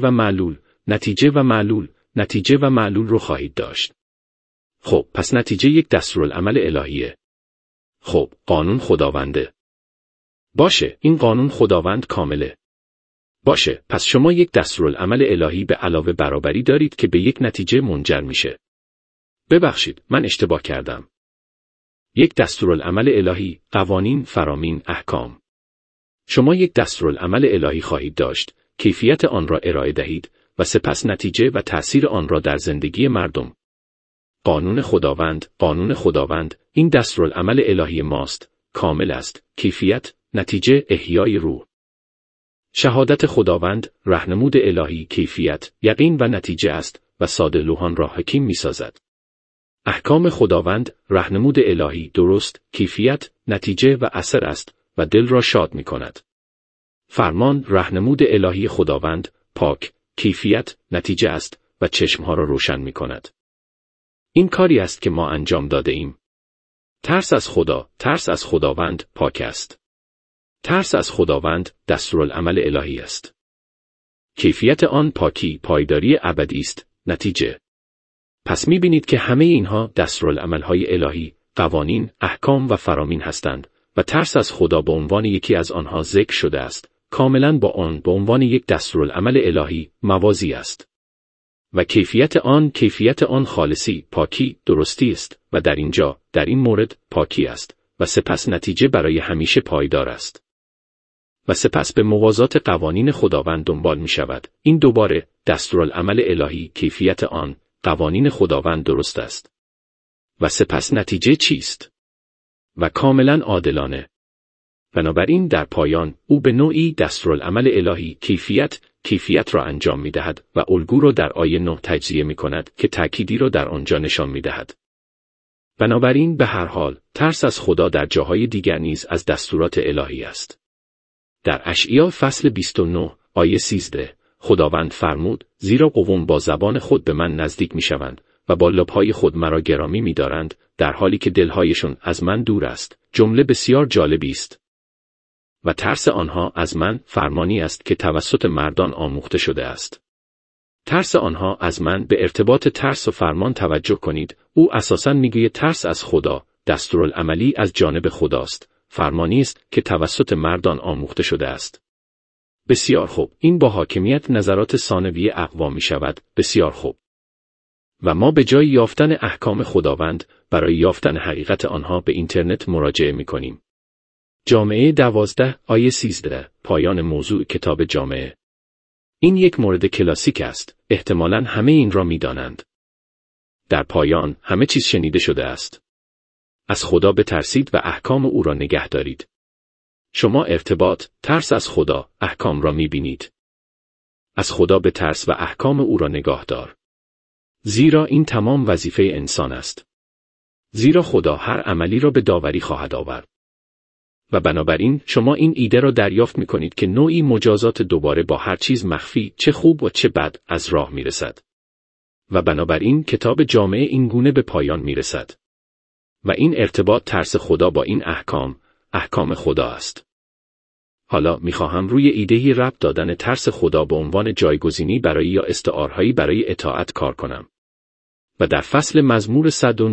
و معلول رو خواهید داشت. خب، پس نتیجه یک دستورالعمل الهیه. خب، قانون خداونده. باشه، این قانون خداوند کامله. باشه، پس شما یک دستورالعمل الهی به علاوه برابری دارید که به یک نتیجه منجر میشه. ببخشید، من اشتباه کردم. یک دستورالعمل الهی، قوانین، فرامین، احکام. شما یک دستورالعمل الهی خواهید داشت، کیفیت آن را ارائه دهید و سپس نتیجه و تأثیر آن را در زندگی مردم. قانون خداوند، این دستورالعمل الهی ماست، کامل است، کیفیت، نتیجه، احیای روح. شهادت خداوند، راهنمود الهی، کیفیت، یقین و نتیجه است و ساده‌لوحان را حکیم می‌سازد. احکام خداوند، راهنمود الهی، درست، کیفیت، نتیجه و اثر است و دل را شاد می‌کند. فرمان، راهنمود الهی خداوند، پاک، کیفیت، نتیجه است و چشمها را روشن می کند. این کاری است که ما انجام داده ایم. ترس از خدا، ترس از خداوند پاک است. ترس از خداوند دستورالعمل الهی است. کیفیت آن پاکی، پایداری ابدی است. نتیجه. پس می‌بینید که همه اینها دستورالعمل‌های الهی، قوانین، احکام و فرامین هستند و ترس از خدا به عنوان یکی از آنها ذکر شده است. کاملاً با آن به عنوان یک دستورالعمل الهی موازی است. و کیفیت آن خالصی، پاکی، درستی است و در این مورد پاکی است و سپس نتیجه برای همیشه پایدار است. و سپس به موازات قوانین خداوند دنبال می شود. این دوباره دستورالعمل الهی، کیفیت آن، قوانین خداوند درست است. و سپس نتیجه چیست؟ و کاملا عادلانه. بنابراین در پایان او به نوعی دستورالعمل الهی، کیفیت را انجام می دهد و الگو را در آیه 9 تجزیه می کند که تأکیدی را در آنجا نشان می دهد. بنابراین به هر حال ترس از خدا در جاهای دیگر نیز از دستورات الهی است. در اشعیا فصل 29 آیه 13 خداوند فرمود: زیرا قوم با زبان خود به من نزدیک می شوند و با لب‌های خود مرا گرامی می دارند در حالی که دلهایشون از من دور است. جمله بسیار جالبی است. و ترس آنها از من فرمانی است که توسط مردان آموخته شده است. ترس آنها از من به ارتباط ترس و فرمان توجه کنید. او اساساً میگوید ترس از خدا دستورالعملی از جانب خداست. فرمانی است که توسط مردان آموخته شده است. بسیار خوب. این با حاکمیت نظرات ثانوی اقوا می شود. بسیار خوب. و ما به جای یافتن احکام خداوند برای یافتن حقیقت آنها به اینترنت مراجعه می کنیم. جامعه 12 آیه 13 پایان موضوع کتاب جامعه. این یک مورد کلاسیک است. احتمالاً همه این را می دانند. در پایان همه چیز شنیده شده است. از خدا بترسید و احکام او را نگه دارید. شما ارتباط، ترس از خدا، احکام را می بینید. از خدا بترس و احکام او را نگاه دار. زیرا این تمام وظیفه انسان است. زیرا خدا هر عملی را به داوری خواهد آورد. و بنابراین شما این ایده را دریافت می کنید که نوعی مجازات دوباره با هر چیز مخفی، چه خوب و چه بد، از راه می رسد. و بنابراین کتاب جامعه این گونه به پایان می رسد. و این ارتباط ترس خدا با این احکام خدا است. حالا می خواهم روی ایدهی ربط دادن ترس خدا به عنوان جایگزینی برای یا استعارهایی برای اطاعت کار کنم. و در فصل مزمور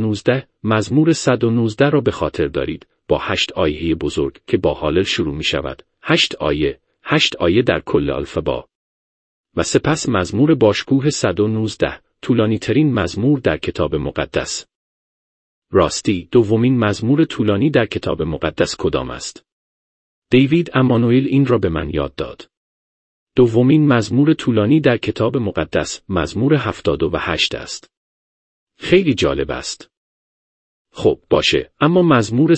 119 را به خاطر دارید. با 8 آیه بزرگ که با هالل شروع می شود. 8 آیه در کل الفبا. و سپس مزمور باشکوه 119 طولانی ترین مزمور در کتاب مقدس. راستی دومین مزمور طولانی در کتاب مقدس کدام است؟ دیوید امانوئل این را به من یاد داد. دومین مزمور طولانی در کتاب مقدس مزمور 78 است. خیلی جالب است. خب باشه، اما مزمور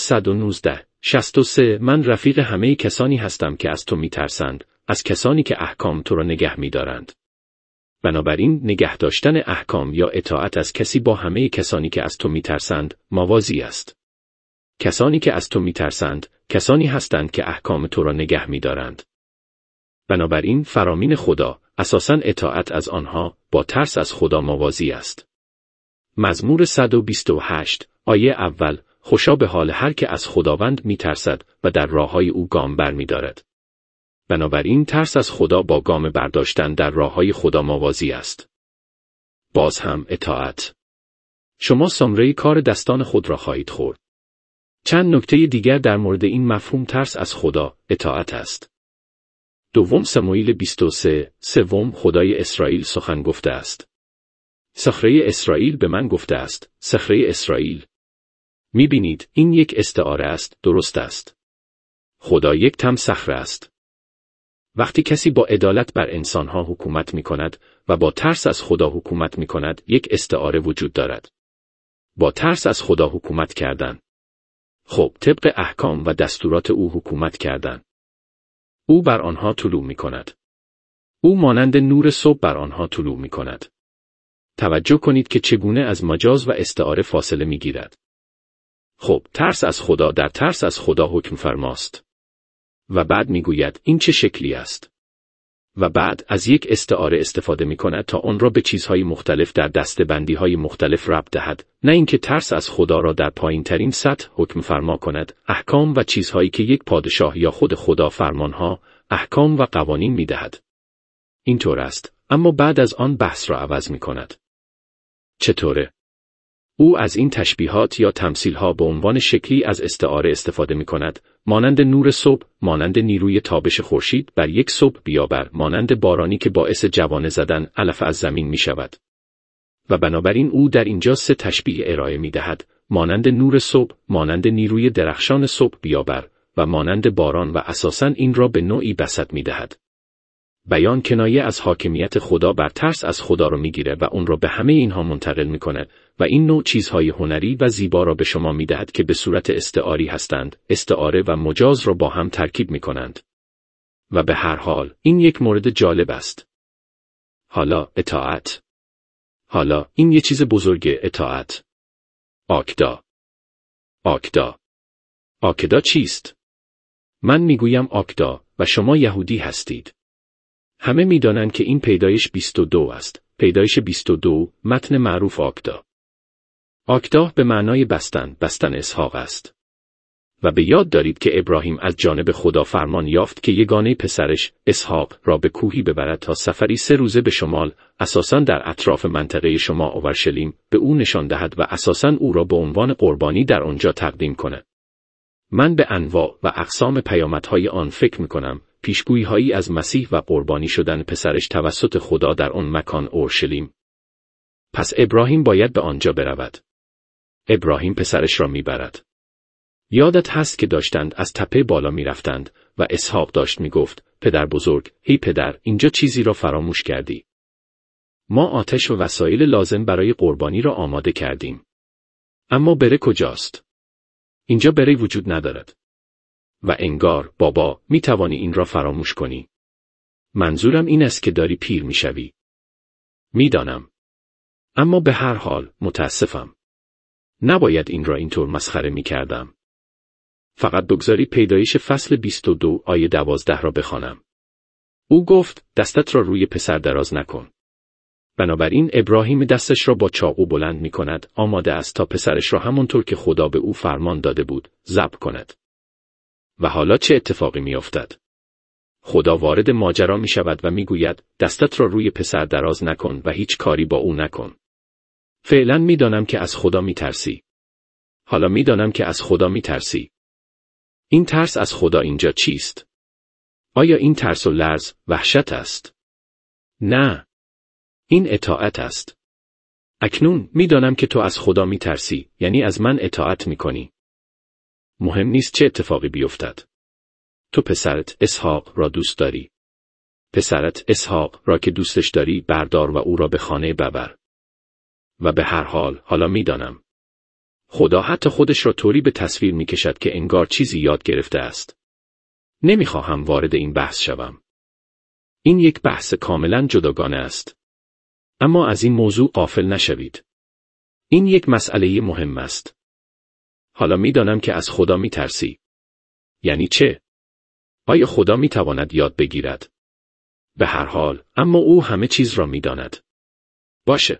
119:63 من رفیق همه کسانی هستم که از تو میترسند، از کسانی که احکام تو را نگه میدارند. بنابراین نگه داشتن احکام یا اطاعت از کسی با همه کسانی که از تو میترسند موازی است. کسانی که از تو میترسند کسانی هستند که احکام تو را نگه میدارند. بنابراین فرامین خدا، اساساً اطاعت از آنها با ترس از خدا موازی است. مزمور 128 آیه اول خوشا به حال هر که از خداوند میترسد و در راههای او گام برمی‌دارد. بنابراین ترس از خدا با گام برداشتن در راههای خدا موازی است. باز هم اطاعت. شما ثمره کار دستان خود را خواهید خورد. چند نکته دیگر در مورد این مفهوم ترس از خدا، اطاعت است. دوم سموئیل 23 سوم خدای اسرائیل سخن گفته است. صخره اسرائیل به من گفته است، صخره اسرائیل. می‌بینید این یک استعاره است، درست است. خدا یک تم صخره است. وقتی کسی با عدالت بر انسانها حکومت می‌کند و با ترس از خدا حکومت می‌کند، یک استعاره وجود دارد. با ترس از خدا حکومت کردن. خب طبق احکام و دستورات او حکومت کردن. او بر آنها طلوع می‌کند. او مانند نور صبح بر آنها طلوع می‌کند. توجه کنید که چگونه از مجاز و استعاره فاصله می‌گیرد. خب ترس از خدا در ترس از خدا حکم فرماست. و بعد میگوید این چه شکلی است؟ و بعد از یک استعاره استفاده می‌کند تا آن را به چیزهای مختلف در دسته‌بندی‌های مختلف ربط دهد، نه اینکه ترس از خدا را در پایین‌ترین سطح حکم فرما کند، احکام و چیزهایی که یک پادشاه یا خود خدا فرمانها، احکام و قوانین می‌دهد. اینطور است، اما بعد از آن بحث را عوض می‌کند. چطوره؟ او از این تشبیهات یا تمثیل‌ها به عنوان شکلی از استعاره استفاده می‌کند، مانند نور صبح، مانند نیروی تابش خورشید بر یک صبح بیابر، مانند بارانی که باعث جوانه زدن علف از زمین می‌شود. و بنابراین او در اینجا 3 تشبیه ارائه می‌دهد، مانند نور صبح، مانند نیروی درخشان صبح بیابر و مانند باران، و اساساً این را به نوعی بسط می‌دهد. بیان کنایه از حاکمیت خدا بر ترس از خدا را میگیره و اون را به همه اینها منتقل میکنه و این نوع چیزهای هنری و زیبا را به شما میدهد که به صورت استعاری هستند، استعاره و مجاز را با هم ترکیب میکنند. و به هر حال این یک مورد جالب است. حالا اطاعت. حالا این یه چیز بزرگه، اطاعت. آکدا. آکدا. آکدا چیست؟ من میگویم آکدا و شما یهودی هستید. همه می‌دانند که این پیدایش 22 است. پیدایش 22، متن معروف آکدا. آکدا به معنای بستن اسحاق است. و به یاد دارید که ابراهیم از جانب خدا فرمان یافت که یگانه پسرش اسحاق را به کوهی ببرد تا سفری 3 روزه به شمال، اساساً در اطراف منطقه شما اورشلیم، به او نشان دهد و اساساً او را به عنوان قربانی در آنجا تقدیم کند. من به انواع و اقسام پیامدهای آن فکر می‌کنم، پیشگویی‌هایی از مسیح و قربانی شدن پسرش توسط خدا در آن مکان اورشلیم. پس ابراهیم باید به آنجا برود. ابراهیم پسرش را میبرد. یادت هست که داشتند از تپه بالا میرفتند و اسحاق داشت میگفت: پدر بزرگ، هی پدر، اینجا چیزی را فراموش کردی. ما آتش و وسایل لازم برای قربانی را آماده کردیم. اما بره کجاست؟ اینجا بره وجود ندارد. و انگار بابا می توانی این را فراموش کنی. منظورم این است که داری پیر می شوی. می دانم. اما به هر حال متاسفم. نباید این را اینطور مسخره می کردم. فقط بگذاری پیدایش فصل 22 آیه 12 را بخوانم. او گفت: دستت را روی پسر دراز نکن. بنابراین ابراهیم دستش را با چاقو بلند می کند، آماده است تا پسرش را همانطور که خدا به او فرمان داده بود ذبح کند. و حالا چه اتفاقی می افتد؟ خدا وارد ماجرا می شود و می گوید: دستت را روی پسر دراز نکن و هیچ کاری با او نکن. فعلا می دانم که از خدا می ترسی. حالا می دانم که از خدا می ترسی. این ترس از خدا اینجا چیست؟ آیا این ترس و لرز وحشت است؟ نه. این اطاعت است. اکنون می دانم که تو از خدا می ترسی، یعنی از من اطاعت می کنی. مهم نیست چه اتفاقی بیفتد. تو پسرت اسحاق را دوست داری. پسرت اسحاق را که دوستش داری بردار و او را به خانه ببر. و به هر حال حالا میدانم. خدا حتی خودش را طوری به تصویر میکشد که انگار چیزی یاد گرفته است. نمیخواهم وارد این بحث شوم. این یک بحث کاملا جداگانه است. اما از این موضوع غافل نشوید. این یک مسئله مهم است. حالا میدانم که از خدا میترسی. یعنی چه؟ آیا خدا میتواند یاد بگیرد؟ به هر حال، اما او همه چیز را میداند. باشه.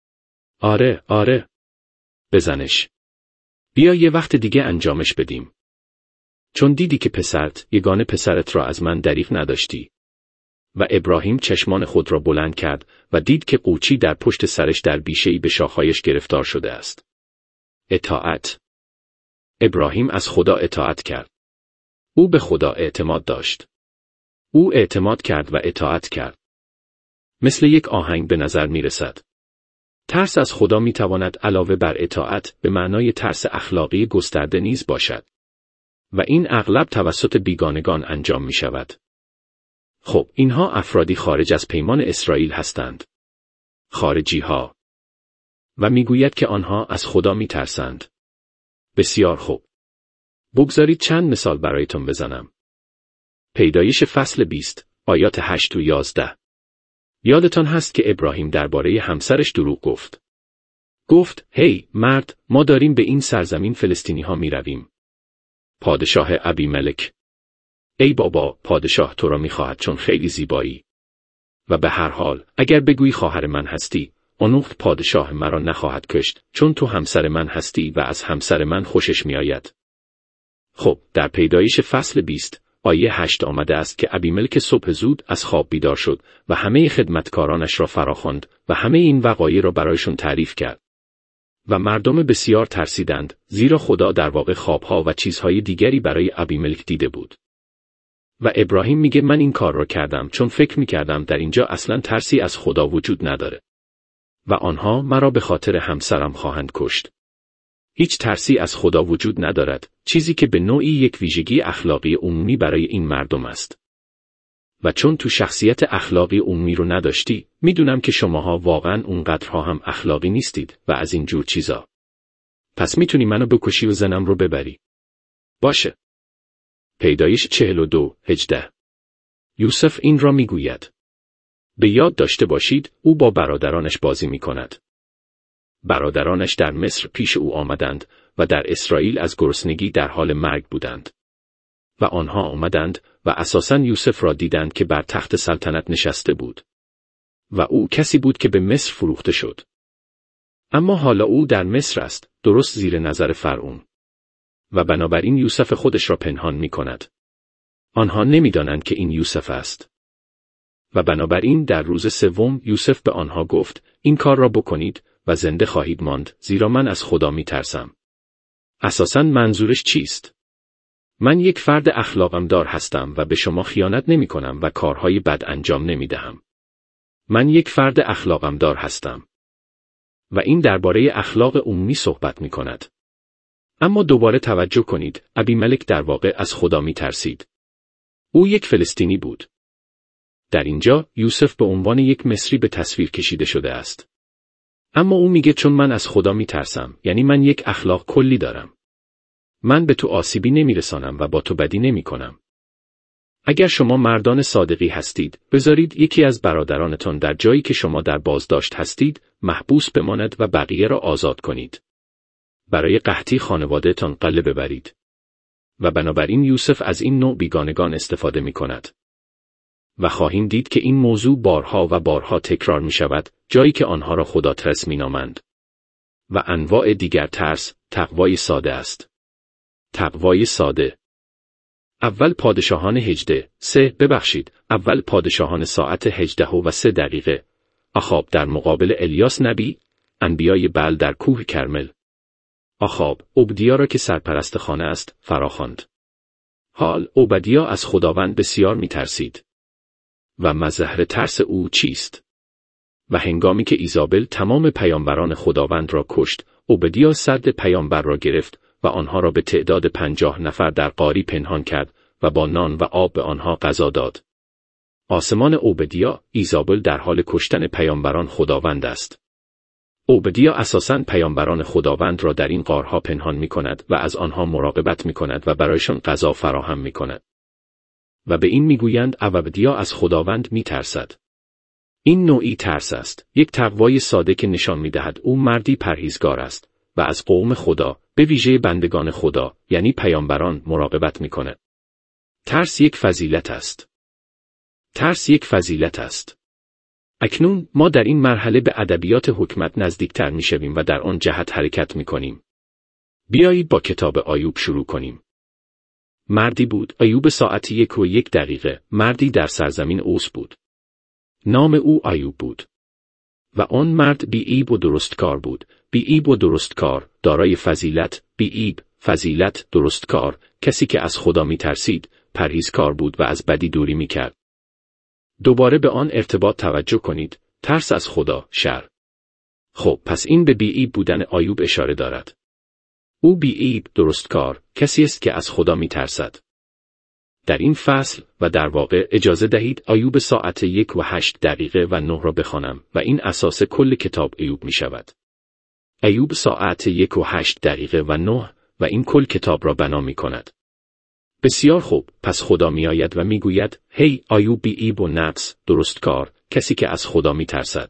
آره. بزنش. بیا یه وقت دیگه انجامش بدیم. چون دیدی که پسرت، یگانه پسرت را از من دریغ نداشتی. و ابراهیم چشمان خود را بلند کرد و دید که قوچی در پشت سرش در بیشه‌ای به شاخهایش گرفتار شده است. اطاعت. ابراهیم از خدا اطاعت کرد. او به خدا اعتماد داشت. او اعتماد کرد و اطاعت کرد. مثل یک آهنگ به نظر می رسد. ترس از خدا می تواند علاوه بر اطاعت به معنای ترس اخلاقی گسترده نیز باشد. و این اغلب توسط بیگانگان انجام می شود. خب اینها افرادی خارج از پیمان اسرائیل هستند. خارجی ها. و می گوید که آنها از خدا می ترسند. بسیار خوب. بگذارید چند مثال برایتون بزنم. پیدایش فصل 20 آیات 8 و 11. یادتان هست که ابراهیم درباره همسرش دروغ گفت. گفت: هی مرد، ما داریم به این سرزمین فلسطینی ها می رویم. پادشاه ابیملک: ای بابا، پادشاه تو را می خواهد چون خیلی زیبایی. و به هر حال اگر بگویی خواهر من هستی، آنوخت پادشاه مرا نخواهد کشت، چون تو همسر من هستی و از همسر من خوشش میآید. خب در پیدایش فصل 20 آیه 8 آمده است که ابیملک صبح زود از خواب بیدار شد و همه خدمتکارانش را فراخواند و همه این وقایع را برایشون تعریف کرد. و مردم بسیار ترسیدند، زیرا خدا در واقع خوابها و چیزهای دیگری برای ابیملک دیده بود. و ابراهیم میگه من این کار را کردم چون فکر میکردم در اینجا اصلا ترسی از خدا وجود نداره. و آنها مرا به خاطر همسرم خواهند کشت. هیچ ترسی از خدا وجود ندارد، چیزی که به نوعی یک ویژگی اخلاقی عمومی برای این مردم است. و چون تو شخصیت اخلاقی عمومی رو نداشتی، میدونم که شماها واقعا اونقدرها هم اخلاقی نیستید و از این جور چیزا. پس میتونی منو بکشی و زنم رو ببری. باشه. پیدایش 42:18 یوسف این را میگوید. به یاد داشته باشید او با برادرانش بازی میکند. برادرانش در مصر پیش او آمدند و در اسرائیل از گرسنگی در حال مرگ بودند. و آنها آمدند و اساساً یوسف را دیدند که بر تخت سلطنت نشسته بود. و او کسی بود که به مصر فروخته شد. اما حالا او در مصر است، درست زیر نظر فرعون. و بنابراین یوسف خودش را پنهان می کند. آنها نمی‌دانند که این یوسف است. و بنابراین در روز سوم یوسف به آنها گفت این کار را بکنید و زنده خواهید ماند، زیرا من از خدا می ترسم. اساساً منظورش چیست؟ من یک فرد اخلاقم دار هستم و به شما خیانت نمی کنم و کارهای بد انجام نمی دهم. من یک فرد اخلاقم دار هستم. و این درباره اخلاق عمومی صحبت می کند. اما دوباره توجه کنید، ابیملک در واقع از خدا می ترسید. او یک فلسطینی بود. در اینجا یوسف به عنوان یک مصری به تصویر کشیده شده است. اما او میگه چون من از خدا می ترسم، یعنی من یک اخلاق کلی دارم. من به تو آسیبی نمیرسانم و با تو بدی نمی کنم. اگر شما مردان صادقی هستید، بذارید یکی از برادرانتان در جایی که شما در بازداشت هستید، محبوس بماند و بقیه را آزاد کنید. برای قحطی خانوادهتان قله ببرید. و بنابراین یوسف از این نوع بیگانگان استفاده می کند. و خواهیم دید که این موضوع بارها و بارها تکرار می شود، جایی که آنها را خدا ترس می نامند. و انواع دیگر ترس، تقوای ساده است. تقوای ساده. اول پادشاهان 18:3 اول پادشاهان ساعت 18:03 آخاب در مقابل الیاس نبی، انبیای بعل در کوه کرمل. آخاب، عبدیا را که سرپرست خانه است، فراخواند. حال، عبدیا از خداوند بسیار می ترسید. و مظهر ترس او چیست؟ و هنگامی که ایزابل تمام پیامبران خداوند را کشت، عبدیا سد پیامبر را گرفت و آنها را به تعداد 50 نفر در غاری پنهان کرد و با نان و آب به آنها غذا داد. آسمان عبدیا، ایزابل در حال کشتن پیامبران خداوند است. عبدیا اساساً پیامبران خداوند را در این غارها پنهان می کند و از آنها مراقبت می کند و برایشان غذا فراهم می کند. و به این می گویند عبدیا از خداوند می ترسد. این نوعی ترس است، یک تقوای ساده که نشان می دهد او مردی پرهیزگار است و از قوم خدا، به ویژه بندگان خدا، یعنی پیامبران، مراقبت می کند. ترس یک فضیلت است. ترس یک فضیلت است. اکنون ما در این مرحله به ادبیات حکمت نزدیکتر می شویم و در آن جهت حرکت می کنیم. بیایید با کتاب آیوب شروع کنیم. مردی بود، آیوب ساعت 1:01 مردی در سرزمین اوس بود. نام او آیوب بود. و آن مرد بیعیب و درستکار بود، بیعیب و درستکار، دارای فضیلت، بیعیب، فضیلت، درستکار، کسی که از خدا می ترسید، پرهیزکار بود و از بدی دوری می کرد. دوباره به آن ارتباط توجه کنید، ترس از خدا، شر. خب پس این به بیعیب بودن آیوب اشاره دارد. او بیعیب، درستکار، کسی است که از خدا می ترسد. در این فصل و در واقع اجازه دهید آیوب ساعت 1:08 را بخوانم و این اساس کل کتاب ایوب می شود. ایوب ساعت 1:08 و این کل کتاب را بنا می کند. بسیار خوب، پس خدا می آید و می گوید هی آیوب بیعیب و نفس، درستکار، کسی که از خدا می ترسد.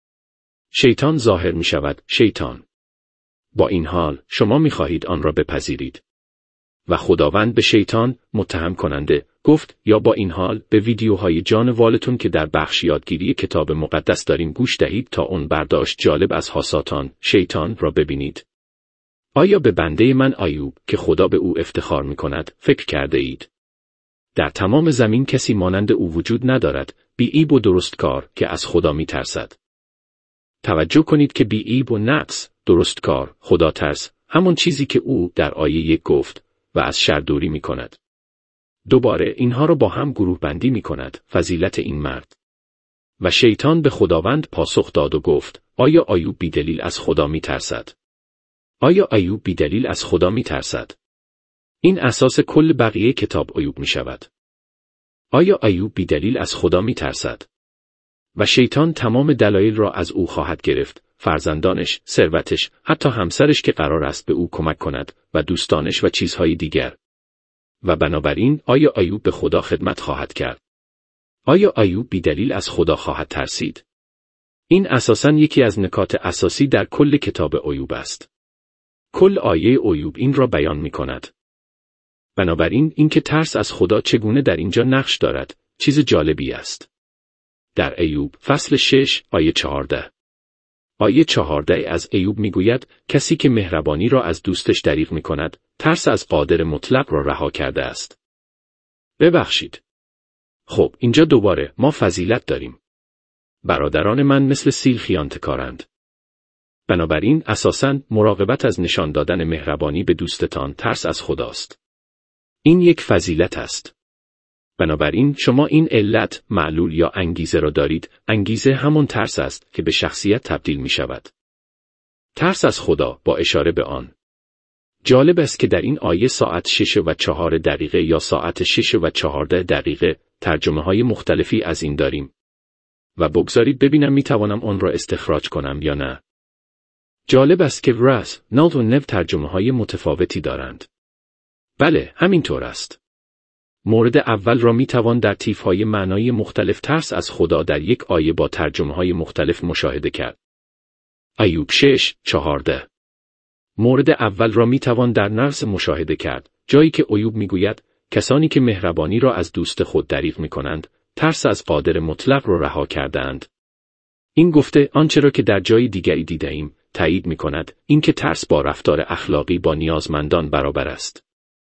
شیطان ظاهر می شود، شیطان. با این حال شما می خواهید آن را بپذیرید. و خداوند به شیطان متهم کننده گفت یا با این حال به ویدیوهای جان والتون که در بخش یادگیری کتاب مقدس داریم گوش دهید تا اون برداشت جالب از حاساتان شیطان را ببینید. آیا به بنده من ایوب که خدا به او افتخار می کند فکر کرده اید؟ در تمام زمین کسی مانند او وجود ندارد، بی عیب و درستکار که از خدا می ترسد. توجه کنید که بی عیب و نقص، درستکار، خدا ترس، همون چیزی که او در آیه 1 گفت و از شر دوری می کند. دوباره اینها را با هم گروه بندی می کند، فضیلت این مرد. و شیطان به خداوند پاسخ داد و گفت آیا ایوب بی دلیل از خدا می ترسد؟ آیا ایوب بی دلیل از خدا می ترسد؟ این اساس کل بقیه کتاب ایوب می شود. آیا ایوب بی دلیل از خدا می ترسد؟ و شیطان تمام دلایل را از او خواهد گرفت، فرزندانش، ثروتش، حتی همسرش که قرار است به او کمک کند و دوستانش و چیزهای دیگر. و بنابراین آیا ایوب به خدا خدمت خواهد کرد؟ آیا ایوب بی دلیل از خدا خواهد ترسید؟ این اساساً یکی از نکات اساسی در کل کتاب ایوب است. کل آیه ایوب این را بیان می کند. بنابراین اینکه ترس از خدا چگونه در اینجا نقش دارد، چیز جالبی است. در ایوب فصل 6 آیه 14. آیه 14 از ایوب میگوید کسی که مهربانی را از دوستش دریغ می کند، ترس از قادر مطلق را رها کرده است. ببخشید. خب اینجا دوباره ما فضیلت داریم. برادران من مثل سیل خیانتکارند. بنابراین اساساً مراقبت از نشان دادن مهربانی به دوستتان ترس از خداست. این یک فضیلت است. بنابراین شما این علت، معلول یا انگیزه را دارید. انگیزه همون ترس است که به شخصیت تبدیل می شود. ترس از خدا با اشاره به آن. جالب است که در این آیه ساعت 6 و 4 دقیقه یا ساعت 6 و 14 دقیقه ترجمه های مختلفی از این داریم. و بگذارید ببینم می توانم آن را استخراج کنم یا نه. جالب است که راس، نالت و نو ترجمه های متفاوتی دارند. بله، همینطور است. مورد اول را می توان در طیف‌های معنای مختلف ترس از خدا در یک آیه با ترجمه‌های مختلف مشاهده کرد. ایوب 6:14. مورد اول را می توان در نرس مشاهده کرد، جایی که ایوب می گوید کسانی که مهربانی را از دوست خود دریغ می کنند، ترس از قادر مطلق را رها کردند. این گفته آنچه را که در جای دیگری دیده‌ایم تایید می کند، اینکه ترس با رفتار اخلاقی با نیازمندان برابر است.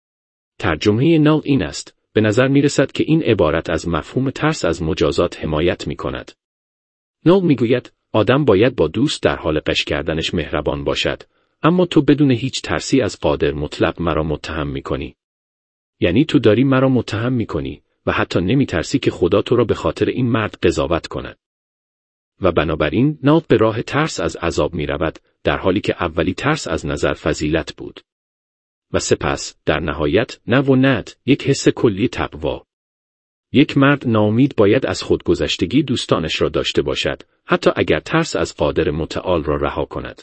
ترجمه نال این است: به نظر می رسد که این عبارت از مفهوم ترس از مجازات حمایت می کند. نال می گوید آدم باید با دوست در حال غش کردنش مهربان باشد، اما تو بدون هیچ ترسی از قادر مطلق مرا متهم می کنی. یعنی تو داری مرا متهم می کنی و حتی نمی ترسی که خدا تو را به خاطر این مرد قضاوت کند. و بنابراین نال به راه ترس از عذاب می رود، در حالی که اولی ترس از نظر فضیلت بود. و سپس در نهایت نه و ند یک حس کلی تقوا. یک مرد ناامید باید از خودگذشتگی دوستانش را داشته باشد، حتی اگر ترس از قادر متعال را رها کند.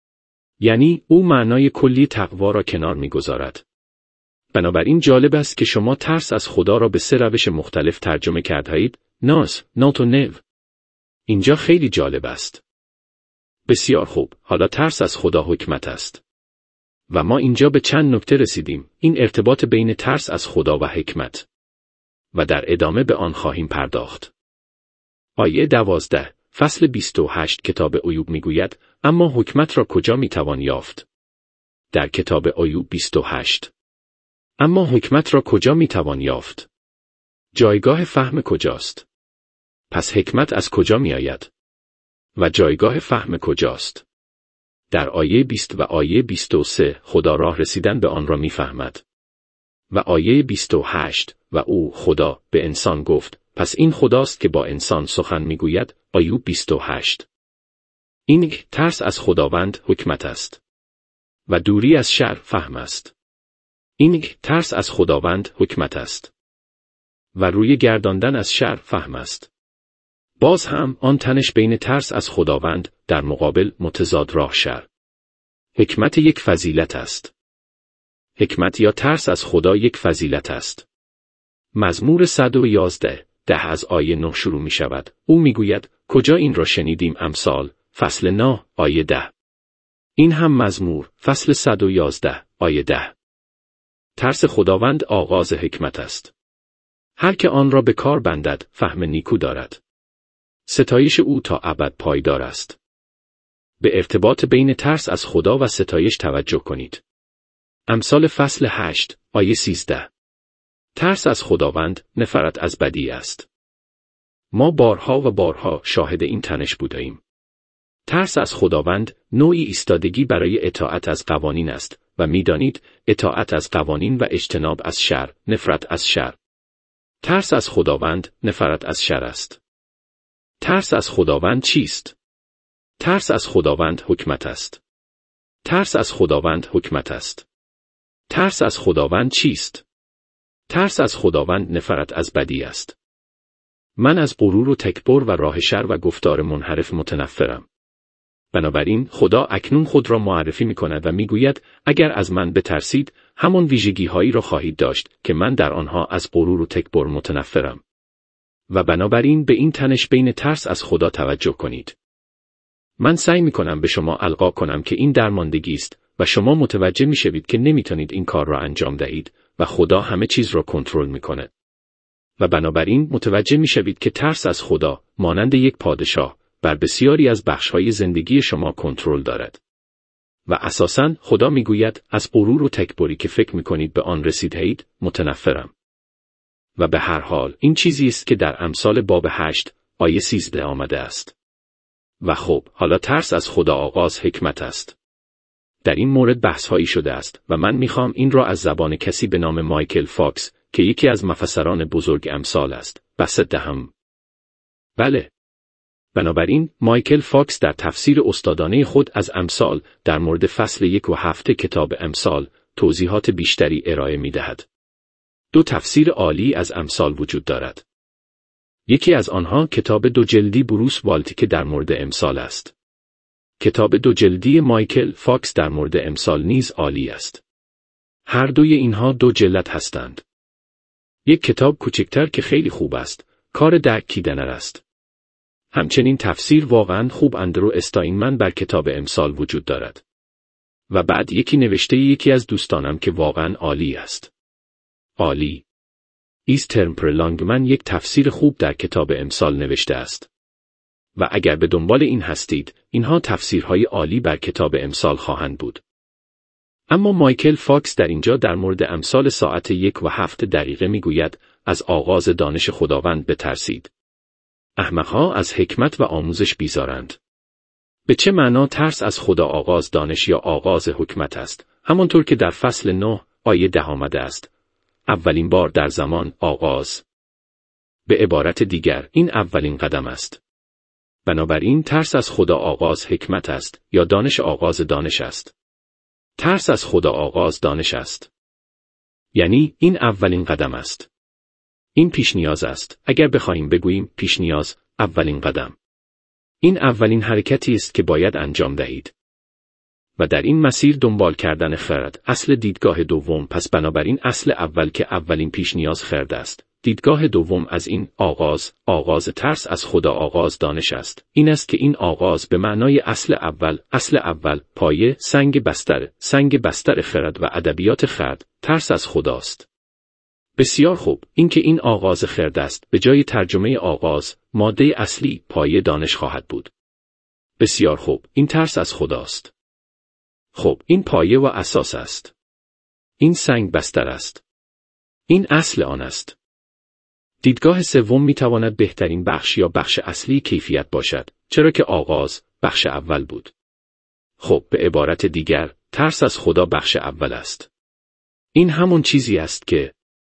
یعنی او معنای کلی تقوا را کنار می‌گذارد. بنابراین جالب است که شما ترس از خدا را به 3 روش مختلف ترجمه کرده‌اید: ناس، نالت و نو. اینجا خیلی جالب است. بسیار خوب، حالا ترس از خدا حکمت است. و ما اینجا به چند نکته رسیدیم، این ارتباط بین ترس از خدا و حکمت. و در ادامه به آن خواهیم پرداخت. آیه 12 فصل 28 کتاب ایوب میگوید اما حکمت را کجا میتوان یافت؟ در کتاب ایوب 28. اما حکمت را کجا میتوان یافت؟ جایگاه فهم کجاست؟ پس حکمت از کجا میآید؟ و جایگاه فهم کجاست؟ در آیه 20 و آیه 23 خدا راه رسیدن به آن را میفهمد. و آیه 28 و او خدا به انسان گفت، پس این خداست که با انسان سخن میگوید. ایوب 28. این ترس از خداوند حکمت است. و دوری از شر فهم است. این ترس از خداوند حکمت است. و روی گرداندن از شر فهم است. باز هم آن تنش بین ترس از خداوند در مقابل متضاد راه شر. حکمت یک فضیلت است. حکمت یا ترس از خدا یک فضیلت است. مزمور 111 از آیه 9 شروع می شود. او می گوید کجا این را شنیدیم؟ امثال فصل 9 آیه 10. این هم مزمور فصل 111 آیه 10. ترس خداوند آغاز حکمت است. هر که آن را به کار بندد، فهم نیکو دارد. ستایش او تا ابد پایدار است. به ارتباط بین ترس از خدا و ستایش توجه کنید. امثال فصل 8 آیه 13. ترس از خداوند نفرت از بدی است. ما بارها و بارها شاهد این تنش بودیم. ترس از خداوند نوعی ایستادگی برای اطاعت از قوانین است و می‌دانید اطاعت از قوانین و اجتناب از شر، نفرت از شر. ترس از خداوند نفرت از شر است. ترس از خداوند چیست؟ ترس از خداوند حکمت است. ترس از خداوند حکمت است. ترس از خداوند چیست؟ ترس از خداوند نفرت از بدی است. من از غرور و تکبر و راه شر و گفتار منحرف متنفرم. بنابراین خدا اکنون خود را معرفی می‌کند و می‌گوید اگر از من بترسید همان ویژگی‌هایی را خواهید داشت که من در آنها از غرور و تکبر متنفرم. و بنابراین به این تنش بین ترس از خدا توجه کنید. من سعی می‌کنم به شما القا کنم که این درماندگی است و شما متوجه می‌شوید که نمی‌تونید این کار را انجام دهید و خدا همه چیز را کنترل می‌کند. و بنابراین متوجه می‌شوید که ترس از خدا مانند یک پادشاه بر بسیاری از بخش‌های زندگی شما کنترل دارد. و اساساً خدا می‌گوید از غرور و تکبری که فکر می‌کنید به آن رسیده‌اید متنفرم. و به هر حال این چیزی است که در امثال باب 8 آیه 13 آمده است. و خب حالا ترس از خدا آغاز حکمت است. در این مورد بحث‌هایی شده است و من می‌خوام این را از زبان کسی به نام مایکل فاکس که یکی از مفسران بزرگ امثال است بسط دهم. بله. بنابراین مایکل فاکس در تفسیر استادانه خود از امثال در مورد فصل 1 و 7 کتاب امثال توضیحات بیشتری ارائه می‌دهد. دو تفسیر عالی از امثال وجود دارد. یکی از آنها کتاب 2 جلدی بروس والتی که در مورد امثال است. کتاب 2 جلدی مایکل فاکس در مورد امثال نیز عالی است. هر دوی اینها 2 جلد هستند. یک کتاب کوچکتر که خیلی خوب است، کار درک کیدنر است. همچنین تفسیر واقعاً خوب اندرو استاینمن بر کتاب امثال وجود دارد. و بعد یکی نوشته یکی از دوستانم که واقعاً عالی است. عالی. ایسترمپرلانگمن یک تفسیر خوب در کتاب امثال نوشته است. و اگر به دنبال این هستید، اینها تفسیرهای عالی بر کتاب امثال خواهند بود. اما مایکل فاکس در اینجا در مورد امثال ساعت 1 و 7 دقیقه میگوید از آغاز دانش خداوند بترسید. احمقها از حکمت و آموزش بیزارند. به چه معنا ترس از خدا آغاز دانش یا آغاز حکمت است؟ همانطور که در فصل 9 آیه 10 آمده است. اولین بار در زمان آغاز. به عبارت دیگر این اولین قدم است. بنابراین ترس از خدا آغاز حکمت است یا دانش آغاز دانش است. ترس از خدا آغاز دانش است. یعنی این اولین قدم است. این پیش نیاز است. اگر بخواهیم بگوییم پیش نیاز، اولین قدم. این اولین حرکتی است که باید انجام دهید. و در این مسیر دنبال کردن خرد، اصل دیدگاه دوم، پس بنابراین اصل اول که اولین پیش نیاز خرد است. دیدگاه دوم از این آغاز ترس از خدا آغاز دانش است. این است که این آغاز به معنای اصل اول، پایه، سنگ بستر خرد و ادبیات خرد، ترس از خداست. بسیار خوب، این که این آغاز خرد است، به جای ترجمه آغاز، ماده اصلی، پایه دانش خواهد بود. بسیار خوب، این ترس از خداست. خب، این پایه و اساس است. این سنگ بستر است. این اصل آن است. دیدگاه سوم میتواند بهترین بخش یا بخش اصلی کیفیت باشد، چرا که آغاز بخش اول بود. خب، به عبارت دیگر، ترس از خدا بخش اول است. این همون چیزی است که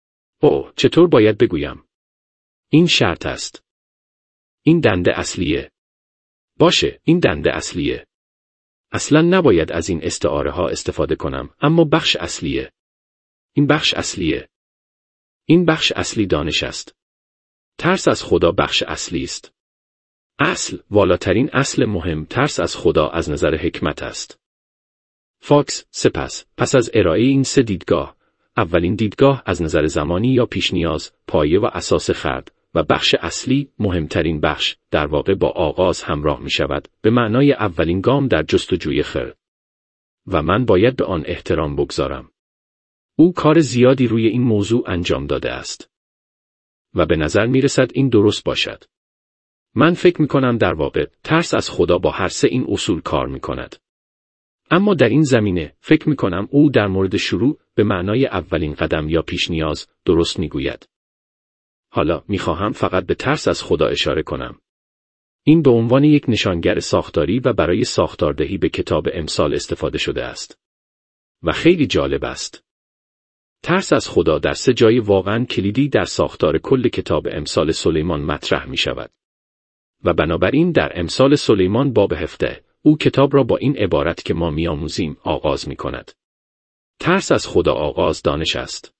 چطور باید بگویم؟ این شرط است. این دنده اصلیه. باشه، این دنده اصلیه. اصلا نباید از این استعاره ها استفاده کنم، اما بخش اصلیه. این بخش اصلیه. این بخش اصلی دانش است. ترس از خدا بخش اصلی است. اصل، والاترین اصل مهم ترس از خدا از نظر حکمت است. فاکس، پس از ارائه این سه دیدگاه، اولین دیدگاه از نظر زمانی یا پیش نیاز، پایه و اساس خرد، و بخش اصلی، مهمترین بخش، در واقع با آغاز همراه می شود، به معنای اولین گام در جستجوی خرد. و من باید به آن احترام بگذارم. او کار زیادی روی این موضوع انجام داده است. و به نظر می رسد این درست باشد. من فکر می کنم در واقع ترس از خدا با هر سه این اصول کار می کند. اما در این زمینه فکر می کنم او در مورد شروع به معنای اولین قدم یا پیش نیاز درست می گوید. حالا می خواهم فقط به ترس از خدا اشاره کنم. این به عنوان یک نشانگر ساختاری و برای ساختاردهی به کتاب امثال استفاده شده است. و خیلی جالب است. ترس از خدا در 3 جای واقعاً کلیدی در ساختار کل کتاب امثال سلیمان مطرح می شود. و بنابراین در امثال سلیمان باب 17 او کتاب را با این عبارت که ما می‌آموزیم آغاز می کند. ترس از خدا آغاز دانش است.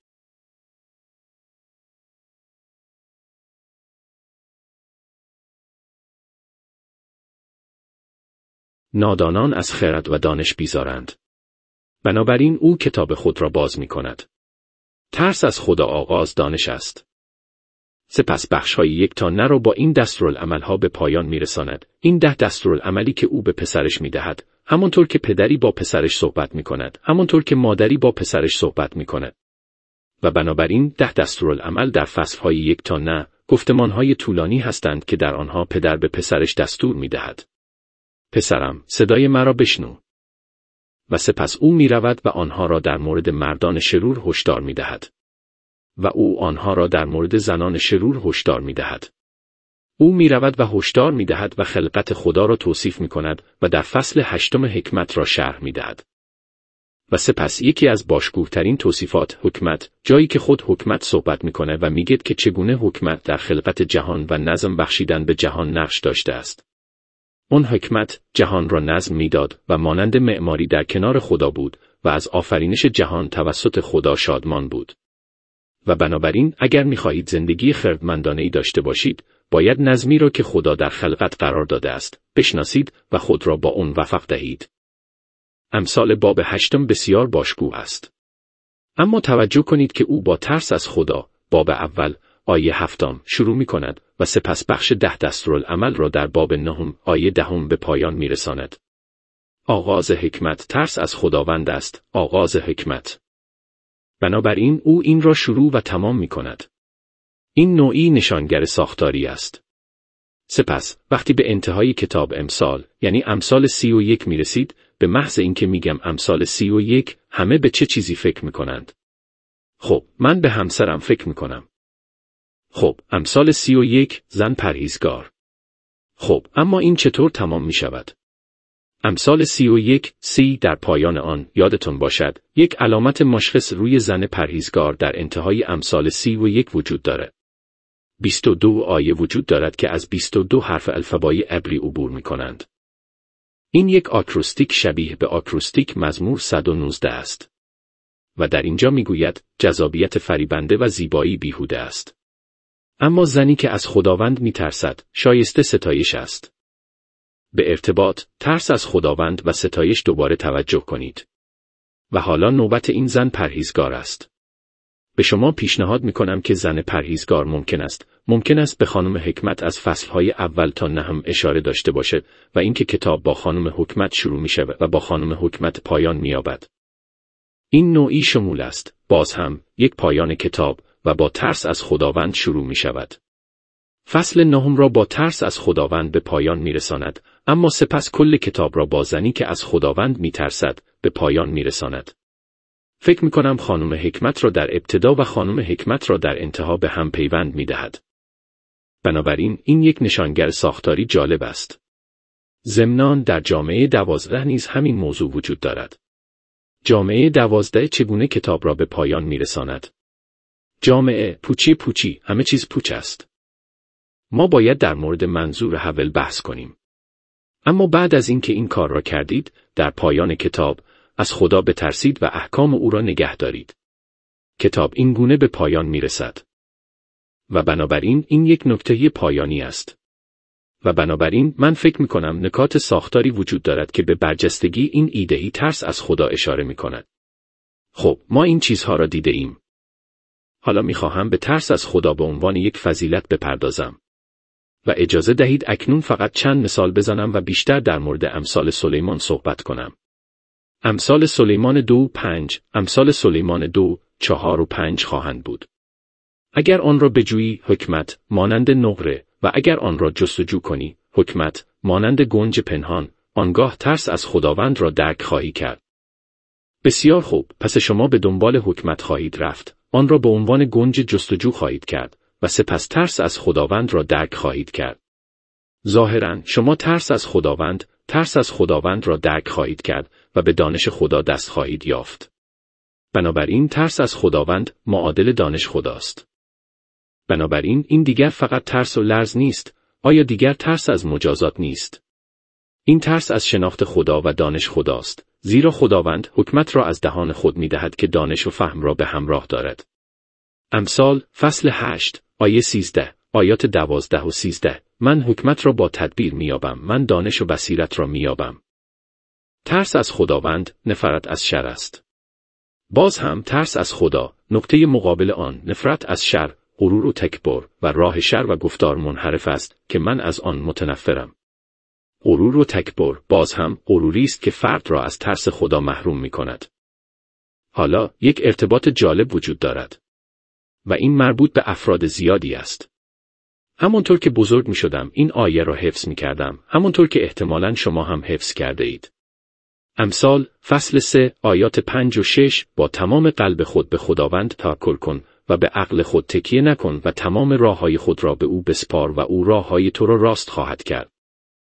نادانان از خرد و دانش بیزارند. بنابراین او کتاب خود را باز می کند. ترس از خدا آغاز دانش است. سپس بخش‌های 1 تا 9 را با این دستورالعمل‌ها به پایان می‌رساند. این 10 دستورالعملی که او به پسرش می‌دهد، همانطور که پدری با پسرش صحبت می‌کند، همانطور که مادری با پسرش صحبت می‌کند. و بنابراین 10 دستورالعمل در فصل‌های 1 تا 9 گفتمان‌های طولانی هستند که در آنها پدر به پسرش دستور می‌دهد. پسرم، صدای مرا بشنو. و سپس او می‌رود و آنها را در مورد مردان شرور هشدار می‌دهد. و او آنها را در مورد زنان شرور هشدار می‌دهد. او می‌رود و هشدار می‌دهد و خلقت خدا را توصیف می‌کند و در فصل 8 حکمت را شرح می‌دهد. و سپس یکی از باشکوه‌ترین توصیفات حکمت، جایی که خود حکمت صحبت می‌کند و می‌گوید که چگونه حکمت در خلقت جهان و نظم بخشیدن به جهان نقش داشته است. اون حکمت جهان را نظم می‌داد و مانند معماری در کنار خدا بود و از آفرینش جهان توسط خدا شادمان بود. و بنابراین اگر می‌خواهید زندگی خردمندانه‌ای داشته باشید، باید نظمی را که خدا در خلقت قرار داده است، بشناسید و خود را با اون وفق دهید. امثال باب 8 بسیار باشکوه است. اما توجه کنید که او با ترس از خدا، باب اول، آیه 7 شروع می‌کند و سپس بخش 10 دستورالعمل را در باب 9 آیه 10 به پایان می‌رساند. آغاز حکمت ترس از خداوند است، آغاز حکمت. بنابراین او این را شروع و تمام می کند. این نوعی نشانگر ساختاری است. سپس وقتی به انتهای کتاب امثال، یعنی امثال 31 می رسید، به محض اینکه میگم امثال 31 همه به چه چیزی فکر می کنند؟ خب، من به همسرم فکر می کنم. خب، امثال 31 زن پرهیزگار. خب، اما این چطور تمام می شود؟ امثال 31 در پایان آن یادتون باشد یک علامت مشخص روی زن پرهیزگار در انتهای امثال 31 وجود دارد. 22 آیه وجود دارد که از 22 حرف الفبای عبری عبور می کنند. این یک آکروستیک شبیه به آکروستیک مزمور 119 است. و در اینجا می گوید جذابیت فریبنده و زیبایی بیهوده است. اما زنی که از خداوند می ترسد شایسته ستایش است. به ارتباط، ترس از خداوند و ستایش دوباره توجه کنید. و حالا نوبت این زن پرهیزگار است. به شما پیشنهاد می‌کنم که زن پرهیزگار ممکن است به خانم حکمت از فصلهای اول تا 9 اشاره داشته باشد و اینکه کتاب با خانم حکمت شروع می‌شود و با خانم حکمت پایان می‌یابد. این نوعی شمول است، باز هم یک پایان کتاب و با ترس از خداوند شروع می‌شود. فصل 9 را با ترس از خداوند به پایان می‌رساند، اما سپس کل کتاب را با زنی که از خداوند می‌ترسد به پایان می‌رساند. فکر می‌کنم خانم حکمت را در ابتدا و خانم حکمت را در انتها به هم پیوند می‌دهد. بنابراین این یک نشانگر ساختاری جالب است. ضمناً در جامعه 12 نیز همین موضوع وجود دارد. جامعه 12 چگونه کتاب را به پایان می‌رساند؟ جامعه پوچی همه چیز پوچ است. ما باید در مورد منظور حول بحث کنیم. اما بعد از اینکه این کار را کردید، در پایان کتاب از خدا بترسید و احکام او را نگه دارید. کتاب این گونه به پایان میرسد. و بنابراین این یک نکته پایانی است. و بنابراین من فکر میکنم نکات ساختاری وجود دارد که به برجستگی این ایدهی ترس از خدا اشاره میکند. خب، ما این چیزها را دیده ایم. حالا میخواهم به ترس از خدا به عنوان یک فضیلت بپردازم. و اجازه دهید اکنون فقط چند مثال بزنم و بیشتر در مورد امثال سلیمان صحبت کنم. امثال سلیمان 2:5، امثال سلیمان 4 و 5 خواهند بود. اگر آن را بجویی حکمت مانند نقره و اگر آن را جستجو کنی حکمت مانند گنج پنهان، آنگاه ترس از خداوند را درک خواهی کرد. بسیار خوب، پس شما به دنبال حکمت خواهید رفت، آن را به عنوان گنج جستجو خواهید کرد و سپس ترس از خداوند را درک خواهید کرد. ظاهراً شما ترس از خداوند را درک خواهید کرد و به دانش خدا دست خواهید یافت. بنابراین ترس از خداوند معادل دانش خداست. بنابراین این دیگر فقط ترس و لرز نیست، آیا دیگر ترس از مجازات نیست؟ این ترس از شناخت خدا و دانش خداست، زیرا خداوند حکمت را از دهان خود می‌دهد که دانش و فهم را به همراه دارد. امثال فصل 8 آیه 13 آیات 12 و 13 من حکمت را با تدبیر می‌یابم، من دانش و بصیرت را می‌یابم. ترس از خداوند نفرت از شر است. باز هم ترس از خدا نقطه مقابل آن نفرت از شر، غرور و تکبر و راه شر و گفتار منحرف است که من از آن متنفرم. غرور و تکبر باز هم غروری است که فرد را از ترس خدا محروم می‌کند. حالا یک ارتباط جالب وجود دارد و این مربوط به افراد زیادی است. همونطور که بزرگ می‌شدم این آیه را حفظ می‌کردم، همونطور که احتمالاً شما هم حفظ کرده اید. امثال فصل 3 آیات 5 و 6 با تمام قلب خود به خداوند توکل کن و به عقل خود تکیه نکن و تمام راه‌های خود را به او بسپار و او راه‌های تو را راست خواهد کرد.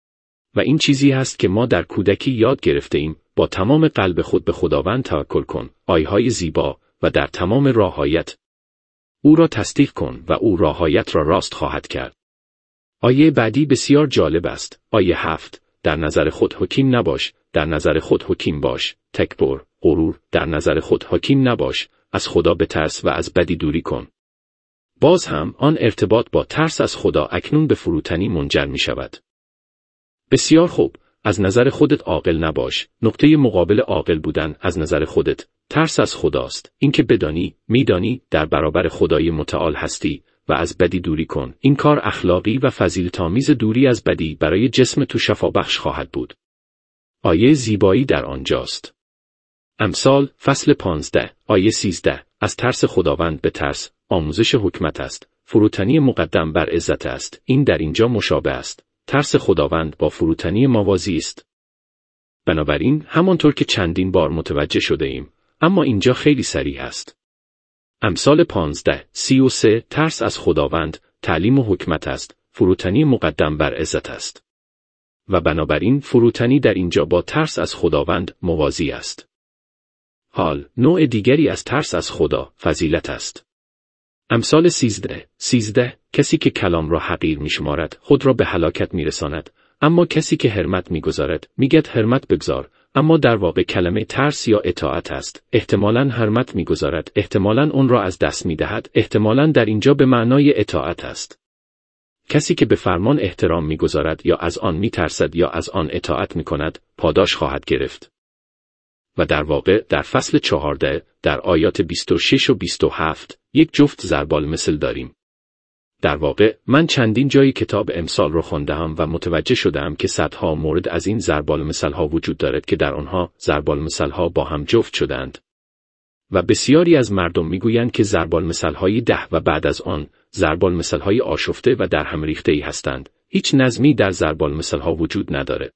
و این چیزی است که ما در کودکی یاد گرفته ایم، با تمام قلب خود به خداوند توکل کن، آیه‌های زیبا و در تمام راه‌هایت او را تصدیق کن و او راه‌هایت را راست خواهد کرد. آیه بعدی بسیار جالب است، آیه 7 در نظر خود حکیم نباش، در نظر خود حکیم باش، تکبر، غرور، در نظر خود حکیم نباش، از خدا بترس و از بدی دوری کن. باز هم آن ارتباط با ترس از خدا اکنون به فروتنی منجر می شود. بسیار خوب، از نظر خودت عاقل نباش، نقطه مقابل عاقل بودن از نظر خودت، ترس از خداست، اینکه بدانی، میدانی در برابر خدای متعال هستی و از بدی دوری کن. این کار اخلاقی و فضیلت‌آمیز دوری از بدی برای جسم تو شفابخش خواهد بود. آیه زیبایی در آنجاست. امثال فصل 15 آیه 13 از ترس خداوند به ترس، آموزش حکمت است، فروتنی مقدم بر عزت است. این در اینجا مشابه است. ترس خداوند با فروتنی موازی است. بنابراین همانطور که چندین بار متوجه شده ایم، اما اینجا خیلی صریح است. امثال 15 33 ترس از خداوند تعلیم و حکمت است، فروتنی مقدم بر عزت است. و بنابراین فروتنی در اینجا با ترس از خداوند موازی است. حال نوع دیگری از ترس از خدا فضیلت است. امثال 13 کسی که کلام را حقیر می‌شمارد خود را به هلاکت می‌رساند، اما کسی که حرمت می‌گذارد میگوید حرمت بگذار، اما در واقع کلمه ترس یا اطاعت است. احتمالاً حرمت می‌گذارد، احتمالاً اون را از دست می‌دهد، احتمالاً در اینجا به معنای اطاعت است. کسی که به فرمان احترام می‌گذارد یا از آن می‌ترسد یا از آن اطاعت می‌کند، پاداش خواهد گرفت. و در واقع در فصل 14 در آیات 26 و 27 یک جفت ضربالمثل داریم. در واقع من چندین جایی کتاب امثال رو خواندم و متوجه شدم که صدها مورد از این ضربالمثل‌ها وجود دارد که در آنها ضربالمثل‌ها با هم جفت شدند. و بسیاری از مردم میگویند که ضربالمثل‌های 10 و بعد از آن ضربالمثل‌های آشفته و در هم ریخته‌ای هستند. هیچ نظمی در ضربالمثل‌ها وجود نداره.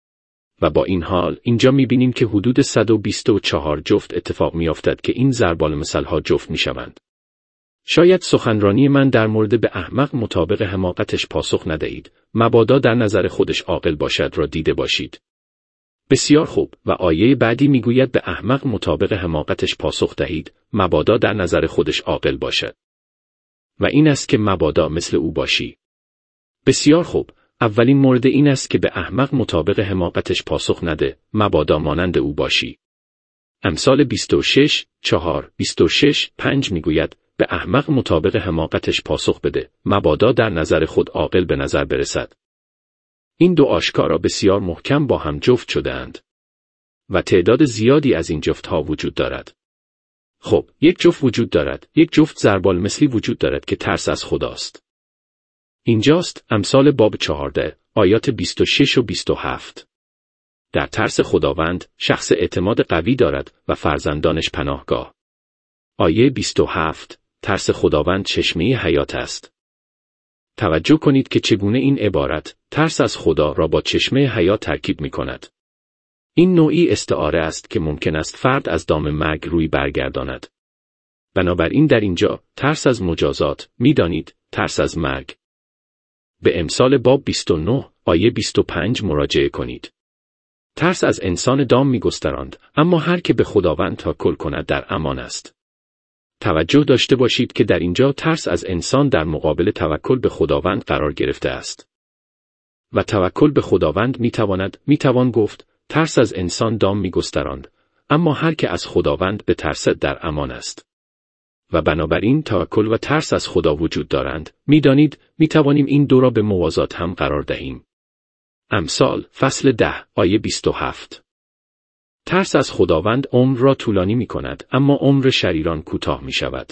و با این حال اینجا می‌بینیم که حدود 124 جفت اتفاق می‌افتد که این ضربالمثل‌ها جفت می‌شوند. شاید سخنرانی من در مورد به احمق مطابق حماقتش پاسخ ندهید، مبادا در نظر خودش عاقل باشد را دیده باشید. بسیار خوب، و آیه بعدی میگوید به احمق مطابق حماقتش پاسخ دهید، مبادا در نظر خودش عاقل باشد. و این است که مبادا مثل او باشی. بسیار خوب، اولین مورد این است که به احمق مطابق حماقتش پاسخ نده، مبادا مانند او باشی. امثال 26:4-26:5 میگوید به احمق مطابق حماقتش پاسخ بده، مبادا در نظر خود عاقل به نظر برسد. این دو آشکارا بسیار محکم با هم جفت شده‌اند و تعداد زیادی از این جفت‌ها وجود دارد. خب، یک جفت وجود دارد، یک جفت ضربالمثلی وجود دارد که ترس از خداست. اینجاست امثال باب 14 آیات 26 و 27. در ترس خداوند شخص اعتماد قوی دارد و فرزندانش پناهگاه. آیه 27 ترس خداوند چشمه حیات است. توجه کنید که چگونه این عبارت ترس از خدا را با چشمه حیات ترکیب می کند. این نوعی استعاره است که ممکن است فرد از دام مرگ روی برگرداند. بنابراین در اینجا ترس از مجازات، می‌دانید، ترس از مرگ. به امثال باب 29 آیه 25 مراجعه کنید. ترس از انسان دام می‌گستراند، اما هر که به خداوند توکل کند در امان است. توجه داشته باشید که در اینجا ترس از انسان در مقابل توکل به خداوند قرار گرفته است. و توکل به خداوند میتوان گفت ترس از انسان دام می‌گستراند، اما هر که از خداوند به ترس در امان است. و بنابراین توکل و ترس از خدا وجود دارند. می‌دانید می‌توانیم این دو را به موازات هم قرار دهیم. امثال فصل 10 آیه 27. ترس از خداوند عمر را طولانی می‌کند، اما عمر شریران کوتاه می‌شود.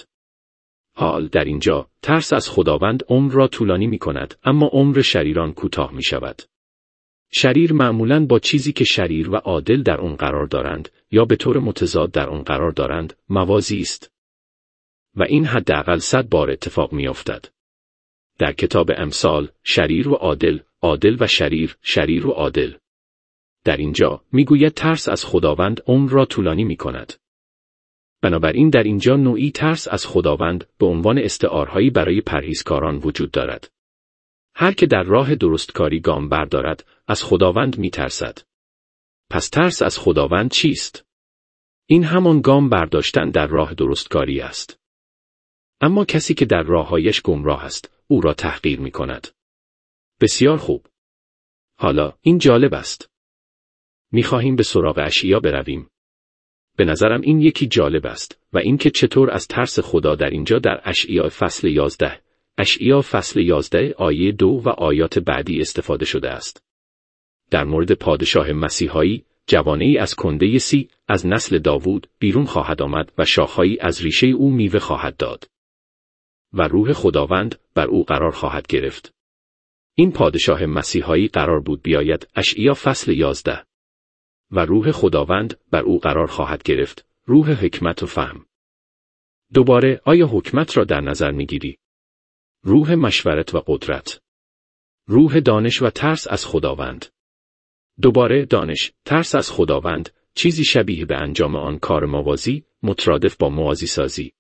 حال در اینجا ترس از خداوند عمر را طولانی می‌کند، اما عمر شریران کوتاه می‌شود. شریر معمولاً با چیزی که شریر و عادل در آن قرار دارند یا به طور متضاد در آن قرار دارند موازی است. و این حداقل 100 بار اتفاق می‌افتد. در کتاب امثال شریر و عادل، عادل و شریر، شریر و عادل. در اینجا میگوید ترس از خداوند عمر را طولانی می‌کند. بنابراین در اینجا نوعی ترس از خداوند به عنوان استعارهایی برای پرهیزکاران وجود دارد. هر که در راه درستکاری گام بردارد از خداوند می‌ترسد. پس ترس از خداوند چیست؟ این همان گام برداشتن در راه درستکاری است. اما کسی که در راه‌هایش گمراه است، او را تحقیر می‌کند. بسیار خوب. حالا این جالب است. می‌خواهیم به سراغ اشعیا برویم. به نظرم این یکی جالب است و اینکه چطور از ترس خدا در اینجا در اشعیا فصل 11 اشعیا فصل 11 آیه 2 و آیات بعدی استفاده شده است. در مورد پادشاه مسیحایی، جوانه‌ای از کنده سی از نسل داوود بیرون خواهد آمد و شاخه‌ای از ریشه او میوه خواهد داد. و روح خداوند بر او قرار خواهد گرفت. این پادشاه مسیحایی قرار بود بیاید. اشعیا فصل 11. و روح خداوند بر او قرار خواهد گرفت، روح حکمت و فهم. دوباره آیا حکمت را در نظر می‌گیری؟ روح مشورت و قدرت. روح دانش و ترس از خداوند. دوباره دانش، ترس از خداوند، چیزی شبیه به انجام آن کار موازی، مترادف با موازی سازی.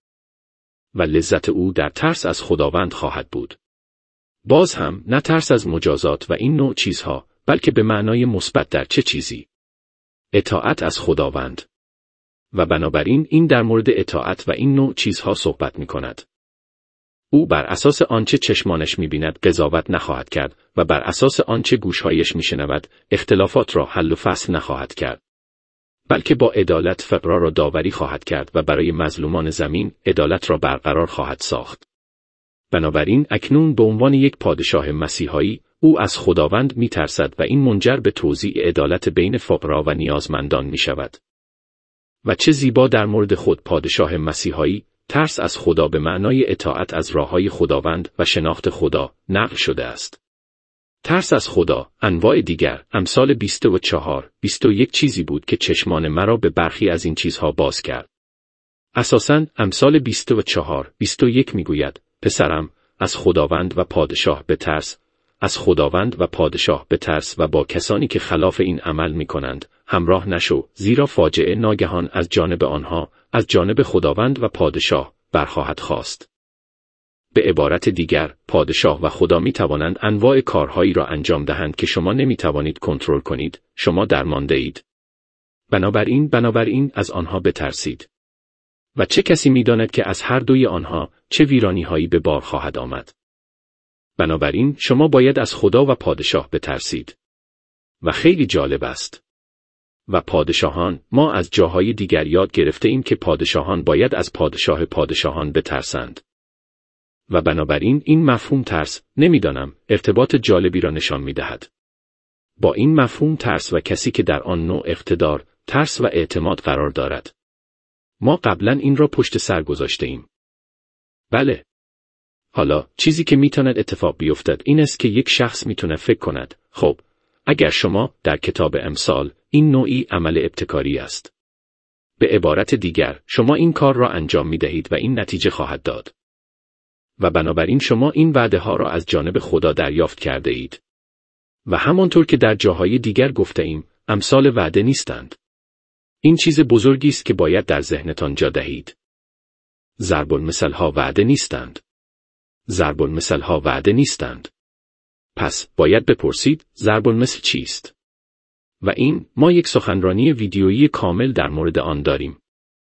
و لذت او در ترس از خداوند خواهد بود. باز هم نه ترس از مجازات و این نوع چیزها، بلکه به معنای مثبت در چه چیزی؟ اطاعت از خداوند. و بنابراین این در مورد اطاعت و این نوع چیزها صحبت می کند. او بر اساس آنچه چشمانش می بیند قضاوت نخواهد کرد و بر اساس آنچه گوشهایش می شنود اختلافات را حل و فصل نخواهد کرد. بلکه با عدالت فقرا را داوری خواهد کرد و برای مظلومان زمین عدالت را برقرار خواهد ساخت. بنابراین اکنون به عنوان یک پادشاه مسیحایی او از خداوند می ترسد و این منجر به توزیع عدالت بین فقرا و نیازمندان می شود. و چه زیبا در مورد خود پادشاه مسیحایی، ترس از خدا به معنای اطاعت از راههای خداوند و شناخت خدا نقل شده است. ترس از خدا، انواع دیگر، امثال 24، 21 چیزی بود که چشمان مرا به برخی از این چیزها باز کرد. اساساً امثال 24، 21 میگوید: پسرم، از خداوند و پادشاه بترس، از خداوند و پادشاه بترس و با کسانی که خلاف این عمل میکنند همراه نشو، زیرا فاجعه ناگهان از جانب آنها، از جانب خداوند و پادشاه برخواهد خاست. به عبارت دیگر، پادشاه و خدا می توانند انواع کارهایی را انجام دهند که شما نمی توانید کنترل کنید، شما درمانده اید. بنابراین از آنها بترسید. و چه کسی می داند که از هر دوی آنها چه ویرانی هایی به بار خواهد آمد. بنابراین شما باید از خدا و پادشاه بترسید. و خیلی جالب است. و پادشاهان، ما از جاهای دیگر یاد گرفته ایم که پادشاهان باید از پادشاهان بترسند. و بنابراین این مفهوم ترس، نمیدانم، ارتباط جالبی را نشان می‌دهد. با این مفهوم ترس و کسی که در آن نوع اقتدار، ترس و اعتماد قرار دارد. ما قبلا این را پشت سر گذاشته ایم. بله. حالا چیزی که میتواند اتفاق بیفتد این است که یک شخص میتونه فکر کند: خب، اگر شما در کتاب امثال این نوعی عمل ابتکاری است. به عبارت دیگر، شما این کار را انجام می دهید و این نتیجه خواهد داد. و بنابراین شما این وعده ها را از جانب خدا دریافت کرده اید. و همانطور که در جاهای دیگر گفته ایم، امثال وعده نیستند. این چیز بزرگی است که باید در ذهنتان جا دهید. ضرب المثل ها وعده نیستند. ضرب المثل ها وعده نیستند. پس باید بپرسید ضرب المثل چیست؟ و ما یک سخنرانی ویدیویی کامل در مورد آن داریم.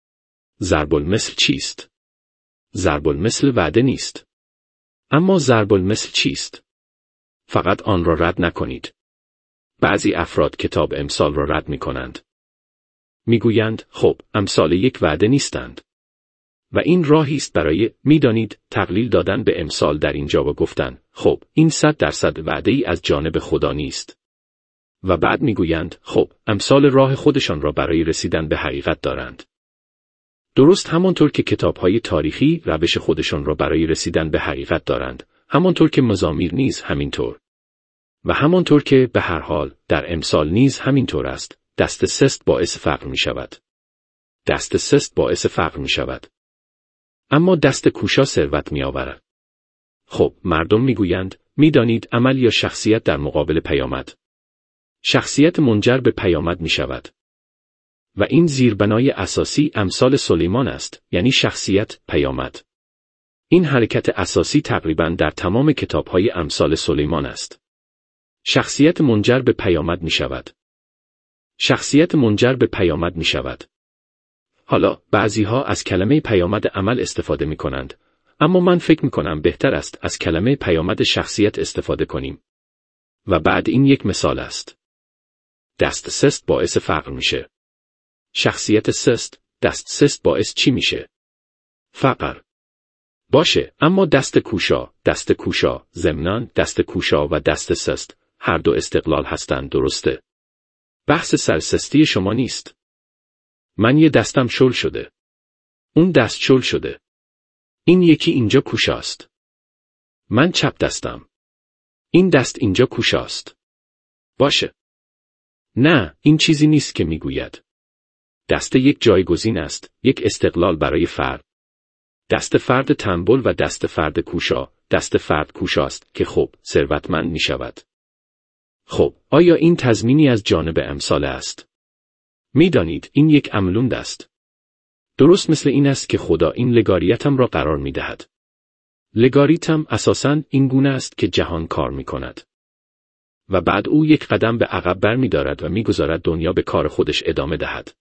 ضرب المثل چیست؟ ضرب المثل وعده نیست. اما ضرب المثل چیست؟ فقط آن را رد نکنید. بعضی افراد کتاب امثال را رد می کنند. می گویند خب امثال یک وعده نیستند. و این راهی است برای میدانید تقلیل دادن به امثال در اینجا و گفتن خب این 100% وعده ای از جانب خدا نیست. و بعد میگویند خب امثال راه خودشان را برای رسیدن به حقیقت دارند. درست همانطور که کتاب‌های تاریخی روش خودشان را برای رسیدن به حقیقت دارند، همانطور که مزامیر نیز همینطور. و همانطور که به هر حال در امثال نیز همینطور است، دست سست باعث فقر می شود. دست سست باعث فقر می شود. اما دست کوشا ثروت می آورد. خب مردم میگویند میدانید عمل یا شخصیت در مقابل پیامد. شخصیت منجر به پیامد می شود. و این زیربنای اساسی امثال سلیمان است، یعنی شخصیت پیامد. این حرکت اساسی تقریباً در تمام کتاب‌های امثال سلیمان است. شخصیت منجر به پیامد می شود. شخصیت منجر به پیامد می شود. حالا بعضی‌ها از کلمه پیامد عمل استفاده می کنند، اما من فکر می کنم بهتر است از کلمه پیامد شخصیت استفاده کنیم. و بعد این یک مثال است. دست سست باعث فقر میشه. شخصیت سست، دست سست باعث چی میشه؟ فقر. باشه، اما دست کوشا، ضمناً دست کوشا و دست سست، هر دو استقلال هستند، درسته؟ بحث سرسستی شما نیست. من یه دستم شل شده. اون دست شل شده. این یکی اینجا کوشاست. من چپ دستم. این دست اینجا کوشاست. باشه. نه، این چیزی نیست که میگوید. دست یک جایگزین است، یک استقلال برای فرد. دست فرد تنبل و دست فرد کوشا، دست فرد کوشاست که خب ثروتمند می شود. خب، آیا این تضمینی از جانب امثال است؟ میدانید این یک عملوند است. درست مثل این است که خدا این لگاریتم را قرار می دهد. لگاریتم اساساً این گونه است که جهان کار می کند. و بعد او یک قدم به عقب بر می دارد و می گذارد دنیا به کار خودش ادامه دهد.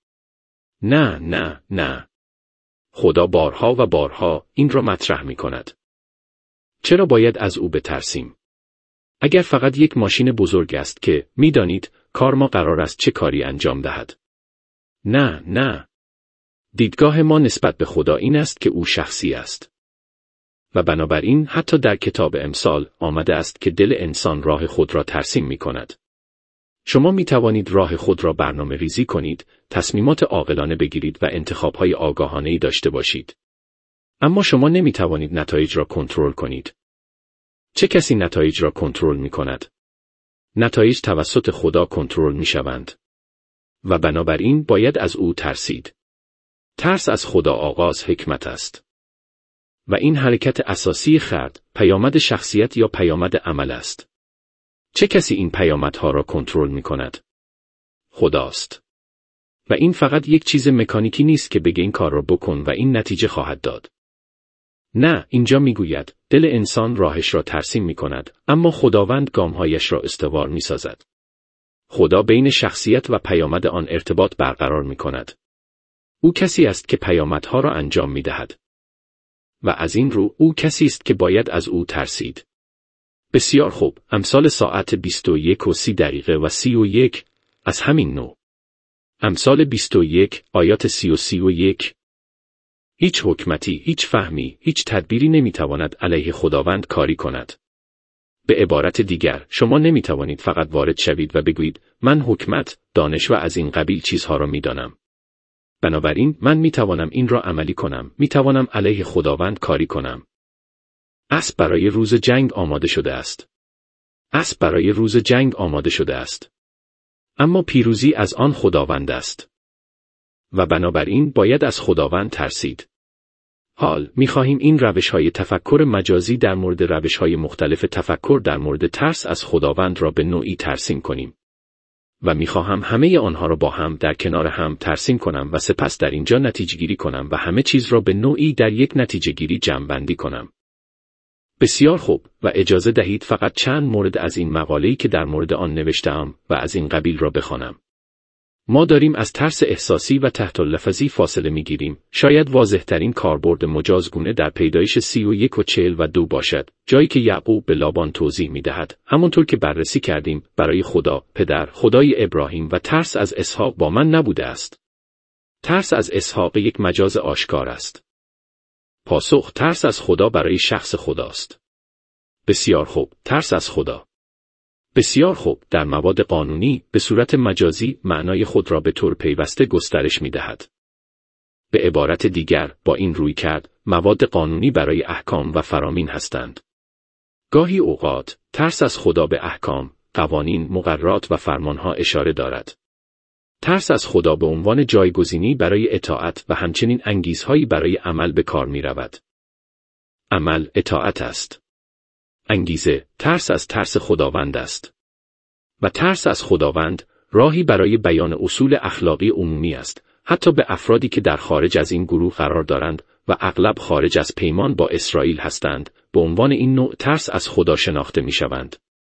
نه. خدا بارها و بارها این را مطرح می کند. چرا باید از او بترسیم؟ اگر فقط یک ماشین بزرگ است که میدانید کار ما قرار است چه کاری انجام دهد. نه. دیدگاه ما نسبت به خدا این است که او شخصی است. و بنابراین حتی در کتاب امثال آمده است که دل انسان راه خود را ترسیم می کند. شما می توانید راه خود را برنامه ریزی کنید، تصمیمات عاقلانه بگیرید و انتخاب‌های آگاهانه‌ای داشته باشید. اما شما نمی توانید نتایج را کنترل کنید. چه کسی نتایج را کنترل می کند؟ نتایج توسط خدا کنترل می شوند. و بنابراین باید از او ترسید. ترس از خدا آغاز حکمت است. و این حرکت اساسی خرد، پیامد شخصیت یا پیامد عمل است. چه کسی این پیامدها را کنترل می کند؟ خداست. و این فقط یک چیز مکانیکی نیست که بگه این کار را بکن و این نتیجه خواهد داد. نه، اینجا می گوید دل انسان راهش را ترسیم می کند، اما خداوند گامهایش را استوار می سازد. خدا بین شخصیت و پیامد آن ارتباط برقرار می کند. او کسی است که پیامدها را انجام می دهد. و از این رو او کسی است که باید از او ترسید. بسیار خوب، امثال ساعت 21:30 و 31 از همین نوع. امثال 21 آیات 30 و 31. هیچ حکمتی، هیچ فهمی، هیچ تدبیری نمیتواند علیه خداوند کاری کند. به عبارت دیگر، شما نمیتوانید فقط وارد شوید و بگویید من حکمت، دانش و از این قبیل چیزها را میدانم. بنابراین من میتوانم این را عملی کنم، میتوانم علیه خداوند کاری کنم. اسب برای روز جنگ آماده شده است. اسب برای روز جنگ آماده شده است. اما پیروزی از آن خداوند است. و بنابراین باید از خداوند ترسید. حال می‌خواهیم این روش‌های تفکر مجازی در مورد روش‌های مختلف تفکر در مورد ترس از خداوند را به نوعی ترسیم کنیم. و می‌خواهم همه آنها را با هم در کنار هم ترسیم کنم و سپس در اینجا نتیجه‌گیری کنم و همه چیز را به نوعی در یک نتیجه‌گیری جمع‌بندی کنم. بسیار خوب، و اجازه دهید فقط چند مورد از این مقاله‌ای که در مورد آن نوشته‌ام و از این قبیل را بخوانم. ما داریم از ترس احساسی و تحت اللفظی فاصله می‌گیریم. شاید واضح‌ترین کاربرد مجازگونه در پیدایش 31 و 42 باشد، جایی که یعقوب به لابان توضیح می‌دهد، همونطور که بررسی کردیم، برای خدا، پدر، خدای ابراهیم و ترس از اسحاق با من نبوده است. ترس از اسحاق یک مجاز آشکار است. پاسخ: ترس از خدا برای شخص خداست. بسیار خوب، ترس از خدا. بسیار خوب، در مواد قانونی به صورت مجازی معنای خود را به طور پیوسته گسترش می‌دهد. به عبارت دیگر، با این رویکرد، مواد قانونی برای احکام و فرامین هستند. گاهی اوقات، ترس از خدا به احکام، قوانین، مقررات و فرمانها اشاره دارد. ترس از خدا به عنوان جایگزینی برای اطاعت و همچنین انگیزهایی برای عمل به کار می‌رود. عمل اطاعت است. انگیزه، ترس از ترس خداوند است. و ترس از خداوند، راهی برای بیان اصول اخلاقی عمومی است، حتی به افرادی که در خارج از این گروه قرار دارند و اغلب خارج از پیمان با اسرائیل هستند، به عنوان این نوع ترس از خدا شناخته می‌شوند.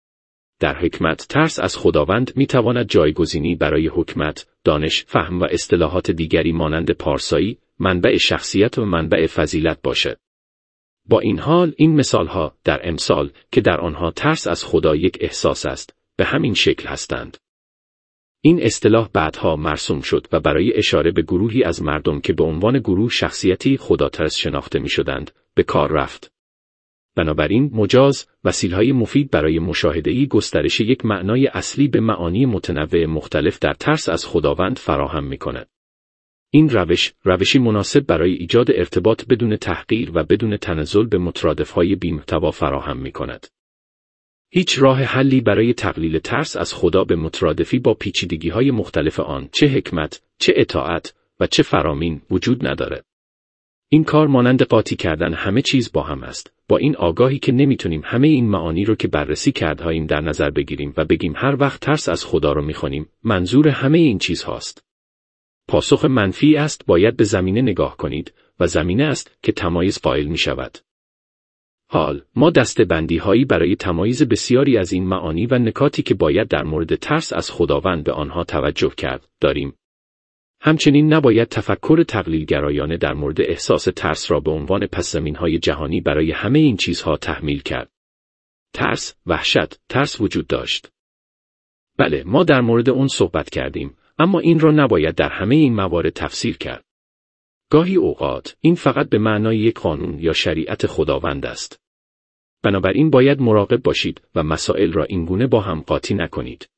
در حکمت، ترس از خداوند می‌تواند جایگزینی برای حکمت، دانش، فهم و اصطلاحات دیگری مانند پارسایی، منبع شخصیت و منبع فضیلت باشد. با این حال، این مثالها در امثال که در آنها ترس از خدا یک احساس است، به همین شکل هستند. این اصطلاح بعدها مرسوم شد و برای اشاره به گروهی از مردم که به عنوان گروه شخصیتی خداترس شناخته می‌شدند، به کار رفت. بنابراین مجاز، وسیله‌های مفید برای مشاهده‌ای گسترش یک معنای اصلی به معانی متنوع مختلف در ترس از خداوند فراهم می‌کند. این روشی مناسب برای ایجاد ارتباط بدون تحقیر و بدون تنزل به مترادف‌های بی‌محتوا فراهم می‌کند. هیچ راه حلی برای تقلیل ترس از خدا به مترادفی با پیچیدگی‌های مختلف آن، چه حکمت، چه اطاعت و چه فرامین، وجود ندارد. این کار مانند قاطی کردن همه چیز با هم است، با این آگاهی که نمیتونیم همه این معانی رو که بررسی کردهاییم در نظر بگیریم و بگیم هر وقت ترس از خدا رو میخونیم، منظور همه این چیز هاست. پاسخ منفی است باید به زمینه نگاه کنید و زمینه است که تمایز قائل می شود. حال، ما دسته‌بندی هایی برای تمایز بسیاری از این معانی و نکاتی که باید در مورد ترس از خداوند به آنها توجه کرد، داریم. همچنین نباید تفکر تقلیلگرایانه در مورد احساس ترس را به عنوان پس‌زمین‌های جهانی برای همه این چیزها تحمیل کرد. ترس، وحشت، ترس وجود داشت. بله، ما در مورد اون صحبت کردیم، اما این را نباید در همه این موارد تفسیر کرد. گاهی اوقات، این فقط به معنای یک قانون یا شریعت خداوند است. بنابراین باید مراقب باشید و مسائل را اینگونه با هم قاطی نکنید.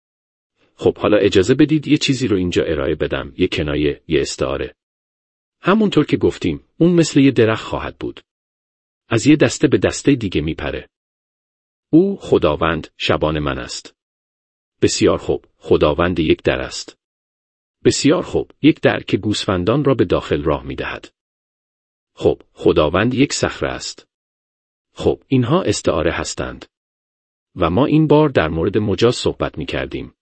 خب حالا اجازه بدید یه چیزی رو اینجا ارائه بدم، یه کنایه، یه استعاره. همونطور که گفتیم، اون مثل یه درخت خواهد بود. از یه دسته به دسته دیگه میپره. او خداوند شبان من است. بسیار خوب، خداوند یک در است. بسیار خوب، یک در که گوسفندان را به داخل راه میدهد. خب، خداوند یک صخره است. خب، اینها استعاره هستند. و ما این بار در مورد مجاز صحبت میکردیم.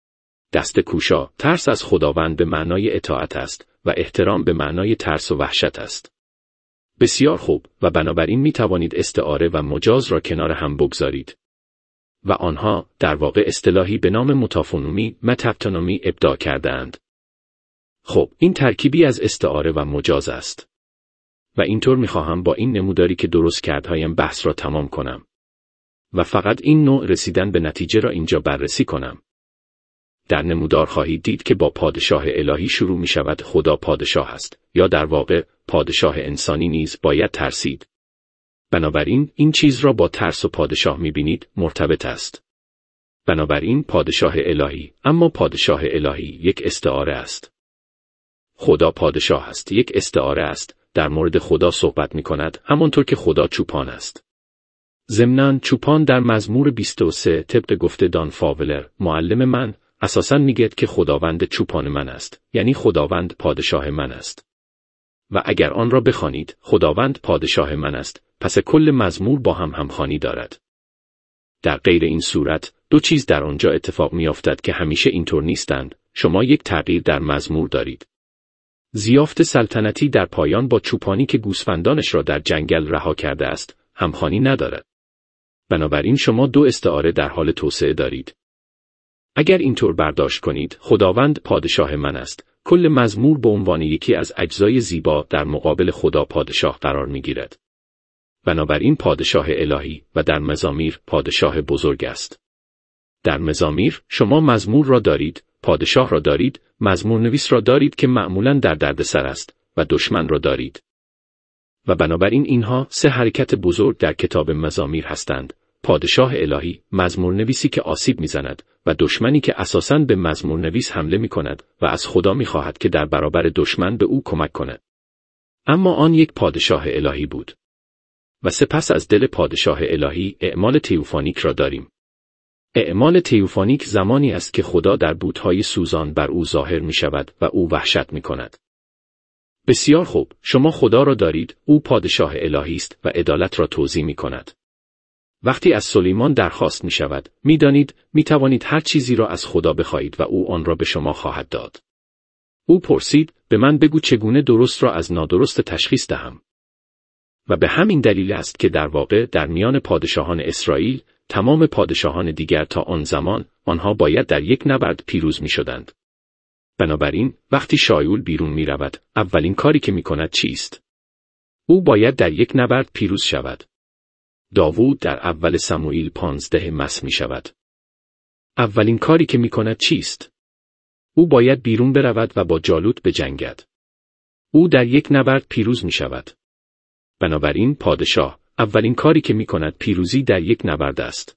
دست کوشا، ترس از خداوند به معنای اطاعت است و احترام به معنای ترس و وحشت است. بسیار خوب، و بنابراین می توانید استعاره و مجاز را کنار هم بگذارید. و آنها در واقع اصطلاحی به نام متافونومی، متافتونومی ابداع کرده‌اند. خب، این ترکیبی از استعاره و مجاز است. و اینطور می خواهم با این نموداری که درست کردهایم بحث را تمام کنم. و فقط این نوع رسیدن به نتیجه را اینجا بررسی کنم. در نمودار خواهید دید که با پادشاه الهی شروع می شود. خدا پادشاه است، یا در واقع پادشاه انسانی نیز باید ترسید. بنابراین این چیز را با ترس و پادشاه می بینید مرتبط است. بنابراین پادشاه الهی، اما پادشاه الهی یک استعاره است. خدا پادشاه است، یک استعاره است، در مورد خدا صحبت می کند، همانطور که خدا چوپان است. ضمناً چوپان در مزمور 23 طبق گفته دان فاولر، معلم من، اساساً میگید که خداوند چوپان من است، یعنی خداوند پادشاه من است. و اگر آن را بخوانید، خداوند پادشاه من است، پس کل مزمور با هم همخوانی دارد. در غیر این صورت، دو چیز در آنجا اتفاق میافتد که همیشه اینطور نیستند. شما یک تغییر در مزمور دارید. ضیافت سلطنتی در پایان با چوپانی که گوسفندانش را در جنگل رها کرده است، همخوانی ندارد. بنابراین شما دو استعاره در حال توسعه دارید. اگر اینطور برداشت کنید، خداوند پادشاه من است، کل مزمور به عنوان یکی از اجزای زیبا در مقابل خدا پادشاه قرار میگیرد. بنابراین پادشاه الهی و در مزامیر پادشاه بزرگ است. در مزامیر شما مزمور را دارید، پادشاه را دارید، مزمورنویس را دارید که معمولاً در دردسر است و دشمن را دارید. و بنابراین اینها سه حرکت بزرگ در کتاب مزامیر هستند: پادشاه الهی، مزمورنویسی که آسیب میزند و دشمنی که اساساً به مزمورنویس حمله میکند و از خدا میخواهد که در برابر دشمن به او کمک کند. اما آن یک پادشاه الهی بود. و سپس از دل پادشاه الهی اعمال تئوفانیک را داریم. اعمال تئوفانیک زمانی است که خدا در بوتهای سوزان بر او ظاهر می شود و او وحشت می کند. بسیار خوب، شما خدا را دارید، او پادشاه الهی است و عدالت را توزیع می کند. وقتی از سلیمان درخواست می شود، می دانید می توانید هر چیزی را از خدا بخواهید و او آن را به شما خواهد داد. او پرسید: به من بگو چگونه درست را از نادرست تشخیص دهم. و به همین دلیل است که در واقع در میان پادشاهان اسرائیل، تمام پادشاهان دیگر تا آن زمان، آنها باید در یک نبرد پیروز می شدند. بنابراین، وقتی شایول بیرون می رود، اولین کاری که می کند چیست؟ او باید در یک نبرد پیروز شود. داوود در اول سموئیل 15 مس می شود. اولین کاری که می کند چیست؟ او باید بیرون برود و با جالوت بجنگد. او در یک نبرد پیروز می شود. بنابراین پادشاه، اولین کاری که می کند پیروزی در یک نبرد است.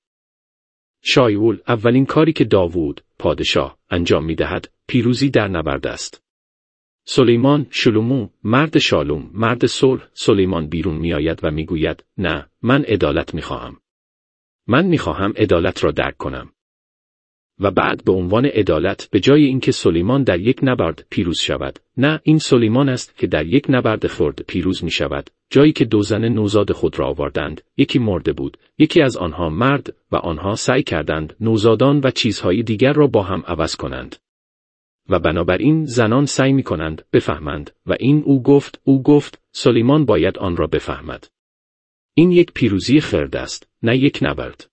شایول، اولین کاری که داوود، پادشاه، انجام می دهد، پیروزی در نبرد است. سلیمان، شلومو، مرد شالوم، مرد صلح، سلیمان بیرون می آید و می گوید: نه، من عدالت می خواهم. من می خواهم عدالت را درک کنم. و بعد به عنوان عدالت، به جای اینکه سلیمان در یک نبرد پیروز شود، نه، این سلیمان است که در یک نبرد خرد پیروز می شود. جایی که دو زن نوزاد خود را آوردند، یکی مرده بود، یکی از آنها مرد و آنها سعی کردند نوزادان و چیزهای دیگر را با هم عوض کنند. و بنابراین زنان سعی می کنند بفهمند و او گفت، سلیمان باید آن را بفهمد. این یک پیروزی خرد است، نه یک نبرد.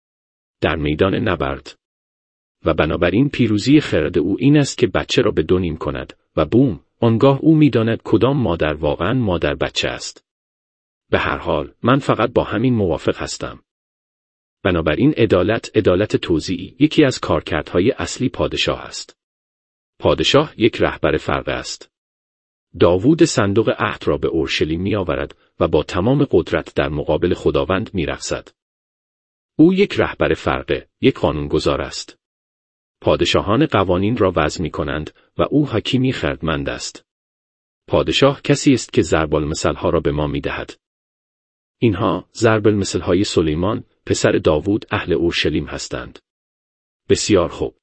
در میدان نبرد. و بنابراین پیروزی خرد او این است که بچه را به دو نیم کند و بوم، آنگاه او می‌داند کدام مادر واقعاً مادر بچه است. به هر حال، من فقط با همین موافق هستم. بنابراین عدالت توزیعی یکی از کارکردهای اصلی پادشاه است. پادشاه یک رهبر فرقه است. داوود صندوق عهد را به اورشلیم می‌آورد و با تمام قدرت در مقابل خداوند می‌رقصد. او یک رهبر فرقه، یک قانونگذار است. پادشاهان قوانین را وضع می‌کنند و او حکیمی خردمند است. پادشاه کسی است که ضرب المثل‌ها را به ما می‌دهد. اینها ضرب المثل‌های سلیمان، پسر داوود، اهل اورشلیم هستند. بسیار خوب.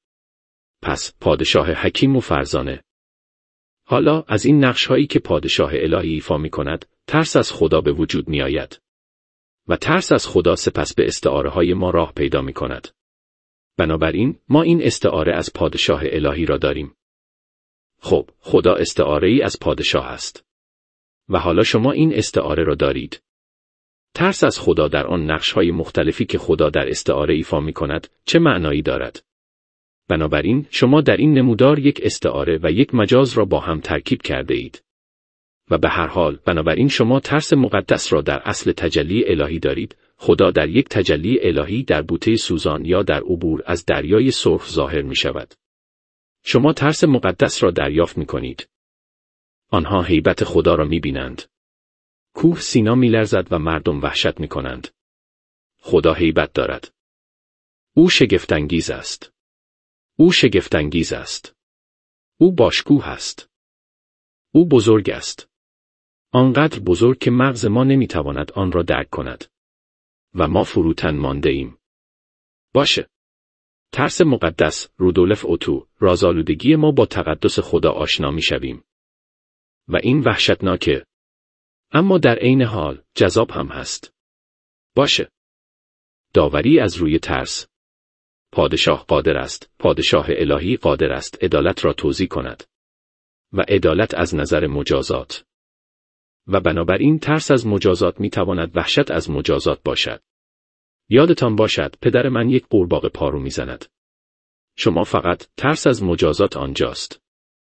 پس پادشاه حکیم و فرزانه. حالا از این نقش‌هایی که پادشاه الهی ایفا می‌کند، ترس از خدا به وجود می‌آید. و ترس از خدا سپس به استعاره‌های ما راه پیدا می‌کند. بنابراین ما این استعاره از پادشاه الهی را داریم. خب، خدا استعاره‌ای از پادشاه است. و حالا شما این استعاره را دارید. ترس از خدا در آن نقش‌های مختلفی که خدا در استعاره ایفا می‌کند، چه معنایی دارد؟ بنابراین شما در این نمودار یک استعاره و یک مجاز را با هم ترکیب کرده اید. و به هر حال، بنابراین شما ترس مقدس را در اصل تجلی الهی دارید. خدا در یک تجلی الهی در بوته سوزان یا در عبور از دریای سرخ ظاهر می شود. شما ترس مقدس را دریافت می کنید. آنها هیبت خدا را می بینند. کوه سینا می لرزد و مردم وحشت می کنند. خدا هیبت دارد. او شگفت‌انگیز است. او شگفت‌انگیز است. او باشکوه است. او بزرگ است. آنقدر بزرگ که مغز ما نمی تواند آن را درک کند. و ما فروتن مانده ایم. باشه. ترس مقدس، رودولف اوتو، رازآلودگی ما با تقدس خدا آشنا می‌شویم. و این وحشتناکه. اما در عین حال جذاب هم هست. باشه. داوری از روی ترس. پادشاه قادر است، پادشاه الهی قادر است عدالت را توزیع کند. و عدالت از نظر مجازات. و بنابراین ترس از مجازات میتواند وحشت از مجازات باشد. یادتان باشد پدر من یک قورباغه پارو میزند. شما فقط ترس از مجازات آنجاست.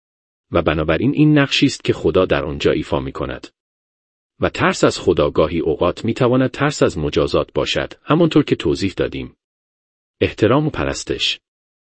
و بنابراین این نقشی است که خدا در آنجا ایفا میکند. و ترس از خدا گاهی اوقات میتواند ترس از مجازات باشد، همانطور که توضیح دادیم. احترام و پرستش.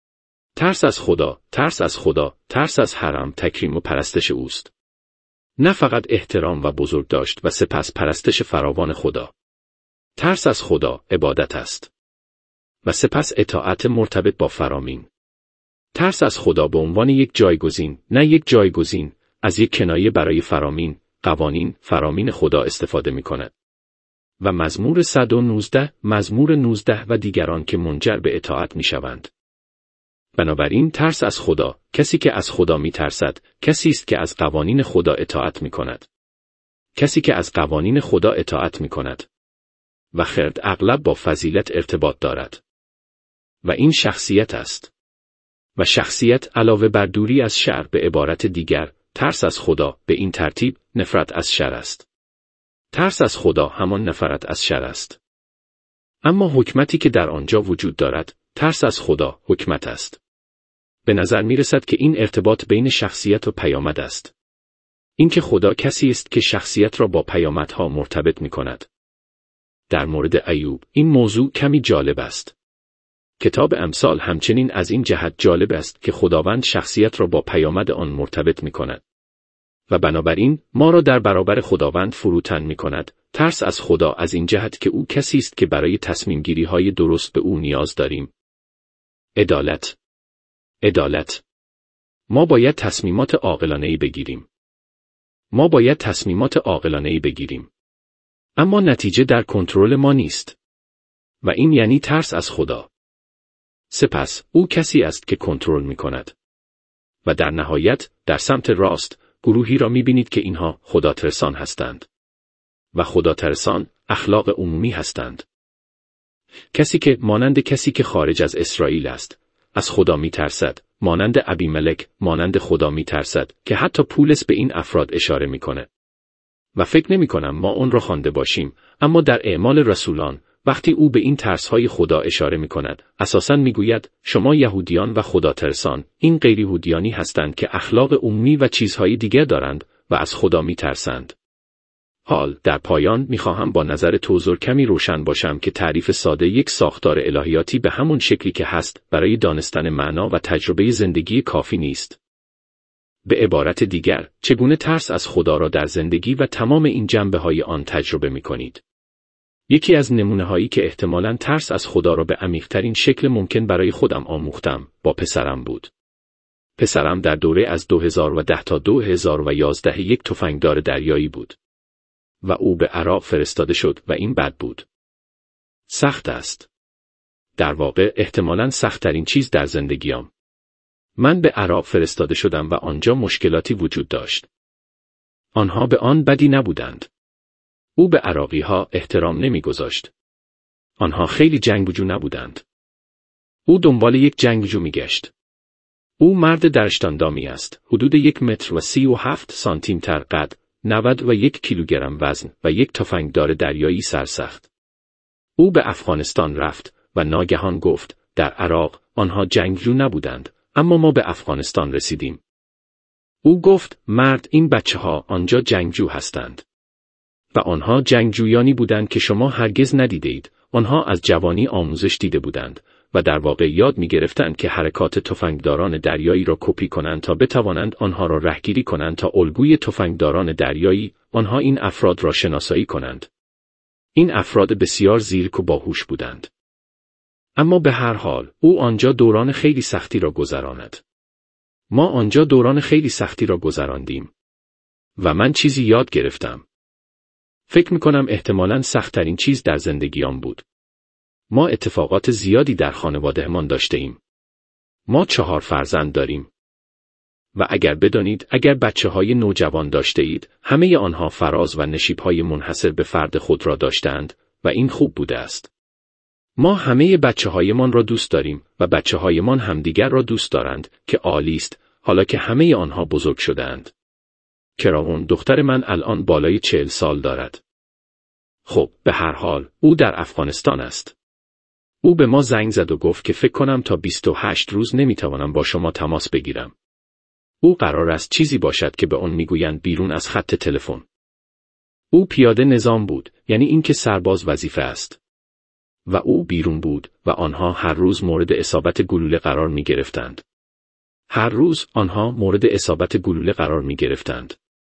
ترس از خدا، ترس از خدا، ترس از حرم تکریم و پرستش اوست. نه فقط احترام و بزرگ داشت و سپس پرستش فراوان خدا. ترس از خدا عبادت است. و سپس اطاعت مرتبط با فرامین. ترس از خدا به عنوان یک جایگزین، نه یک جایگزین، از یک کنایه برای فرامین، قوانین، فرامین خدا استفاده می کند. و مزمور 119، مزمور 19 و دیگران که منجر به اطاعت می شوند. بنابراین ترس از خدا، کسی که از خدا می ترسد، کسی است که از قوانین خدا اطاعت می کند. کسی که از قوانین خدا اطاعت می کند. و خرد اغلب با فضیلت ارتباط دارد. و این شخصیت است. و شخصیت علاوه بر دوری از شر به عبارت دیگر، ترس از خدا به این ترتیب نفرت از شر است. ترس از خدا همان نفرت از شر است. اما حکمتی که در آنجا وجود دارد، ترس از خدا حکمت است. به نظر می رسد که این ارتباط بین شخصیت و پیامد است. اینکه خدا کسی است که شخصیت را با پیامدها مرتبط می کند. در مورد ایوب این موضوع کمی جالب است. کتاب امثال همچنین از این جهت جالب است که خداوند شخصیت را با پیامد آن مرتبط می کند. و بنابراین ما را در برابر خداوند فروتن می کند. ترس از خدا از این جهت که او کسی است که برای تصمیم گیری های درست به او نیاز داریم. عدالت. عدالت. ما باید تصمیمات عاقلانه‌ای بگیریم. ما باید تصمیمات عاقلانه‌ای بگیریم. اما نتیجه در کنترل ما نیست. و این یعنی ترس از خدا. سپس او کسی است که کنترل می کند. و در نهایت در سمت راست گروهی را می بینید که اینها خداترسان هستند. و خداترسان اخلاق عمومی هستند. کسی که مانند کسی که خارج از اسرائیل است، از خدا می ترسد، مانند ابیملک، مانند خدا می ترسد که حتی پولس به این افراد اشاره می کنه. و فکر نمی کنم ما اون را خوانده باشیم، اما در اعمال رسولان وقتی او به این ترس‌های خدا اشاره می کند، اساساً می گوید شما یهودیان و خداترسان این غیر یهودیانی هستند که اخلاق عمومی و چیزهای دیگر دارند و از خدا می ترسند. حال در پایان می خواهم با نظر توضیح کمی روشن باشم که تعریف ساده یک ساختار الهیاتی به همون شکلی که هست برای دانستن معنا و تجربه زندگی کافی نیست. به عبارت دیگر، چگونه ترس از خدا را در زندگی و تمام این جنبه‌های آن تجربه می کنید؟ یکی از نمونه‌هایی که احتمالاً ترس از خدا را به عمیق‌ترین شکل ممکن برای خودم آموختم، با پسرم بود. پسرم در دوره از 2010 تا 2011 یک تفنگدار دریایی بود. و او به عراق فرستاده شد و این بد بود. سخت است. در واقع احتمالاً سخت‌ترین چیز در زندگیم. من به عراق فرستاده شدم و آنجا مشکلاتی وجود داشت. آنها به آن بدی نبودند. او به عراقی‌ها احترام نمی‌گذاشت. آنها خیلی جنگجو نبودند. او دنبال یک جنگجو می‌گشت. او مرد درشتاندامی است، حدود 1 متر و 37 سانتیمتر قد، 91 کیلوگرم وزن و یک تفنگدار دریایی سرسخت. او به افغانستان رفت و ناگهان گفت در عراق آنها جنگجو نبودند، اما ما به افغانستان رسیدیم. او گفت مرد این بچه‌ها آنجا جنگجو هستند. و آنها جنگجویانی بودند که شما هرگز ندیدید. آنها از جوانی آموزش دیده بودند و در واقع یاد می‌گرفتند که حرکات تفنگداران دریایی را کپی کنند تا بتوانند آنها را رهگیری کنند تا الگوی تفنگداران دریایی آنها این افراد را شناسایی کنند. این افراد بسیار زیرک و باهوش بودند. اما به هر حال او آنجا دوران خیلی سختی را گذراند. ما آنجا دوران خیلی سختی را گذراندیم. و من چیزی یاد گرفتم. فکر می‌کنم احتمالاً سخت‌ترین چیز در زندگیام بود. ما اتفاقات زیادی در خانوادهمان داشته‌ایم. ما 4 فرزند داریم. و اگر بدانید اگر بچه‌های نوجوان داشته اید، همه آنها فراز و نشیب‌های منحصر به فرد خود را داشتند و این خوب بوده است. ما همه بچه‌هایمان را دوست داریم و بچه‌هایمان همدیگر را دوست دارند که عالی است، حالا که همه آنها بزرگ شده‌اند. کراون دختر من الان بالای 40 سال دارد. خب، به هر حال، او در افغانستان است. او به ما زنگ زد و گفت که فکر کنم تا 28 روز نمیتوانم با شما تماس بگیرم. او قرار است چیزی باشد که به آن میگویند بیرون از خط تلفن. او پیاده نظام بود، یعنی اینکه سرباز وظیفه است. و او بیرون بود و آنها هر روز مورد اصابت گلوله قرار می گرفتند. هر روز آنها مورد اصابت گلوله قرار می گرفتند.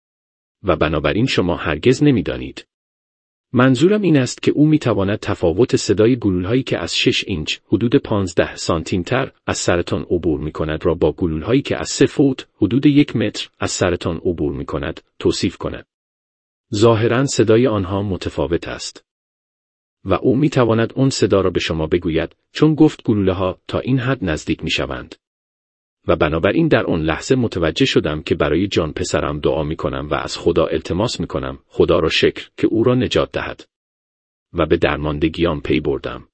و بنابراین شما هرگز نمی دانید. منظورم این است که او می تواند تفاوت صدای گلولهایی که از 6 اینچ حدود 15 سانتیمتر از سرتان عبور می کند را با گلولهایی که از 3 فوت حدود 1 متر از سرتان عبور می کند توصیف کند. ظاهراً صدای آنها متفاوت است. و او می تواند اون صدا را به شما بگوید، چون گفت گلوله ها تا این حد نزدیک می شوند. و بنابراین در اون لحظه متوجه شدم که برای جان پسرم دعا می کنم و از خدا التماس می کنم خدا را شکر که او را نجات دهد. و به درماندگیام پی بردم.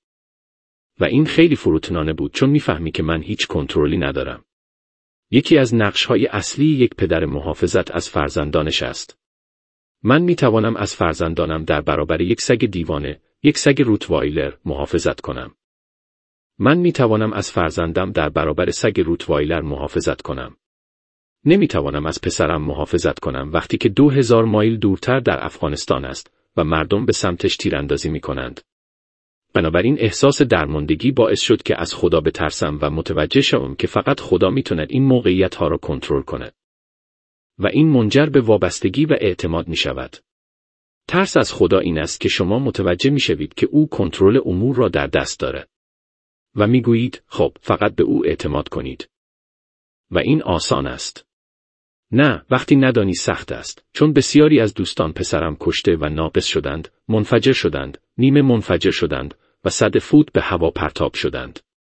و این خیلی فروتنانه بود چون میفهمی که من هیچ کنترلی ندارم. یکی از نقش‌های اصلی یک پدر محافظت از فرزندانش است. من می توانم از فرزندانم در برابر یک سگ دیوانه، یک سگ روتوایلر محافظت کنم. من می توانم از فرزندم در برابر سگ روتوایلر محافظت کنم. نمی توانم از پسرم محافظت کنم وقتی که 2000 مایل دورتر در افغانستان است و مردم به سمتش تیراندازی می کنند. بنابراین احساس درماندگی باعث شد که از خدا بترسم و متوجه شوم که فقط خدا می تواند این موقعیت ها را کنترل کند. و این منجر به وابستگی و اعتماد می شود. ترس از خدا این است که شما متوجه می شوید که او کنترل امور را در دست دارد. و می گویید خب فقط به او اعتماد کنید. و این آسان است. نه، وقتی ندانی سخت است، چون بسیاری از دوستان پسرم کشته و ناقص شدند، منفجر شدند، نیمه منفجر شدند و 100 فوت به هوا پرتاب شدند.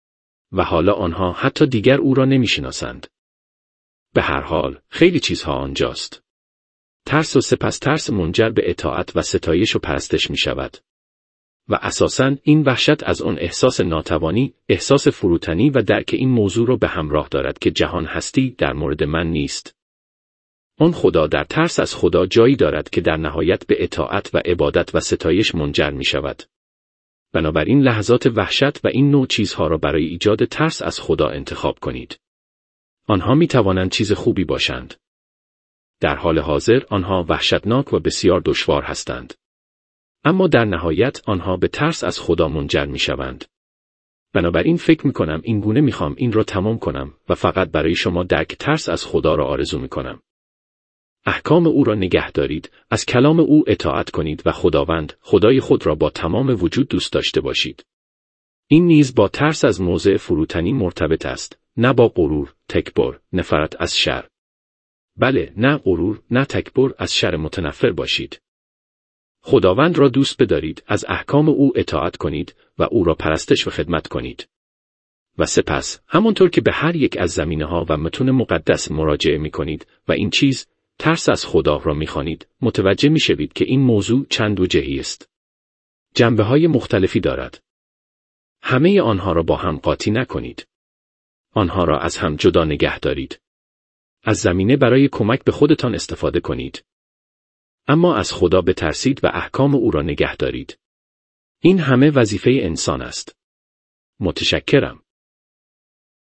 و حالا آنها حتی دیگر او را نمی شناسند. به هر حال، خیلی چیزها آنجاست. ترس و سپس ترس منجر به اطاعت و ستایش و پرستش می شود. و اساساً این وحشت از آن احساس ناتوانی، احساس فروتنی و درک این موضوع را به همراه دارد که جهان هستی در مورد من نیست. آن خدا در ترس از خدا جایی دارد که در نهایت به اطاعت و عبادت و ستایش منجر می شود. بنابراین لحظات وحشت و این نوع چیزها را برای ایجاد ترس از خدا انتخاب کنید. آنها می توانند چیز خوبی باشند. در حال حاضر آنها وحشتناک و بسیار دشوار هستند. اما در نهایت آنها به ترس از خدا منجر می شوند. بنابراین فکر می کنم این گونه می خوام این را تمام کنم و فقط برای شما درک ترس از خدا را آرزو می کنم. احکام او را نگه دارید، از کلام او اطاعت کنید و خداوند، خدای خود را با تمام وجود دوست داشته باشید. این نیز با ترس از موضع فروتنی مرتبط است، نه با غرور، تکبر، نفرت از شر. بله، نه غرور، نه تکبر از شر متنفر باشید. خداوند را دوست بدارید، از احکام او اطاعت کنید و او را پرستش و خدمت کنید. و سپس، همانطور که به هر یک از زمینه‌ها و متون مقدس مراجعه می کنید و این چیز، ترس از خدا را می خوانید، متوجه می شوید که این موضوع چند وجهی است. جنبه‌های مختلفی دارد. همه آنها را با هم قاطی نکنید. آنها را از هم جدا نگه دارید. از زمینه برای کمک به خودتان استفاده کنید. اما از خدا بترسید و احکام او را نگه دارید. این همه وظیفه انسان است. متشکرم.